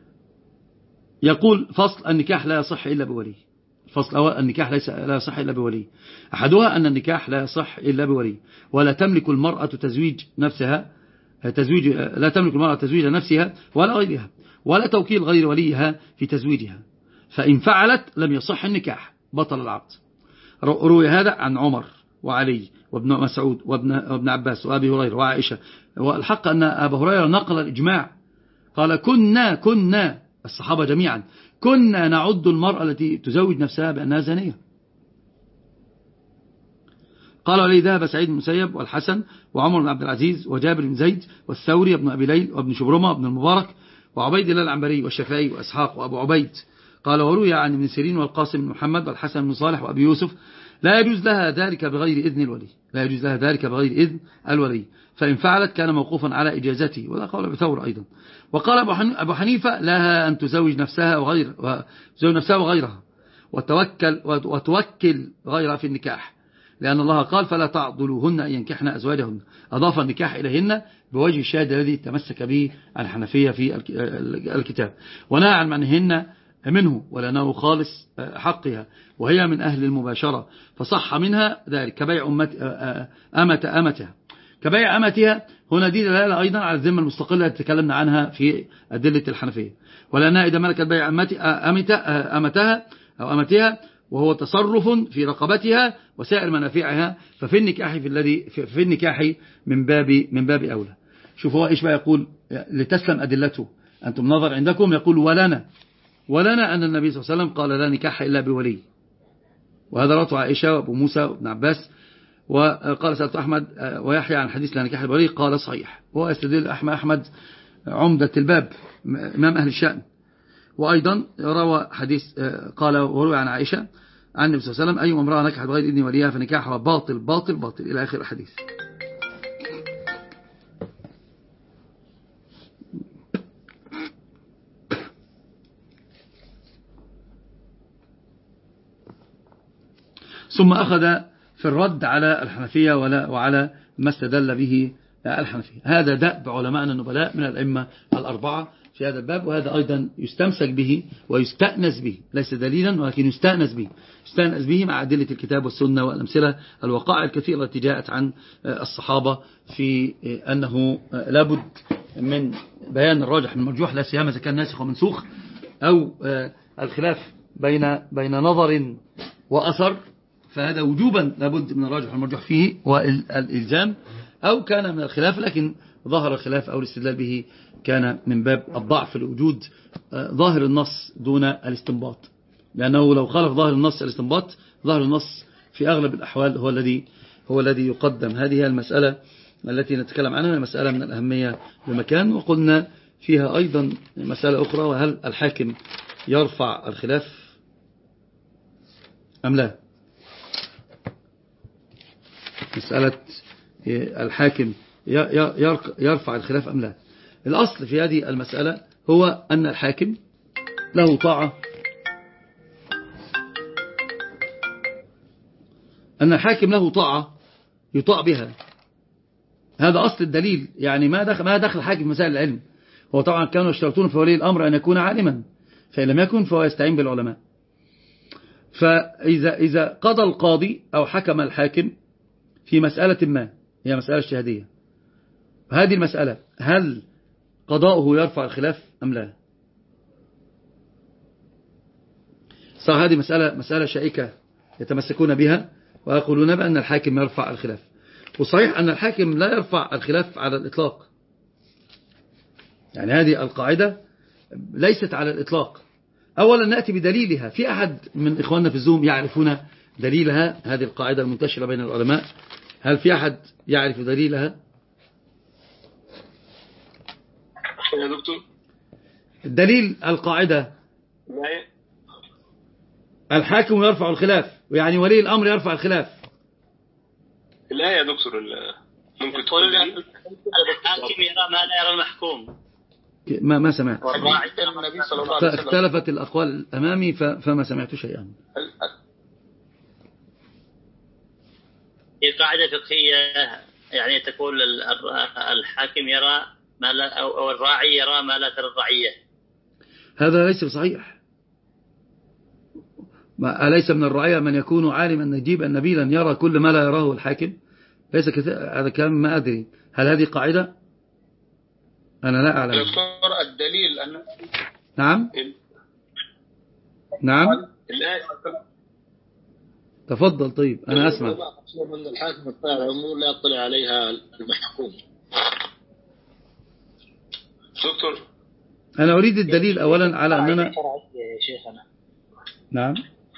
يقول فصل النكاح لا يصح إلا بولي. الفصل الأول النكاح ليس لا يصح إلا بولي. أحدها أن النكاح لا يصح إلا بولي، ولا تملك المرأة تزويج نفسها تزويج لا تملك المرأة تزويج نفسها ولا غيرها، ولا توكيل غير وليها في تزويجها، فإن فعلت لم يصح النكاح، بطل العقد. روي هذا عن عمر وعلي وابن مسعود وابن, وابن عباس وأبي هريرة وعائشة. والحق أن أبا هريرة نقل الإجماع، قال كنا كنا الصحابة جميعا كنا نعد المرأة التي تزوج نفسها بأنها زانية. قال عليه ذهب سعيد بن المسيب والحسن وعمر بن عبد العزيز وجابر بن زيد والثوري وابن أبي ليل وابن شبرمة وابن المبارك وعبيد الله العنبري والشافعي وإسحاق وأبو عبيد. قال وروي عن ابن سيرين والقاسم بن محمد والحسن بن صالح وأبي يوسف لا يجوز لها ذلك بغير إذن الولي، لا يجوز لها ذلك بغير إذن الولي، فإن فعلت كان موقوفا على إجازته، ولا قول بثور أيضا. وقال أبو حنيفة لها أن تزوج نفسها وغير تزوج نفسها وغيرها وتوكل وتوكل غيرها في النكاح، لأن الله قال فلا تعضلوهن أن ينكحن أزواجهن، أضاف النكاح إليهن بوجه الشاهد الذي تمسك به الحنفية في الكتاب، ونهى عن منهن منه ولأنه خالص حقها وهي من أهل المباشرة، فصح منها ذلك كبيع أمة أمتها كبيع أمتها. هنا دي دلالة أيضا على الذمة المستقلة التي تكلمنا عنها في أدلة الحنفية، ولأنها إذا ملكت بيع أمتها أو أمتها وهو تصرف في رقبتها وسائر منافعها ففي النكاح في الذي في النكاح من باب من باب أولى. شوفوا هو إيش بقى يقول لتسلم أدلته أنتم نظر عندكم، يقول ولنا ولنا أن النبي صلى الله عليه وسلم قال لا نكاح إلا بولي، وهذا رأته عائشة وأبو موسى وابن عباس. وقال سألت أحمد ويحيى عن حديث لا نكاح الولي قال صحيح، وهو يستدل أحمد أحمد عمدة الباب إمام أهل الشأن. وأيضا روى حديث قال وروي عن عائشة عن النبي صلى الله عليه وسلم أي امرأة نكحت بغير إذن وليها فنكاحها باطل باطل باطل إلى آخر الحديث. ثم أخذ في الرد على الحنفية وعلى ما استدل به الحنفية. هذا دأب علماءنا النبلاء من الأئمة الأربعة في هذا الباب، وهذا أيضا يستمسك به ويستأنس به، ليس دليلا ولكن يستأنس به يستأنس به مع أدلة الكتاب والسنة والأمثلة الوقائع الكثيرة التي جاءت عن الصحابة في أنه لابد من بيان الراجح من المرجوح، لا سيما إذا كان ناسخ ومنسوخ أو الخلاف بين بين نظر وأثر، فهذا وجوبا لابد من الراجح والمرجوح فيه والإلزام، أو كان من الخلاف لكن ظهر الخلاف أو الاستدلال به كان من باب الضعف لوجود ظاهر النص دون الاستنباط، لأنه لو خالف ظاهر النص الاستنباط ظاهر النص في أغلب الأحوال هو الذي هو الذي يقدم. هذه هي المسألة التي نتكلم عنها، مسألة من الأهمية بمكان. وقلنا فيها أيضا مسألة أخرى، وهل الحاكم يرفع الخلاف أم لا؟ مسألة الحاكم يرفع الخلاف أم لا. الأصل في هذه المسألة هو أن الحاكم له طاعة أن الحاكم له طاعة يطاع بها، هذا أصل الدليل. يعني ما دخل ما دخل الحاكم في مسائل العلم، هو طبعا كانوا يشترطون في ولي الأمر أن يكون عالما، فإن لم يكن فهو يستعين بالعلماء. فإذا إذا قضى القاضي أو حكم الحاكم في مسألة ما هي مسألة اجتهادية، هذه المسألة هل قضاؤه يرفع الخلاف أم لا؟ صح، هذه مسألة مسألة شائكة يتمسكون بها ويقولون بأن الحاكم يرفع الخلاف، وصحيح أن الحاكم لا يرفع الخلاف على الإطلاق، يعني هذه القاعدة ليست على الإطلاق. أولا نأتي بدليلها، في أحد من إخواننا في الزوم يعرفون دليلها؟ هذه القاعدة المنتشرة بين العلماء، هل في أحد يعرف دليلها؟ يا دكتور الدليل القاعدة الحاكم يرفع الخلاف، يعني ولي الأمر يرفع الخلاف. لا يا دكتور ممكن تقول الحاكم يرى ما لا يرى المحكوم. ما ما سمعت. النبي صلى الله عليه وسلم اختلفت الأقوال أمامي فما سمعت شيئا. هي قاعدة فقهية، يعني تقول الحاكم يرى ما لا أو الراعي يرى ما لا ترى الرعية. هذا ليس صحيح. ما أليس من الرعية من يكون عالما نجيبا نبيلا يرى كل ما لا يراه الحاكم؟ ليس هذا كلام ما أدري، هل هذه قاعدة؟ أنا لا أعلم. دكتور الدليل أن نعم نعم تفضل. طيب أنا أسمع. من الحاكم يطلع الأمور لا يطلع عليها المحكوم. دكتور أنا أريد الدليل أولا على أننا يا شيخنا. نعم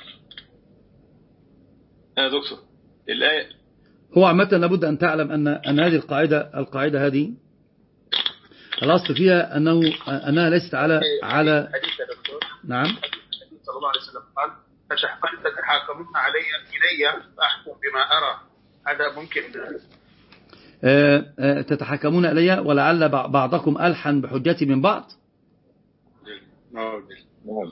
يا دكتور الآية هو عامة لابد أن تعلم أن أن هذه القاعدة القاعدة هذه الأصل فيها أنه أنها ليست على على نعم. النبي صلى الله عليه وسلم قال فتتحاكمون علي إلي فأحكم بما أرى، هذا ممكن. أه أه تتحاكمون إلي ولعل بعضكم ألحن بحجتي من بعض. نعم.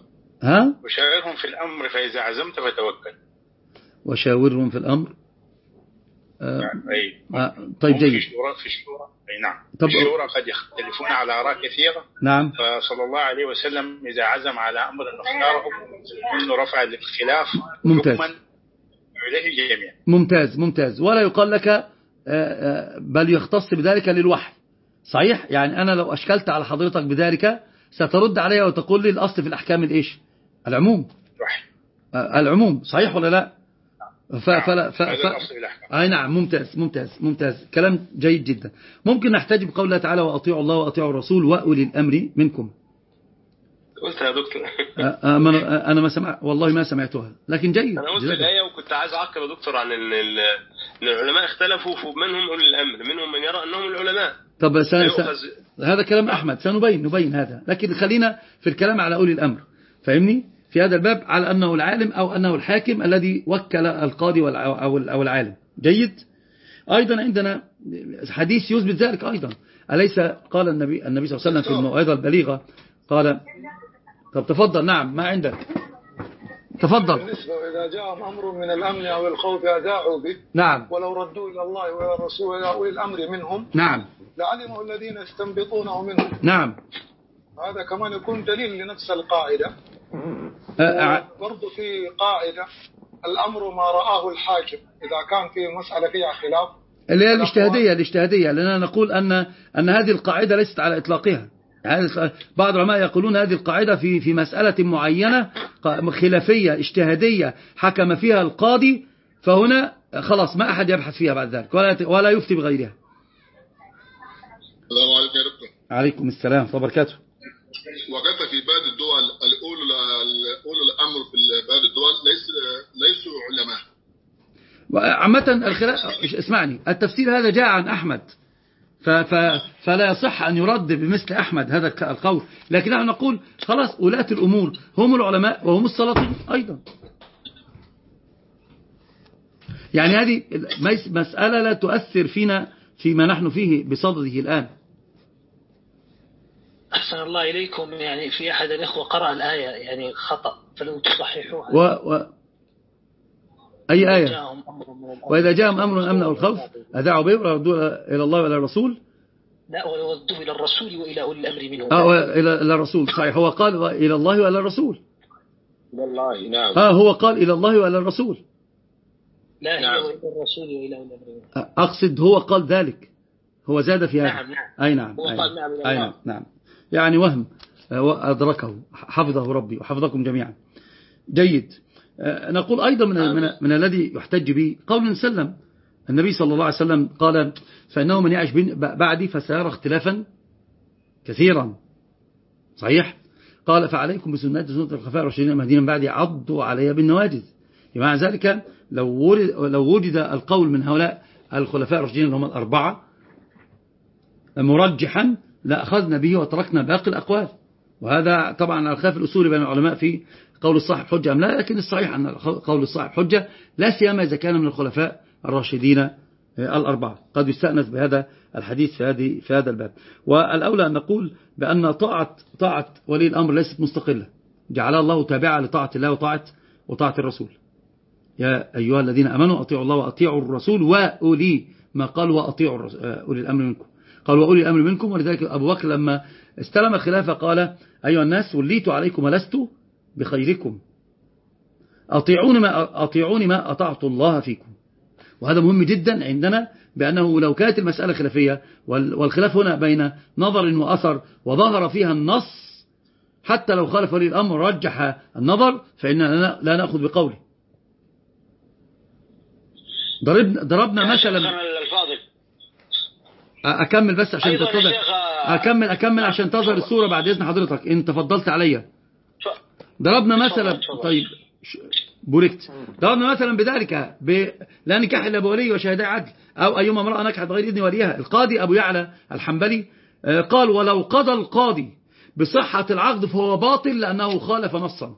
ها؟ وشاورهم في الأمر فإذا عزمت فتوكل. وشاورهم في الأمر آه أي. آه طيب جيد. في الشورى في الشورى أي نعم. طب في الشورى قد يختلفون على آراء كثيرة. نعم. فصلى الله عليه وسلم إذا عزم على أمر اختاره إنه رفع الخلاف ممتاز. حكما إليه جميعا. ممتاز ممتاز. ولا يقال لك بل يختص بذلك للوحي. صحيح. يعني أنا لو أشكلت على حضرتك بذلك سترد علي وتقول لي الأصل في الأحكام الإيش؟ العموم. وحي. العموم. صحيح ولا لا؟ ف... فلا ف... ف... أي نعم. ممتاز ممتاز ممتاز. كلام جيد جدا. ممكن نحتاج بقول الله تعالى وأطيعوا الله وأطيعوا الرسول وأولي الأمر منكم. قلت يا دكتور. أنا ما سمع والله ما سمعتها لكن جيد. أنا قلت الآية وكنت عايز أعقب يا دكتور عن إن العلماء اختلفوا منهم أولي الأمر منهم من يرى أنهم العلماء. طب س... س... هذا كلام أحمد سنبين نبين هذا لكن خلينا في الكلام على أولي الأمر. فاهمني في هذا الباب على أنه العالم أو أنه الحاكم الذي وكل القاضي أو العالم. جيد. أيضا عندنا حديث يثبت ذلك أيضا. أليس قال النبي النبي صلى الله عليه وسلم في الموعظة البليغة قال طب تفضل. نعم ما عندك تفضل. بالنسبة إذا جاءهم أمر من الأمن أو الخوف أذاعوا به. نعم. ولو ردوا إلى الله وإلى الرسول وإلى أولي الأمر منهم. نعم. لعلموا الذين يستنبطونه منهم. نعم. هذا كمان يكون دليل لنفس القاعدة. أه برضو في قاعدة الأمر ما رآه الحاكم إذا كان في مسألة فيها خلاف اللي هي الاجتهادية الاجتهادية لأننا نقول أن أن هذه القاعدة ليست على إطلاقها. يعني بعض العلماء يقولون هذه القاعدة في في مسألة معينة خلافية اجتهادية حكم فيها القاضي فهنا خلاص ما أحد يبحث فيها بعد ذلك ولا ولا يفتي بغيرها. السلام عليكم يا دكتور. عليكم السلام وبركاته. وقفت في بعض الدول الأولى الأولى الأمر في بعض الدول ليس ليسوا علماء. عامة الخلاف اسمعني التفسير هذا جاء عن أحمد ف ف فلا يصح أن يرد بمثل أحمد هذا القول لكن نحن نقول خلاص ولاة الأمور هم العلماء وهم السلاطين أيضا. يعني هذه مسألة لا تؤثر فينا فيما نحن فيه بصدده الآن. أحسن الله إليكم. يعني في أحد الإخوة قرأ الآية يعني خطأ فلو تصححوها. و... و... أي آية؟ وإذا جاءهم أمر الأمن أو الخوف أذاعوا به وردوا إلى الله وإلى الرسول. لا وردوا إلى الرسول وإلى أولي الأمر منهم. آه إلى إلى الرسول صحيح. هو قال إلى الله وإلى الرسول. والله نعم. آه هو قال إلى الله وإلى الرسول. لا هي وإلى الرسول وإلى أولي الأمر. أقصد هو قال ذلك. هو زاد في هذا. نعم نعم. أي نعم. هو قال نعم. أي نعم نعم. يعني وهم أدركه حفظه ربي وحفظكم جميعا. جيد. نقول أيضا من, من, من الذي يحتج به قول سلم النبي صلى الله عليه وسلم قال فإنه من يعيش بعدي فسيرى اختلافا كثيرا. صحيح. قال فعليكم بسنة سنة الخلفاء الراشدين المهديين بعدي عضوا علي بالنواجذ. بمعنى ذلك لو لو وجد القول من هؤلاء الخلفاء الراشدين اللي هم الأربعة مرجحا لأخذنا به وتركنا باقي الأقوال. وهذا طبعا على الخلاف الأصولي بين العلماء في قول الصاحب حجة أم لا لكن الصحيح أن قول الصاحب حجة لا سيما إذا كان من الخلفاء الراشدين الأربعة. قد يستأنس بهذا الحديث في هذه في هذا الباب. والأولى أن نقول بأن طاعة طاعة ولي الأمر ليست مستقلة جعلها الله تابعة لطاعة الله وطاعة وطاعة الرسول. يا أيها الذين أمنوا أطيعوا الله وأطيعوا الرسول وأولي ما قال وأطيعوا أولي الأمر منكم قال وأولي الأمر منكم. ولذلك أبو بكر لما استلم الخلافة قال أيها الناس وليت عليكم ولست بخيركم أطيعوني ما أطيعوني ما أطعت الله فيكم. وهذا مهم جدا عندنا بأنه لو كانت المسألة خلافية والخلاف هنا بين نظر وأثر وظهر فيها النص حتى لو خالف ولي الأمر رجح النظر فإننا لا نأخذ بقوله. ضربنا ضربنا مثلا أكمل بس عشان تتضح أكمل أكمل عشان تظهر الصورة بعد إذن حضرتك إن تفضلت عليا. ضربنا مثلا طيب بوركت ضربنا مثلا بذلك ب... لا نكاح إلا بولي وشهداء عدل أو أيما امرأة نكحت غير إذن وليها. القاضي أبو يعلى الحنبلي قال ولو قضى القاضي بصحة العقد فهو باطل لأنه خالف نصا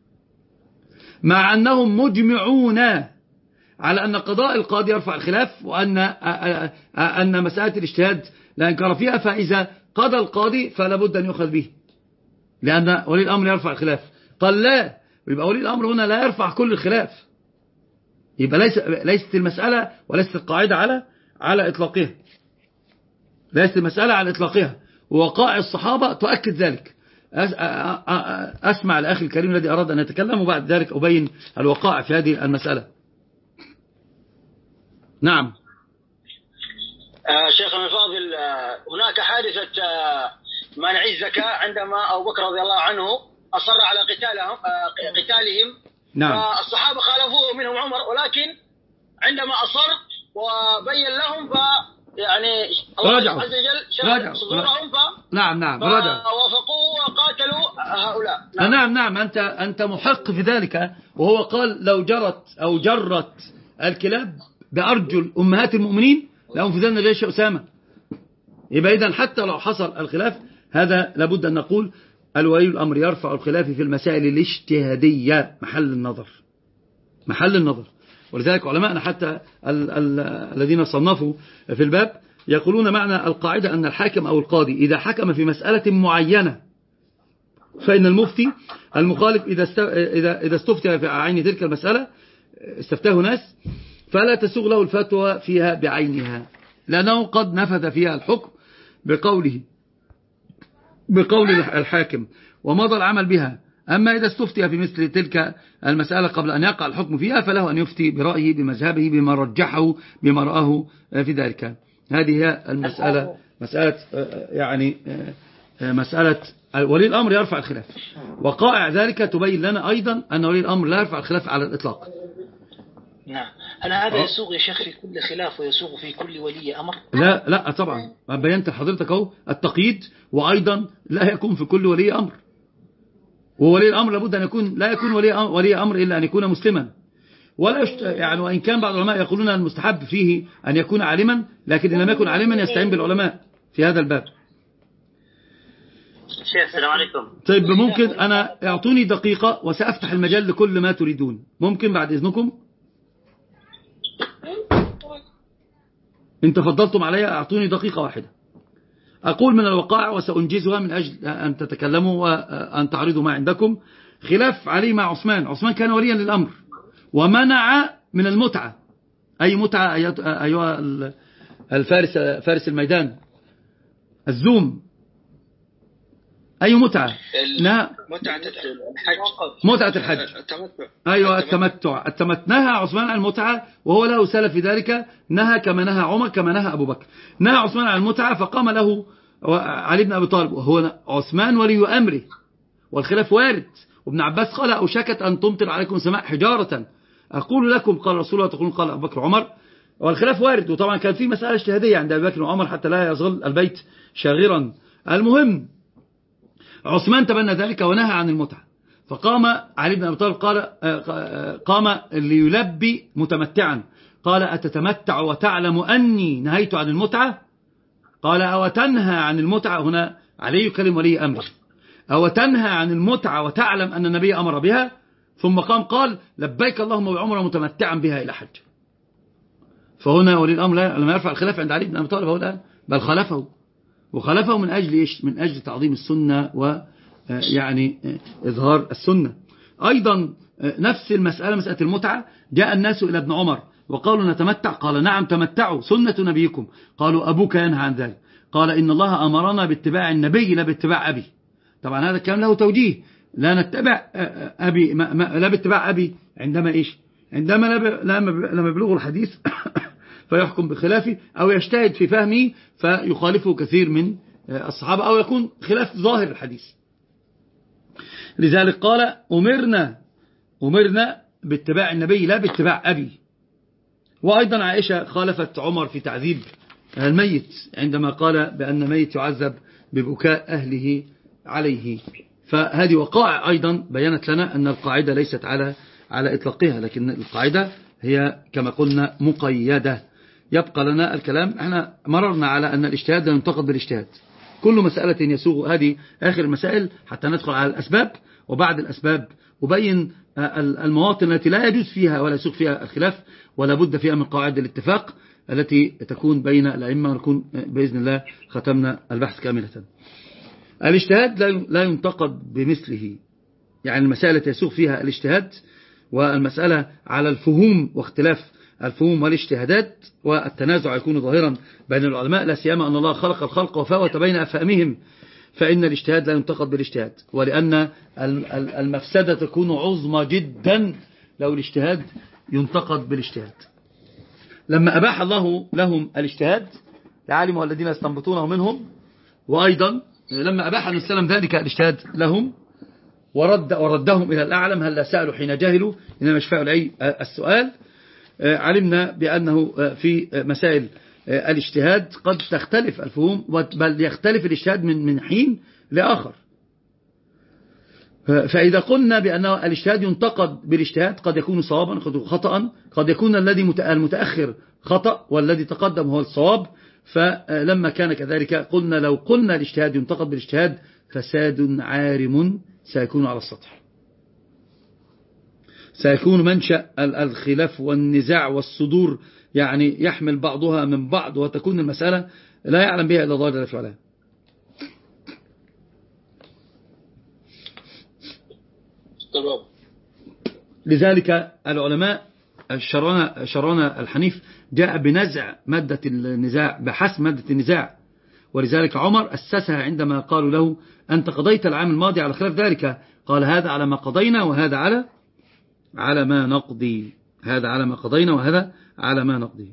مع أنهم مجمعون على أن قضاء القاضي يرفع الخلاف وأن أن مسألة الاجتهاد لا إنكار فيها فإذا قضى القاضي فلا بد أن يؤخذ به لأن ولي الأمر يرفع الخلاف. قال لا يبقى ولي الأمر هنا لا يرفع كل الخلاف يبقى ليس ليست المسألة وليست القاعدة على على إطلاقها، ليست المسألة على إطلاقها، ووقائع الصحابة تؤكد ذلك. أسمع الأخي الكريم الذي أراد أن يتكلم، وبعد ذلك أبين الوقائع في هذه المسألة. نعم. آه شيخنا الفاضل، آه هناك حادثة آه منع الزكاة عندما أبو بكر رضي الله عنه أصر على قتالهم آه قتالهم نعم. فالصحابة خالفوه منهم عمر، ولكن عندما أصر وبين لهم ف يعني الله عز وجل شرح صدورهم ف نعم نعم رجع وافقوا وقاتلوا هؤلاء. نعم نعم, نعم. أنت أنت محق في ذلك. وهو قال لو جرت أو جرت الكلاب بأرجل أمهات المؤمنين لأنفذن جيش أسامة. يبقى إذن حتى لو حصل الخلاف هذا لابد أن نقول الولي الأمر يرفع الخلاف في المسائل الاجتهادية محل النظر، محل النظر. ولذلك علماءنا حتى ال ال الذين صنفوا في الباب يقولون معنى القاعدة أن الحاكم أو القاضي إذا حكم في مسألة معينة فإن المفتي المخالف إذا إذا إذا استفتى في عين تلك المسألة استفتاه ناس فلا تسوغ له الفتوى فيها بعينها، لأنه قد نفذ فيها الحكم بقوله بقول الحاكم ومضى العمل بها. أما إذا استفتي في مثل تلك المسألة قبل أن يقع الحكم فيها فله أن يفتي برأيه بمذهبه بما رجحه بما رآه في ذلك. هذه هي المسألة، مسألة يعني مسألة ولي الأمر يرفع الخلاف. وقائع ذلك تبين لنا أيضا أن ولي الأمر لا يرفع الخلاف على الإطلاق. نعم. هل هذا يسوغ يا شيخ في كل خلاف ويسوغ في كل ولي أمر؟ لا لا طبعا، بينت لحضرتك اهو التقييد، وأيضا لا يكون في كل ولي أمر. وولي الأمر لابد أن يكون لا يكون ولي أمر, ولي أمر إلا أن يكون مسلما. ولا يشت... يعني وإن كان بعض العلماء يقولون المستحب فيه أن يكون عالما، لكن إن لم يكن عالما يستعين بالعلماء في هذا الباب. شيخ السلام عليكم. طيب ممكن أنا اعطوني دقيقة وسأفتح المجال لكل ما تريدون، ممكن بعد إذنكم؟ إن تفضلتم علي أعطوني دقيقة واحدة أقول من الوقائع وسأنجزها من أجل أن تتكلموا وأن تعرضوا ما عندكم. خلاف علي مع عثمان. عثمان كان وليا للأمر ومنع من المتعة. أي متعة أيها الفارس فارس الميدان الزوم؟ أي متعة؟ متعة الحج. متعة الحج. أيوة التمتع. التمتع نهى عثمان عن المتعة وهو له سلف في ذلك، نهى كما نهى عمر كما نهى أبو بكر. نهى عثمان عن المتعة فقام له علي بن أبي طالب وهو عثمان ولي أمره، والخلاف وارد. وابن عباس قال أوشكت أن تمطر عليكم السماء حجارة أقول لكم قال رسول الله تقولون قال أبو بكر وعمر، والخلاف وارد. وطبعا كان في مسألة اجتهادية عند أبي بكر وعمر حتى لا يظل البيت شاغرا. المهم عثمان تبنى ذلك ونهى عن المتعة، فقام علي بن أبي طالب قال قام ليلبي متمتعا قال أتتمتع وتعلم أني نهيت عن المتعة؟ قال أو تنهى عن المتعة؟ هنا علي يكلم ولي أمره. أو تنهى عن المتعة وتعلم أن النبي أمر بها؟ ثم قام قال لبيك اللهم بعمره متمتعا بها إلى حج. فهنا ولي الأمر لما يرفع الخلاف عند علي بن أبي طالب هو الآن بل خلفه، وخلفه من أجل إيش؟ من أجل تعظيم السنة ويعني إظهار السنة. أيضا نفس المسألة مسألة المتعة، جاء الناس إلى ابن عمر وقالوا نتمتع، قال نعم تمتعوا سنة نبيكم. قالوا أبوك ينهى عن ذلك، قال إن الله أمرنا باتباع النبي لا باتباع أبي. طبعا هذا الكلام له توجيه، لا نتبع أبي ما ما لا باتباع أبي عندما إيش؟ عندما لما يبلغوا الحديث فيحكم بخلافه أو يجتهد في فهمه فيخالفه كثير من الصحابة أو يكون خلاف ظاهر الحديث. لذلك قال أمرنا أمرنا باتباع النبي لا باتباع أبي. وأيضا عائشة خالفت عمر في تعذيب الميت عندما قال بأن الميت يعذب ببكاء أهله عليه. فهذه وقائع أيضا بيّنت لنا أن القاعدة ليست على على إطلاقها، لكن القاعدة هي كما قلنا مقيدة. يبقى لنا الكلام، احنا مررنا على أن الاجتهاد لا ينتقد بالاجتهاد. كل مسألة يسوغ، هذه آخر المسائل حتى ندخل على الأسباب، وبعد الأسباب وبين المواطن التي لا يجوز فيها ولا يسوغ فيها الخلاف ولا بد فيها من قواعد الاتفاق التي تكون بين الأئمة، ونكون بإذن الله ختمنا البحث كاملة. الاجتهاد لا ينتقد بمثله، يعني المسائل التي يسوغ فيها الاجتهاد والمسألة على الفهوم واختلاف الفهوم والاجتهادات، والتنازع يكون ظاهرا بين العلماء، لا سيما أن الله خلق الخلق وفاوت بين أفهامهم، فإن الاجتهاد لا ينتقد بالاجتهاد، ولأن المفسدة تكون عظمى جدا لو الاجتهاد ينتقد بالاجتهاد. لما أباح الله لهم الاجتهاد لعلموا الذين يستنبطونه منهم، وأيضا لما أباح النبي صلى الله عليه وسلم ذلك الاجتهاد لهم ورد وردهم إلى الأعلم هل لا سألوا حين جهلوا إنما يشفعوا العي السؤال، علمنا بأنه في مسائل الاجتهاد قد تختلف الفهوم، بل يختلف الاجتهاد من من حين لآخر. فإذا قلنا بأن الاجتهاد ينتقد بالاجتهاد قد يكون صوابا قد يكون خطأ، قد يكون الذي المتأخر خطأ والذي تقدم هو الصواب، فلما كان كذلك قلنا لو قلنا الاجتهاد ينتقد بالاجتهاد فساد عارم سيكون على السطح، سيكون منشأ الخلاف والنزاع والصدور، يعني يحمل بعضها من بعض، وتكون المسألة لا يعلم بها إلا الله جل في علاه. لذلك العلماء شرعنا شرعنا الحنيف جاء بنزع مادة النزاع، بحسم مادة النزاع، ولذلك عمر أسسها عندما قالوا له أنت قضيت العام الماضي على خلاف ذلك، قال هذا على ما قضينا وهذا على على ما نقضي، هذا على ما قضينا وهذا على ما نقضي.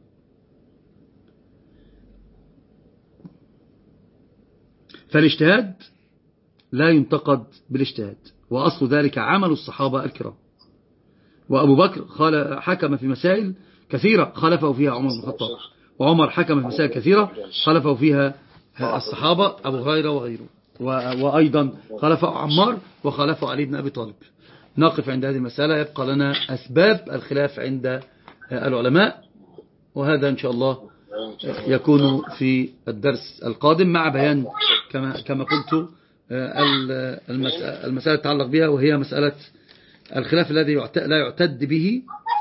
فالاجتهاد لا ينتقد بالاجتهاد، وأصل ذلك عمل الصحابة الكرام. وأبو بكر حكم في مسائل كثيرة خلفه فيها عمر بن الخطاب، وعمر حكم في مسائل كثيرة خلفه فيها الصحابة أبو هريرة وغيره، وأيضا خلفه عمار وخلفه علي بن أبي طالب. نقف عند هذه المسألة، يبقى لنا أسباب الخلاف عند العلماء، وهذا إن شاء الله يكون في الدرس القادم مع بيان كما كما قلت المسألة تتعلق بها، وهي مسألة الخلاف الذي لا يعتد به،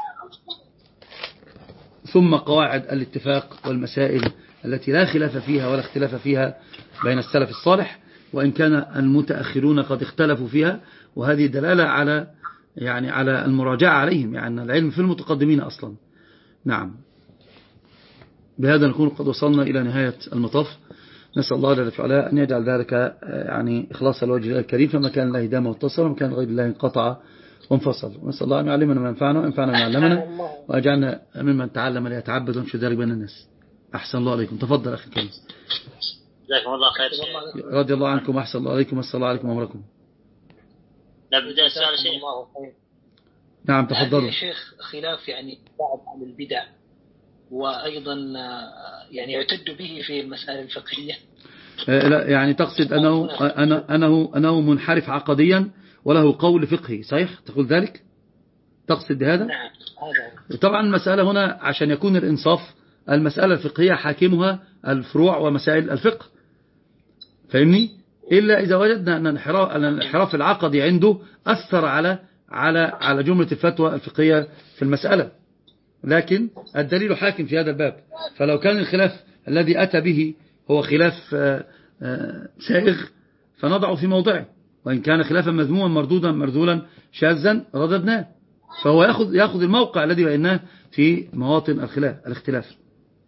ثم قواعد الاتفاق والمسائل التي لا خلاف فيها ولا اختلاف فيها بين السلف الصالح، وإن كان المتأخرون قد اختلفوا فيها، وهذه دلالة على يعني على المراجعة عليهم، يعني العلم في المتقدمين أصلا. نعم، بهذا نكون قد وصلنا إلى نهاية المطاف. نسأل الله جل وعلا أن يجعل ذلك يعني إخلاص الوجه الله الكريم، فما كان الله دام واتصل وما كان غير الله انقطع وانفصل. ونسأل الله أن يعلمنا ما ينفعنا وينفعنا ما علمنا، وأجعلنا ممن تعلم ليتعبد وينشر ذلك بين الناس. أحسن الله عليكم. تفضل أخي الكريم. جزاكم الله خير. رضي الله عنكم. أحسن الله عليكم. السلام عليكم وبركاته. نبدأ السؤال شيخ. نعم تفضلوا. شيخ خلاف يعني بعض عن البدع، وأيضا يعني يعتد به في المسائل الفقهية. لا يعني تقصد أنه أنه أنه منحرف عقديا وله قول فقهي، صحيح تقول ذلك؟ تقصد هذا؟ نعم هذا. طبعا المسألة هنا عشان يكون الإنصاف، المسألة الفقهية حاكمها الفروع ومسائل الفقه، فاهمني؟ إلا إذا وجدنا أن الانحراف العقدي عنده أثر على على على جملة الفتوى الفقهية في المسألة، لكن الدليل حاكم في هذا الباب. فلو كان الخلاف الذي أتى به هو خلاف سائغ فنضعه في موضعه، وإن كان خلافا مذموما مردودا مرذولا شاذا رددناه، فهو يأخذ يأخذ الموقع الذي بيناه في مواطن الخلاف الاختلاف.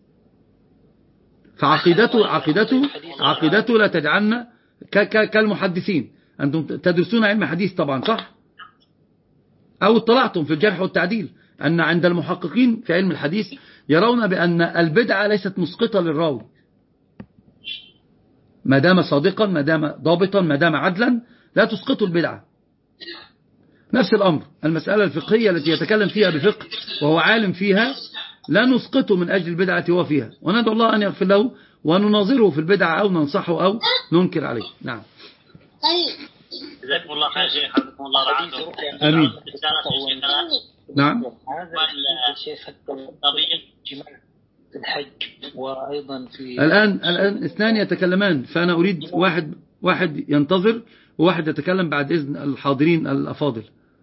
فعقيدته عقيدته عقيدته لا تجعلنا كالمحدثين. أنتم تدرسون علم حديث طبعا صح؟ أو اطلعتم في الجرح والتعديل أن عند المحققين في علم الحديث يرون بأن البدعة ليست مسقطة للراوي، ما دام صادقا ما دام ضابطا ما دام عدلا لا تسقط البدعة. نفس الأمر المسألة الفقهية التي يتكلم فيها بفقه وهو عالم فيها لا نسقطه من أجل البدعة هو فيها، وندعو الله أن يغفر له ونناظره في البدعة أو ننصحه أو ننكر عليه. نعم جزاكم الله خير شيخ، حفظكم الله ورعاكم. آمين. نعم. هذا الشيخ الجماع في الحج وأيضا في الآن الآن اثنان يتكلمان، فأنا أريد واحد واحد ينتظر وواحد يتكلم بعد إذن الحاضرين الأفاضل.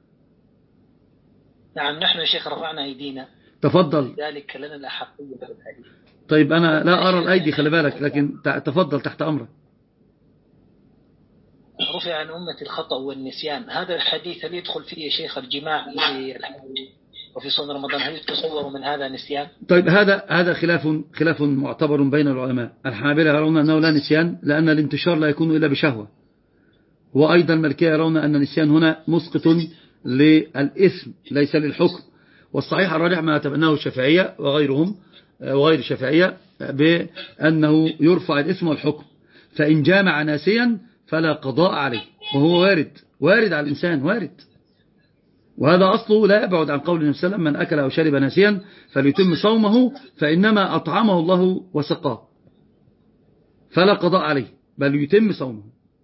نعم نحن يا شيخ رفعنا أيدينا. تفضل. ذلك لنا الأحقية في الحديث. طيب أنا لا أرى الأيدي خلي بالك، لكن تفضل تحت أمرك. رفع عن أمة الخطأ والنسيان، هذا الحديث هل يدخل فيه يا شيخ الجماع في وفي صوم رمضان؟ هل يتصور من هذا نسيان؟ طيب هذا هذا خلاف خلاف معتبر بين العلماء. الحنابلة يرون أنه لا نسيان لأن الانتشار لا يكون إلا بشهوة، وأيضا المالكية يرون أن النسيان هنا مسقط للإثم ليس للحكم. والصحيح الراجح ما تبناه الشافعية وغيرهم وغير الشافعية بأنه يرفع الإثم والحكم، فإن جامع ناسيا فلا قضاء عليه، وهو وارد وارد على الإنسان وارد، وهذا أصله لا يبعد عن قول النبي صلى الله عليه وسلم: من أكل أو شرب ناسيا فليتم صومه فإنما أطعمه الله وسقاه، فلا قضاء عليه بل يتم صومه.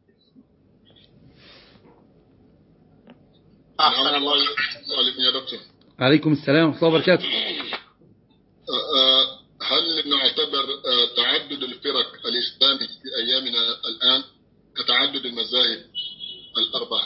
أحسن الله عليكم يا دكتور. عليكم السلام ورحمة الله وبركاته. هل نعتبر تعدد الفرق الإسلامي في أيامنا الآن كتعدد المذاهب الأربعة؟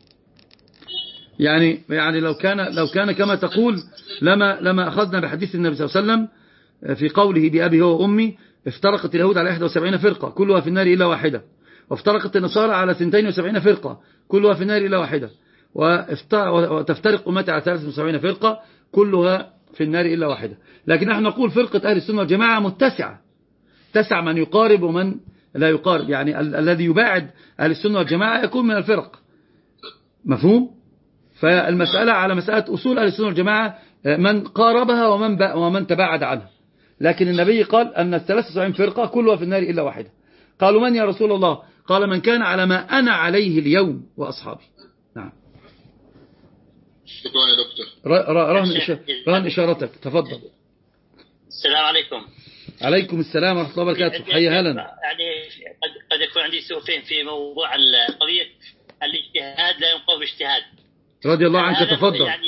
يعني يعني لو كان لو كان كما تقول لما لما أخذنا بحديث النبي صلى الله عليه وسلم في قوله بأبي هو وأمي: افترقت اليهود على إحدى وسبعين فرقة كلها في النار إلا واحدة، وافترقت النصارى على اثنتين وسبعين فرقة كلها في النار إلا واحدة، وتفترق أمتي على ثلاث وسبعين فرقة كلها في النار إلا واحدة. لكن نحن نقول فرقة أهل السنة والجماعة متسعة، تسع من يقارب ومن لا يقارب، يعني ال الذي يباعد أهل السنة والجماعة يكون من الفرق. مفهوم؟ فالمسألة على مسألة أصول أهل السنة والجماعة من قاربها ومن, ومن تباعد عنها. لكن النبي قال أن الثلاث وسبعين فرقة كلها في النار إلا واحدة. قالوا: من يا رسول الله؟ قال: من كان على ما أنا عليه اليوم وأصحابي. نعم. شكرا يا دكتور. رهن إشارتك، تفضل. السلام عليكم. عليكم السلام ورحمة الله وبركاته. حيا هلا. يعني قد قد يكون عندي سوء فهم في موضوع القضية الاجتهاد لا ينقض باجتهاد. رضي الله عنك، تفضل. يعني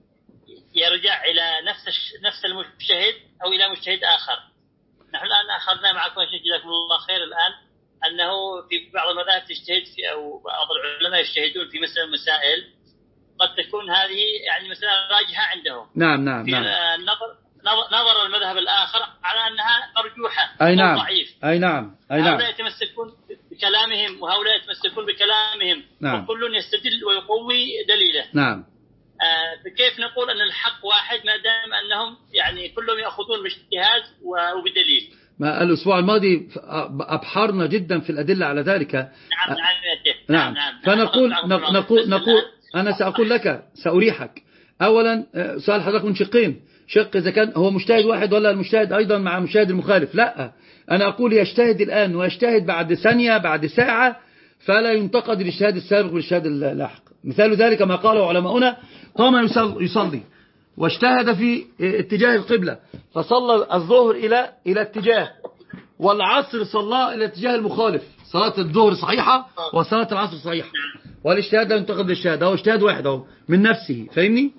يرجع إلى نفس نفس المجتهد أو إلى مجتهد آخر. نحن الآن أخذنا معكم جزاكم الله خير الآن أنه في بعض المذاهب تجتهد في أو بعض العلماء يجتهدون في مثل المسائل قد تكون هذه يعني مسألة راجحة عندهم. نعم نعم في نعم. نظر نظر المذهب الآخر على أنها مرجوحة أي نعم ضعيف. أي نعم أي نعم. هؤلاء يتمسكون بكلامهم وهؤلاء يتمسكون بكلامهم. نعم. وكل يستدل ويقوي دليله. نعم. آه كيف نقول أن الحق واحد ما دام أنهم يعني كلهم يأخذون باجتهاد وبدليل؟ ما الأسبوع الماضي أبحرنا جدا في الأدلة على ذلك. نعم نعم نعم, نعم. فنقول نقول نقول, نقول أنا سأقول لك سأريحك. أولا سؤال حضرتك من شقين: شق إذا كان هو مجتهد واحد ولا المجتهد أيضا مع مجتهد المخالف. لا، أنا أقول يجتهد الآن ويجتهد بعد ثانية بعد ساعة فلا ينتقد الاجتهاد السابق بالاجتهاد اللاحق. مثال ذلك ما قاله علماؤنا: قام يصلي واجتهد في اتجاه القبلة فصلى الظهر إلى إلى اتجاه، والعصر صلى إلى اتجاه المخالف. صلاة الظهر صحيحة وصلاة العصر صحيحة، والاجتهاد لا ينتقد الاجتهاد، هو اجتهاد واحد هو من نفسه. فاهمني؟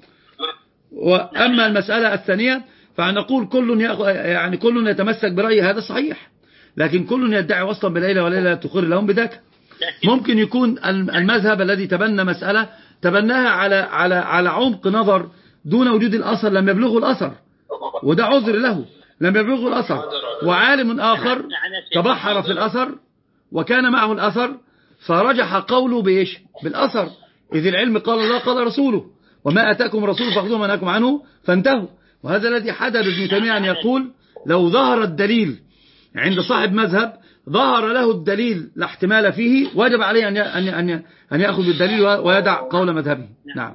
وأما المسألة الثانية فنقول كل يعني كل يتمسك برأي هذا صحيح، لكن كل يدعي وصلا بليلة وليلة تقر لهم بذاك. ممكن يكون المذهب الذي تبنى مسألة تبناها على على على عمق نظر دون وجود الأثر، لم يبلغه الأثر، وده عذر له، لم يبلغه الأثر. وعالم آخر تبحر في الأثر وكان معه الأثر فرجح قوله بإيش؟ بالأثر، إذ العلم قال الله قال رسوله، وما أتاكم رسول فاخذوه ما نهاكم عنه فانتهوا. وهذا الذي حدث ابن تيمية أن يقول: لو ظهر الدليل عند صاحب مذهب ظهر له الدليل لا احتمال فيه وجب عليه أن أن أن يأخذ بالدليل ويدع قول مذهبه. نعم.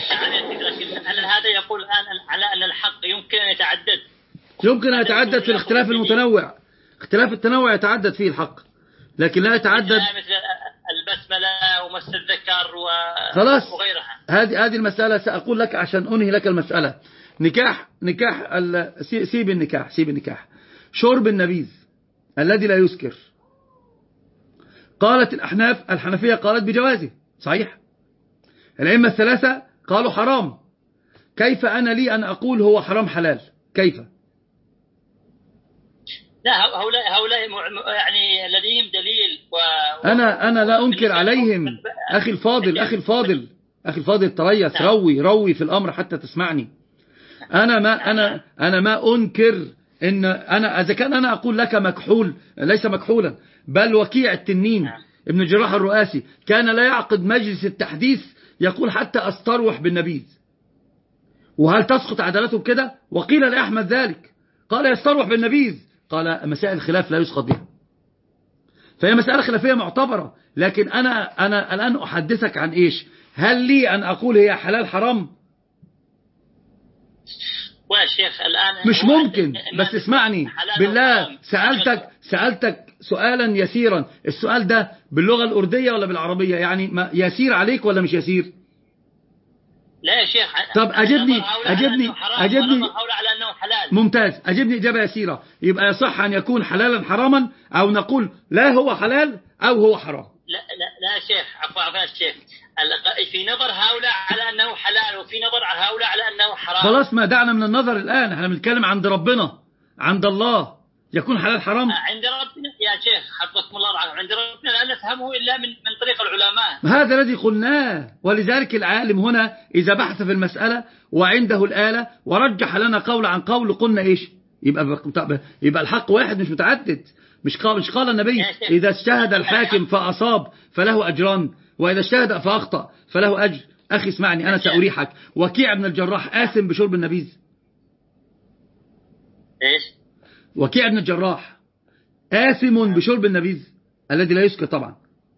هل هذا يقول الآن على أن الحق يمكن أن يتعدد؟ يمكن أن يتعدد في الاختلاف المتنوع. اختلاف التنوع يتعدد فيه الحق، لكن لا يتعدد مثل البسملة ومس الذكر وغيرها. هذه هذه المسألة سأقول لك عشان أنهي لك المسألة. نكاح نكاح سيب النكاح سيب النكاح شرب النبيذ الذي لا يسكر، قالت الأحناف الحنفية قالت بجوازه صحيح، الأئمة الثلاثة قالوا حرام. كيف أنا لي أن أقول هو حرام حلال؟ كيف؟ لا هؤلاء هؤلاء يعني لديهم دليل و... أنا أنا لا أنكر عليهم أخي الفاضل أخي الفاضل أخي الفاضل تريث روي روي في الأمر حتى تسمعني. أنا ما أنا أنا ما أنكر إن أنا إذا كان أنا أقول لك مكحول ليس مكحولا بل وكيع التنين ابن الجراح الرؤاسي كان لا يعقد مجلس التحديث يقول حتى أستروح بالنبيذ. وهل تسقط عدالته بكده؟ وقيل لأحمد ذلك قال يستروح بالنبيذ، قال مسائل الخلاف لا يسقط بها. فهي مسألة خلافية معتبرة، لكن أنا أنا الآن أحدثك عن إيش؟ هل لي أن أقول هي حلال حرام؟ والشيخ الآن مش ممكن. بس اسمعني بالله، سألتك سألتك سؤالا يسيرا، السؤال ده باللغة الأردية ولا بالعربية؟ يعني ما يسير عليك ولا مش يسير؟ لا يا شيخ. طب أجبني أجبني أجبني ممتاز، أجبني إجابة يسيرة. يبقى يصح أن يكون حلالا حراما، أو نقول لا هو حلال أو هو حرام؟ لا لا لا يا شيخ، عفوا عفوا يا شيخ، في نظر هؤلاء على أنه حلال، وفي نظر هؤلاء على أنه حرام. خلاص ما دعنا من النظر الآن، احنا بنتكلم عند ربنا، عند الله يكون حلال حرام. عند ربنا يا شيخ حفظكم الله رعاكم، عند ربنا لا نفهمه إلا من من طريق العلماء. هذا الذي قلناه، ولذلك العالم هنا إذا بحث في المسألة وعنده الآلة ورجح لنا قول عن قول، قلنا إيش؟ يبقى يبقى الحق واحد مش متعدد. مش قال مش قال النبي إذا اجتهد الحاكم فأصاب فله أجران، وإذا اجتهد فأخطأ فله أجر. أخي اسمعني أنا سأريحك، وكيع بن الجراح آثم بشرب النبيذ. إيش؟ وكيع بن الجراح آثم بشرب النبيذ الذي لا يسكر طبعا.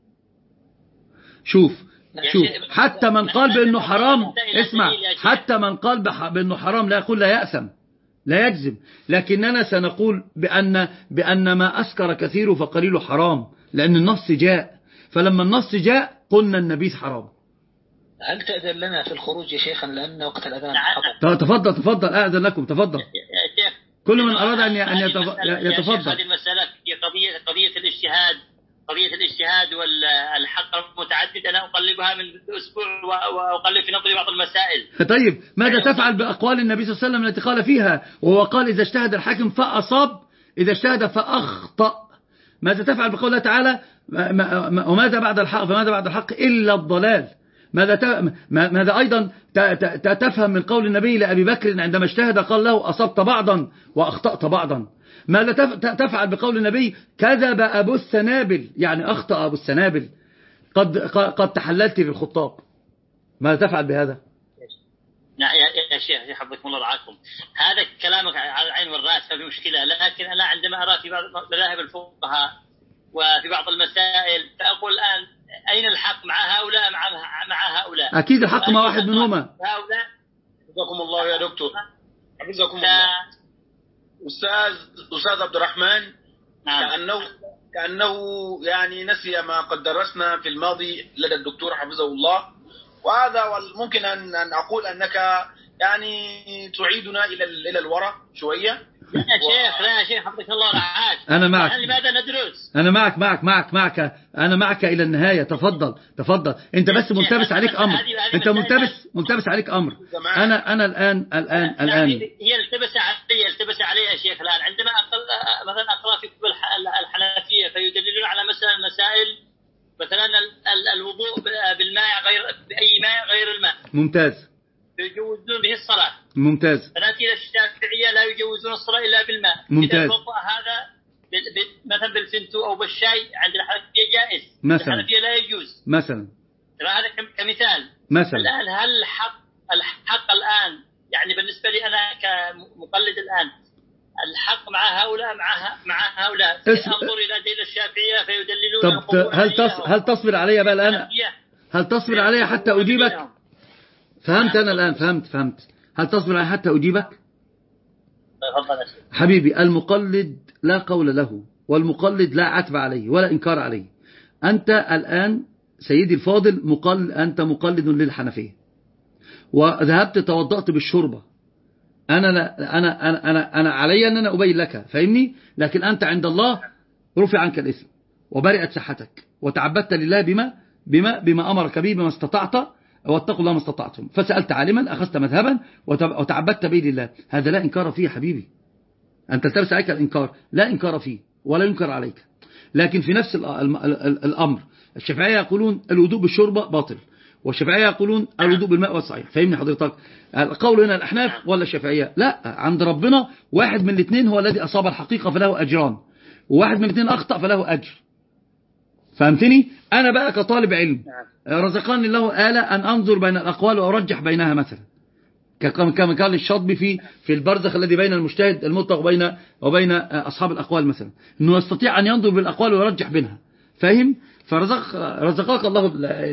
شوف شوف حتى من قال بأنه حرام، اسمع، حتى من قال بأنه حرام لا يقول لا يأثم، لا يجزم، لكننا سنقول بأن بأن ما أسكر كثير فقليل حرام، لأن النص جاء. فلما النص جاء قلنا النبيذ حرام. هل تأذن لنا في الخروج يا شيخنا لأن وقت الأذان حضر؟ تفضل تفضل أأذن لكم، تفضل. كل من أراد أن يتفضل. هذه المسألة قضية قضية الاجتهاد، قضية الاجتهاد والحق المتعدد، أنا أقلبها من أسبوع وأقلب في نظري بعض المسائل. طيب ماذا تفعل بأقوال النبي صلى الله عليه وسلم التي قال فيها، وهو قال إذا اجتهد الحاكم فأصاب، إذا اجتهد فأخطأ؟ ماذا تفعل بقول الله تعالى وماذا بعد الحق، فماذا بعد الحق إلا الضلال؟ ماذا ماذا أيضا تفهم من قول النبي لأبي بكر عندما اجتهد قال له أصبت بعضا وأخطأت بعضا؟ ماذا تفعل بقول النبي كذب أبو السنابل، يعني أخطأ أبو السنابل، قد قد تحللت بالخطاب؟ ماذا تفعل بهذا؟ يا شيخ حفظكم الله رعاكم، هذا كلامك على العين والرأس ففي مشكلة، لكن أنا عندما أرى في بعض مذاهب الفقهاء وفي بعض المسائل فأقول الآن أين الحق مع هؤلاء مع مع هؤلاء؟ أكيد الحق مع واحد منهما. هؤلاء حفظكم الله يا دكتور، حفظكم الله. أستاذ أستاذ عبد الرحمن، نعم. كأنه كأنه يعني نسي ما قد درسنا في الماضي لدى الدكتور حفظه الله، وهذا ممكن أن أن أقول أنك يعني تعيدنا إلى إلى الوراء شوية. لا يا شيخ، لا يا شيخ حفظك الله رعاك، أنا معك. لماذا ندرس؟ أنا معك معك معك معك أنا معك إلى النهاية. تفضل تفضل. أنت بس ملتبس عليك أمر، أنت ملتبس ملتبس عليك أمر. أنا أنا الآن الآن الآن هي التبس علي التبس علي يا شيخ. الآن عندما مثلا أقرأ في كتب الحنفية فيدللون على مثلا مسائل مثلا الوضوء بالماء غير بأي ماء غير الماء. ممتاز. يجوزون به الصلاة. ممتاز. فنأتي إلى الشافعية لا يجوزون الصلاة إلا بالماء. ممتاز. هذا مثلا بالفنتو أو بالشاي عند الحنفية جائز، مثلا الحنفية لا يجوز مثلا. هذا كمثال. مثلا الآن هل الحق الحق الآن يعني بالنسبة لي أنا كمقلد الآن الحق مع هؤلاء مع مع هؤلاء انظر إلى دليل الشافعية فيدللون. طب هل تص... هل تصبر علي بقى الآن؟ هل تصبر علي حتى أجيبك؟ فهمت أنا الآن فهمت فهمت هل تصبر علي حتى أجيبك؟ حبيبي، المقلد لا قول له، والمقلد لا عتب عليه ولا إنكار عليه. أنت الآن سيدي الفاضل مقل أنت مقلد للحنفية، وذهبت توضأت بالشوربة. أنا لا أنا أنا أنا أنا علي أن أنا أبين لك، فاهمني؟ لكن أنت عند الله رفع عنك الإثم وبرئت صحتك، وتعبدت لله بما بما بما أمرك به بما استطعت، واتقوا الله ما استطعتم. فسألت عالما أخذت مذهبا وتعبدت به لله. هذا لا إنكار فيه حبيبي. أنت التبس عليك الإنكار، لا إنكار فيه ولا ينكر عليك. لكن في نفس الأمر الشافعية يقولون الوضوء بالشوربة باطل، والشافعية يقولون الوضوء بالماء والصحيح. فهمني حضرتك؟ القول هنا الأحناف ولا الشافعية؟ لا، عند ربنا واحد من الاثنين هو الذي أصاب الحقيقة فله أجران، وواحد من الاثنين أخطأ فله أجر. فهمتني؟ أنا بقى كطالب علم رزقني الله آلة أن أنظر بين الأقوال وأرجح بينها مثلا، كما قال الشاطبي في في البرزخ الذي بين المجتهد المطلق وبين وبين أصحاب الأقوال مثلا، أنه يستطيع أن ينظر بالأقوال ويرجح بينها. فاهم؟ فرزق رزقك الله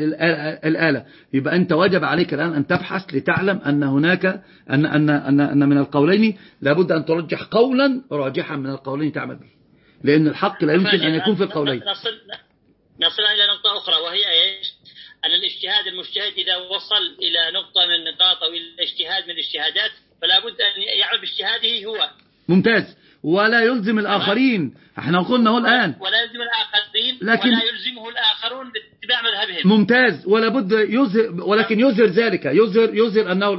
الآلة. يبقى أنت وجب عليك الآن أن تبحث لتعلم أن هناك أن أن أن, أن من القولين لابد أن ترجح قولا راجحا من القولين تعمل به، لأن الحق لا يمكن أن يكون في القولين. نصل نصل إلى نقطة أخرى وهي إيش؟ أن الاجتهاد المجتهد إذا وصل إلى نقطة من النقاط أو إلى اجتهاد من الاجتهادات فلا بد أن يعمل باجتهاده هو. ممتاز. ولا يلزم الآخرين، احنا قلنا هو الآن ولا يلزم الآخرين لكن ولا يلزمه الآخرون باتباع مذهبهم. ممتاز. ولا بد يظهر، ولكن يظهر ذلك، يظهر يظهر أنه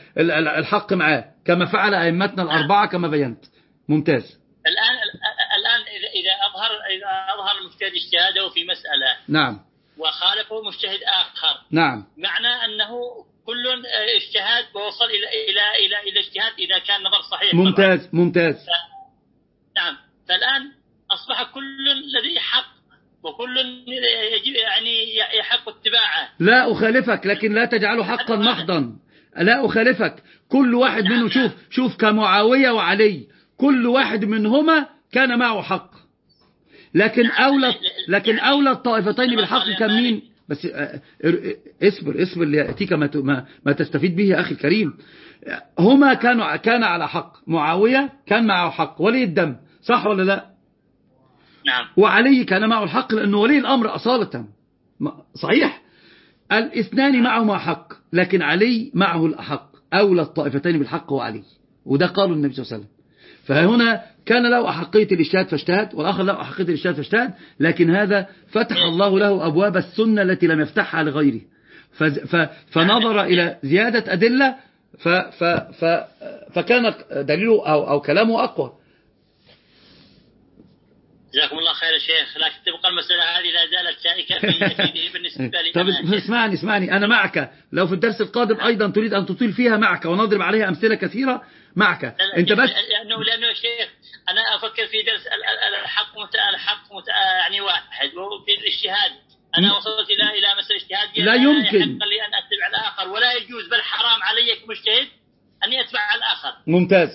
الحق معاه كما فعل أئمتنا الأربعة كما بينت. ممتاز. الآن الآن إذا إذا أظهر إذا أظهر المجتهد اجتهاده في مسألة نعم وخالفه مجتهد آخر نعم معنى أنه كل اجتهاد ووصل إلى إلى إلى إلى اجتهاد إذا كان نظر صحيح. ممتاز طبعا. ممتاز. ف... نعم. فالآن أصبح كل الذي حق وكل يجب يعني يحق اتباعه. لا أخالفك، لكن لا تجعله حقا محضا. لا أخالفك. كل واحد نعم منه شوف شوف كمعاوية وعلي، كل واحد منهما كان معه حق، لكن أولى لكن أولى الطائفتين بالحق كان مين؟ بس اصبر اصبر ليأتيك ما ما تستفيد به يا أخي الكريم. هما كانوا كان على حق، معاوية كان معه حق ولي الدم، صح ولا لا؟ نعم. وعلي كان معه الحق لأنه ولي الأمر أصالة، صحيح؟ الاثنان معهما حق، لكن علي معه الحق. أولى الطائفتين بالحق هو علي، وده قالوا النبي صلى الله عليه وسلم. فهنا كان له أحقية الاجتهاد فاجتهد، والآخر له أحقية الاجتهاد فاجتهد، لكن هذا فتح الله له أبواب السنة التي لم يفتحها لغيره، فنظر إلى زيادة أدلة ف ف ف فكان دليله أو, أو كلامه أقوى. جزاكم الله خير يا شيخ، لكن تبقى المسألة هذه لا زالت شائكة في بالنسبة لي. طب اسمعني اسمعني أنا معك، لو في الدرس القادم أيضا تريد أن تطيل فيها معك ونضرب عليها أمثلة كثيرة معك أنت بس. لأنه لأنه يا شيخ أنا أفكر في درس الحق الحق يعني واحد وفي الاجتهاد أنا وصلت إلى إلى مسألة اجتهاد لا يمكن يحق لي أن أتبع الآخر ولا يجوز بل حرام علي كمجتهد أن يتبع الآخر. ممتاز.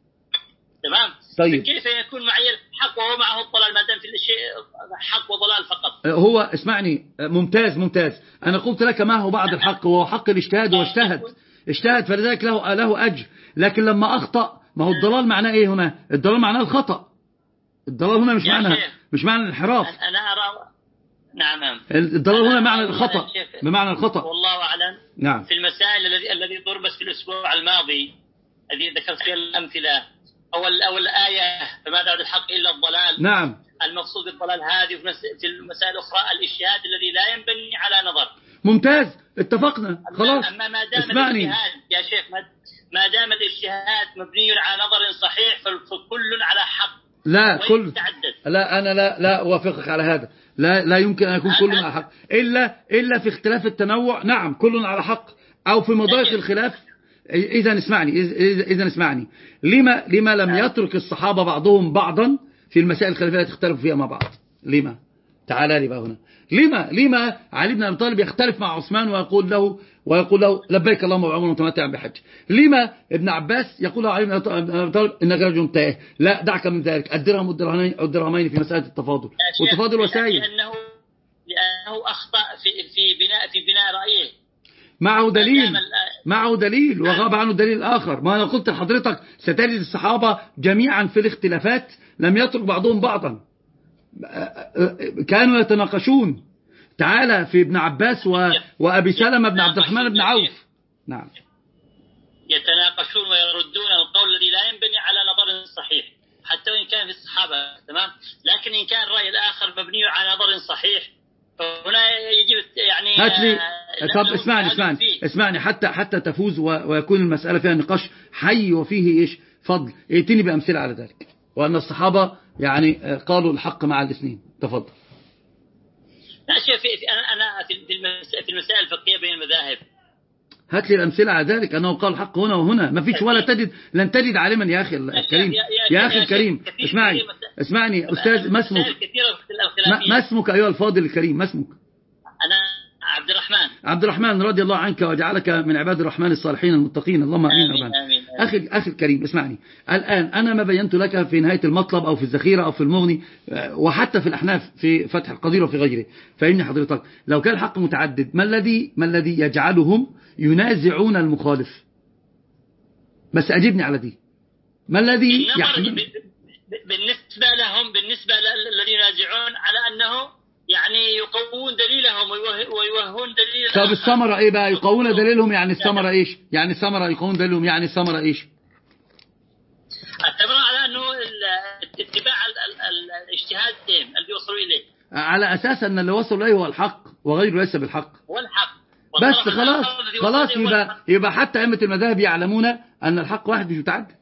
تمام. طيب كيف يكون معي الحق وهو معه الضلال ما دام في الشيء حق وضلال فقط؟ هو اسمعني ممتاز ممتاز. أنا قلت لك ما هو بعد الحق، وهو حق الاجتهاد واجتهد اجتهد فلذلك له له أجر، لكن لما أخطأ ما هو الضلال معناه إيه هنا؟ الضلال معناه الخطأ. الضلال هنا مش معنى مش معنى الانحراف. أنا أرى نعم الضلال هنا معنى الخطأ، بمعنى الخطأ. والله أعلم. نعم. في المسائل الذي الذي ضربت في الأسبوع الماضي الذي ذكرت فيها الأمثلة أول أول آية فما بعد الحق إلا الضلال. نعم. المقصود بالضلال هذه في المسائل الأخرى الاجتهاد الذي لا ينبني على نظر. ممتاز اتفقنا خلاص. أما ما دام اسمعني الاجتهاد يا شيخ ما دام الاجتهاد مبني على نظر صحيح فكل على حق. لا كل لا أنا لا لا أوافقك على هذا. لا لا يمكن أن يكون كل على حق إلا إلا في اختلاف التنوع. نعم كل على حق، أو في مضايق الخلاف. إذا اسمعني إذا اسمعني لما لما لم يترك الصحابة بعضهم بعضا في المسائل الخلافية التي اختلفوا فيها مع بعض؟ لما؟ تعالى لي بقى هنا. لما لما علي بن أبي طالب يختلف مع عثمان ويقول له ويقول له لبيك اللهم وعمر متمتعا بحج؟ لما ابن عباس يقول له علي بن أبي طالب إنك رجل تائه؟ لا دعك من ذلك، الدرهم والدرهمين في مسألة التفاضل والتفاضل وسائل. لأنه لأنه أخطأ في في بناء في بناء رأيه. معه دليل معه دليل وغاب عنه دليل آخر. ما أنا قلت لحضرتك ستجد الصحابة جميعا في الاختلافات لم يترك بعضهم بعضا، كانوا يتناقشون. تعالى في ابن عباس و... وأبي سلمة بن عبد الرحمن بن عوف. نعم يتناقشون ويردون القول الذي لا ينبني على نظر صحيح حتى وإن كان في الصحابة. تمام. لكن إن كان الرأي الآخر مبني على نظر صحيح هنا يجب يعني هات لي. طب اسمعني اسمعني اسمعني حتى حتى تفوز ويكون المسألة فيها نقاش حي وفيه ايش فضل. ائتني بأمثلة على ذلك، وأن الصحابة يعني قالوا الحق مع الاثنين. تفضل. لا شيء في أنا أنا في المسائل الفقهية بين المذاهب. هات لي الأمثلة على ذلك أنه قال الحق هنا وهنا. ما فيش ولا تجد لن تجد عالما يا أخي الكريم يا أخي الكريم. اسمعني اسمعني أستاذ، ما اسمك؟ ما اسمك أيها الفاضل الكريم؟ ما اسمك؟ أنا عبد الرحمن. عبد الرحمن، رضي الله عنك وجعلك من عباد الرحمن الصالحين المتقين، اللهم آمين. آمين, آمين, آمين. أخي أخي الكريم، اسمعني الآن. أنا ما بينت لك في نهاية المطلب أو في الذخيرة أو في المغني وحتى في الأحناف في فتح القدير وفي غيره، فإني حضرتك لو كان الحق متعدد، ما الذي ما الذي يجعلهم ينازعون المخالف؟ بس أجبني على دي، ما الذي يحمل بالنسبة لهم، بالنسبة للذين ينازعون على أنه يعني يقوون دليلهم ويوهون دليل. طب الثمرة ايه بقى؟ يقوون دليلهم يعني الثمرة ايش؟ يعني الثمرة يقوون دليلهم يعني الثمرة ايش؟ الثمرة على انه اتباع الاجتهاد اللي وصلوا اليه، على اساس ان اللي وصلوا اليه هو الحق وغيره ليس بالحق. هو الحق بس خلاص خلاص يبقى يبقى حتى ائمة المذاهب يعلمون ان الحق واحد مش متعدد.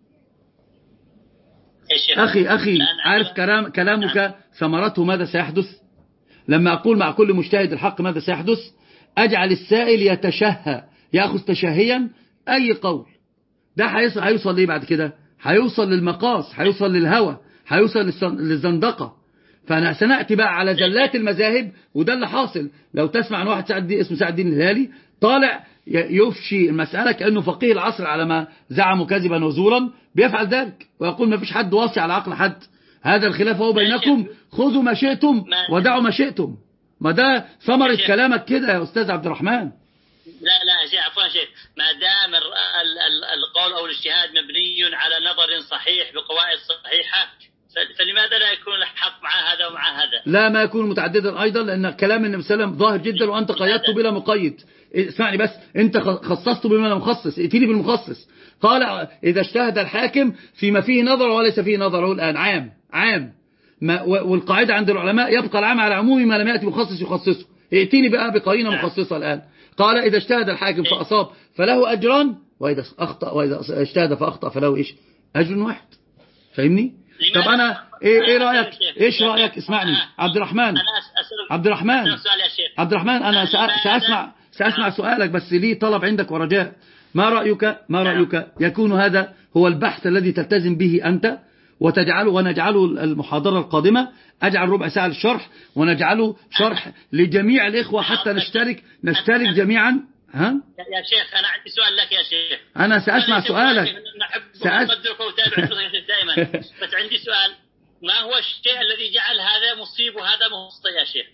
اخي اخي عارف كلام كلامك ثمرته ماذا سيحدث؟ لما أقول مع كل مجتهد الحق ماذا سيحدث، أجعل السائل يتشهى، يأخذ تشهيا أي قول. ده هيوصل ليه بعد كده؟ هيوصل للمقاص، هيوصل للهوى، هيوصل للزندقة. فأنا سنأتي بقى على زلات المذاهب، وده اللي حاصل. لو تسمع عن واحد سعد اسمه سعد الدين الهلالي طالع يفشي المسألة كأنه فقيه العصر على ما زعموا كذبا وزورا، بيفعل ذلك ويقول ما فيش حد واصي على عقل حد، هذا الخلاف هو بينكم، خذوا ما شئتم ودعوا ما شئتم. ما ده ثمرة كلامك كده يا أستاذ عبد الرحمن. لا لا شيء عفوا شيء، ما دام القول أو الاجتهاد مبني على نظر صحيح بقواعد صحيحة، فلماذا لا يكون الحق مع هذا ومع هذا؟ لا، ما يكون متعددا أيضا، لأن كلام النبي صلى الله عليه وسلم ظاهر جدا وأنت قيدته بلا مقيد. اسمعني بس، أنت خصصته بما لا مخصص، ائتني بالمخصص. قال إذا اجتهد الحاكم فيما فيه نظر وليس فيه نظر، الآن عام عام ما، والقاعدة عند العلماء يبقى العام على عموم ما لم يأتي مخصص يخصصه. ائتني بقى بقرينة مخصصة الآن. قال إذا اجتهد الحاكم فأصاب فله أجران، وإذا أخطأ وإذا اجتهد فأخطأ فله إيش؟ أجر واحد. فاهمني؟ طب أنا إيه إيه رأيك؟ إيش رأيك؟ اسمعني عبد الرحمن عبد الرحمن عبد الرحمن أنا سأسمع سأسمع سؤالك، بس لي طلب عندك ورجاء. ما رأيك ما رأيك يكون هذا هو البحث الذي تلتزم به أنت وتجعله، ونجعله المحاضرة القادمة أجعل ربع ساعة للشرح، ونجعله شرح لجميع الإخوة حتى نشترك نشترك جميعا. ها يا شيخ أنا عندي سؤال لك يا شيخ. أنا سأسمع سؤالك. سأس... دائما بس عندي سؤال، ما هو الشيء الذي جعل هذا مصيب وهذا مخطئ يا شيخ؟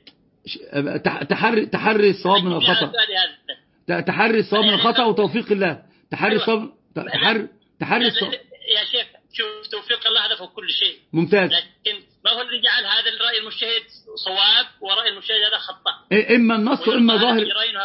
تحري تحري الصواب من الخطأ، تحري الصواب من الخطأ وتوفيق الله. تحري الصواب تحري تحري الصواب يا شيخ. شوف توفيق الله هذا فوق كل شيء. ممتاز. لكن ما هو الذي جعل هذا الرأي المجتهد صواب ورأي المجتهد هذا خطأ؟ إما النص وإما ظاهر،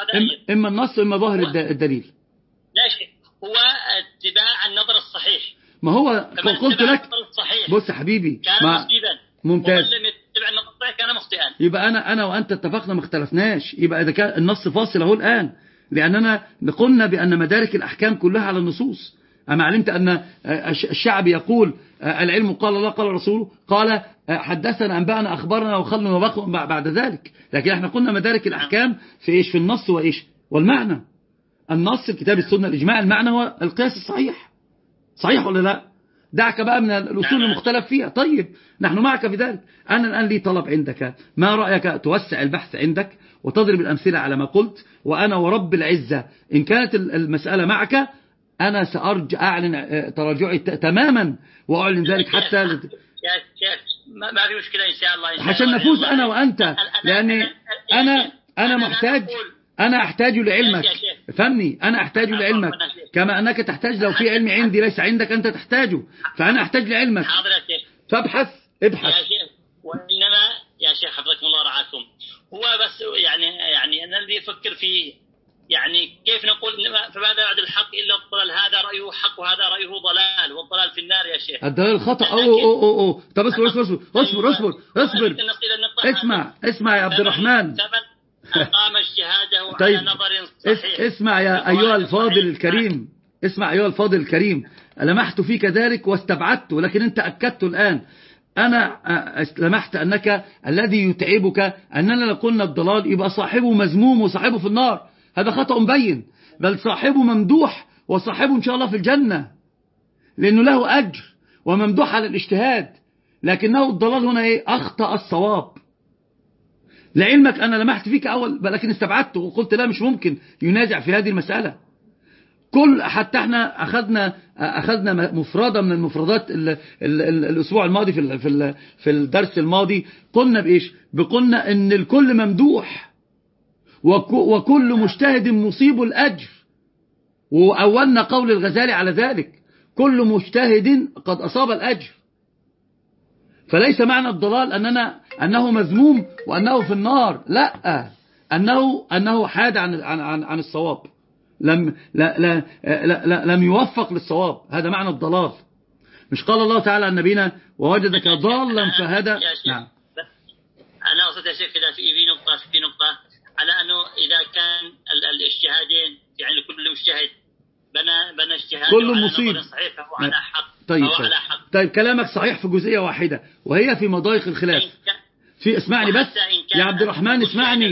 إما النص وإما ظاهر الدليل. لا شيء، هو اتباع النظر الصحيح. ما هو قلت لك بص حبيبي، كان مصيبا. ممتاز. ومن لم يتبع النظر الصحيح كان مخطئا. يبقى أنا أنا وأنت اتفقنا ما اختلفناش. يبقى إذا كان النص فاصل أهو الآن، لأننا قلنا بأن مدارك الأحكام كلها على النصوص. أما علمت أن الشعب يقول العلم قال الله قال رسوله، قال حدثنا أنبأنا أخبرنا وخلنا وبخل بعد ذلك. لكن احنا قلنا مدارك الأحكام في إيش؟ في النص وإيش؟ والمعنى. النص الكتاب السنة الإجماع، المعنى هو القياس الصحيح. صحيح ولا لا؟ دعك بقى من الأصول المختلف فيها. طيب نحن معك في ذلك. أنا الآن لي طلب عندك، ما رأيك توسع البحث عندك وتضرب الأمثلة على ما قلت، وأنا ورب العزة إن كانت المسألة معك أنا سأرجع أعلن تراجعي تماما وأعلن ذلك حتى يا شيخ ما في مشكلة إن شاء الله عشان نفوز أنا وأنت، لأن أنا أنا محتاج أنا أحتاج لعلمك. فهمني، أنا أحتاج لعلمك كما أنك تحتاج. لو في علم عندي ليس عندك أنت تحتاجه، فأنا أحتاج لعلمك. فابحث ابحث يا شيخ. وإنما يا شيخ حفظكم الله رعاكم، هو بس يعني يعني أنا اللي أفكر فيه، يعني كيف نقول فماذا بعد الحق إلا الضلال؟ هذا رأيه حق وهذا رأيه ضلال، والضلال في النار يا شيخ. الضلال خطأ. أو أو أو أو طب اصبر اصبر اصبر اصبر اصبر اسمع اسمع يا عبد الرحمن. أقام اجتهاده طيب. على نظر صحيح. اسمع يا أيها الفاضل الكريم، اسمع أيها الفاضل الكريم، لمحت فيك ذلك واستبعدته، لكن أنت أكدت الآن. أنا لمحت أنك الذي يتعبك أننا لو قلنا الضلال يبقى صاحبه مذموم وصاحبه في النار. هذا خطأ مبين، بل صاحبه ممدوح وصاحبه إن شاء الله في الجنة، لأنه له أجر وممدوح على الاجتهاد، لكنه الضلال هنا إيه؟ أخطأ الصواب. لعلمك أنا لمحت فيك أول لكن استبعدته وقلت لا مش ممكن ينازع في هذه المسألة. كل حتى احنا أخذنا أخذنا مفردة من المفردات ال ال ال الأسبوع الماضي في ال في ال في الدرس الماضي قلنا بإيش؟ بقولنا إن الكل ممدوح وكل مجتهد مصيب الأجر، وأولنا قول الغزالي على ذلك، كل مجتهد قد أصاب الأجر. فليس معنى الضلال أننا أنه مذموم وأنه في النار، لا، أنه أنه حاد عن عن عن الصواب، لم لا لا لا لا لم يوفق للصواب. هذا معنى الضلال. مش قال الله تعالى عن نبينا ووجدك ضالا فهدى؟ نعم. أنا أقصد يا شيخ كذا في في نقطة في نقطة على أنه إذا كان الاجتهادين يعني كل مجتهد بنى بنى اجتهاد كل مصيب صحيح فهو على حق. طيب فهو طيب. على حق. طيب كلامك صحيح في جزئية واحدة وهي في مضايق الخلاف. في اسمعني بس يا عبد الرحمن اسمعني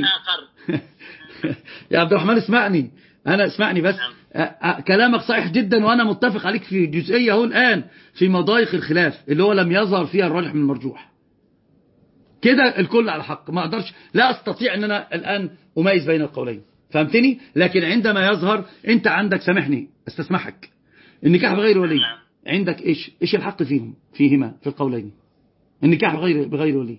يا عبد الرحمن اسمعني أنا اسمعني بس. كلامك صحيح جدا وأنا متفق عليك في جزئية هو الآن في مضايق الخلاف اللي هو لم يظهر فيها الراجح من المرجوح. كده الكل على حق، ما أقدرش لا أستطيع أن أنا الآن أميز بين القولين، فهمتني؟ لكن عندما يظهر أنت عندك، سامحني استسمحك، النكاح بغير ولي عندك إيش إيش الحق فيهم فيهما في القولين؟ النكاح بغير بغير ولي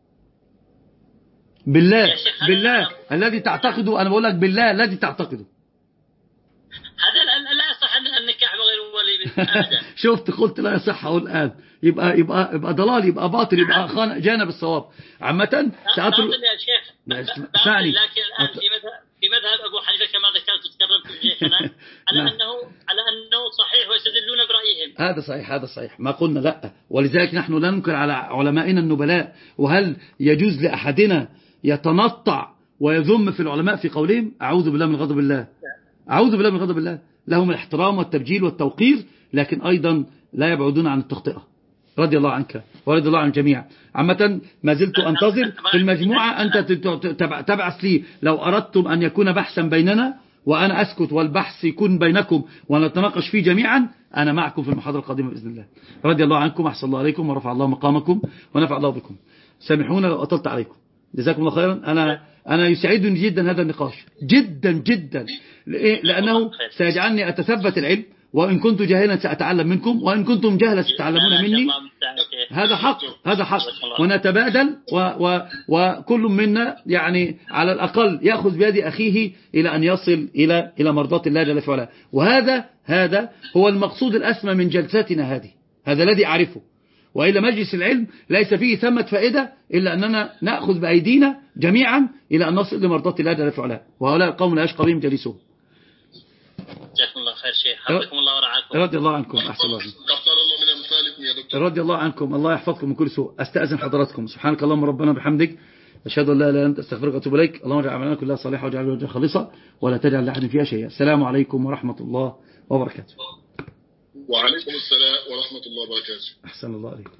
بالله بالله الذي تعتقده، أنا بقول لك بالله الذي تعتقده. هذا لا يصح النكاح بغير ولي. شفت قلت لا يصح أقول الآن، يبقى يبقى يبقى ضلال، يبقى باطل، يبقى خان جانب الصواب. عامة ساعات باطل يا شيخ باطل، لكن الآن في مذهب في مذهب أبو حنيفة كما ذكرت تكررت شيخنا على أنه على أنه صحيح ويستدلون برأيهم. هذا صحيح هذا صحيح ما قلنا لا، ولذلك نحن لا ننكر على علمائنا النبلاء. وهل يجوز لأحدنا يتنطع ويذم في العلماء في قولهم؟ أعوذ بالله من غضب الله، أعوذ بالله من غضب الله. لهم الاحترام والتبجيل والتوقير، لكن أيضا لا يبعدون عن التخطئة. رضي الله عنك ورضي الله عن الجميع. عامة ما زلت أنتظر في المجموعة أنت تبعث لي لو أردتم أن يكون بحثا بيننا وأنا أسكت والبحث يكون بينكم ونتناقش فيه جميعا، أنا معكم في المحاضرة القادمة بإذن الله. رضي الله عنكم، أحسن الله عليكم، ورفع الله مقامكم، ونفع الله بكم. سامحونا لو أطلت عليكم، جزاكم الله خيرا. أنا أنا يسعدني جدا هذا النقاش جدا جدا، لأنه سيجعلني أتثبت العلم، وإن كنت جاهلا سأتعلم منكم، وإن كنتم جهلا ستتعلمون مني. هذا حق هذا حق ونتبادل، و و وكل منا يعني على الأقل يأخذ بيد أخيه إلى أن يصل إلى إلى مرضاة الله جل وعلا. وهذا هذا هو المقصود الأسمى من جلساتنا هذه، هذا الذي أعرفه. وإلا مجلس العلم ليس فيه ثمة فائدة إلا أننا نأخذ بأيدينا جميعا إلى أن نصل لمرضاة الله جل وعلا، وهؤلاء القوم لا يشقى بهم جليسهم. جزاكم الله خير شيخ، حفظكم الله ورعاكم. رضي الله عنكم، أحسن الله عليكم. رضي الله عنكم، الله يحفظكم من كل سوء. أستأذن حضراتكم. سبحانك اللهم ربنا بحمدك، أشهد أن لا إله إلا أنت، أستغفرك وأتوب إليك. اللهم اجعل أعمالنا كلها صالحة واجعل وجهك خالصة ولا تجعل لأحد فيها شيئا. السلام عليكم ورحمة الله وبركاته. وعليكم السلام ورحمة الله وبركاته. أحسن الله عليكم.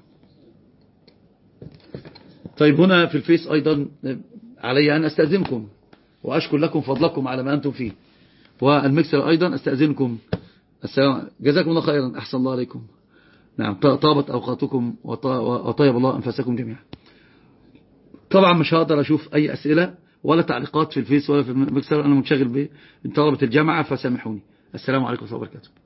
طيب هنا في الفيس أيضا علي أن أستأذنكم وأشكر لكم فضلكم على ما أنتم فيه، والمكسر أيضا أستأذنكم. السلام، جزاكم الله خيرا، أحسن الله عليكم. نعم، طابت أوقاتكم وطيب الله أنفسكم جميعا. طبعا مش هقدر أشوف أي أسئلة ولا تعليقات في الفيس ولا في المكسر، أنا منشغل بطلبة الجامعة فسامحوني. السلام عليكم ورحمة الله وبركاته.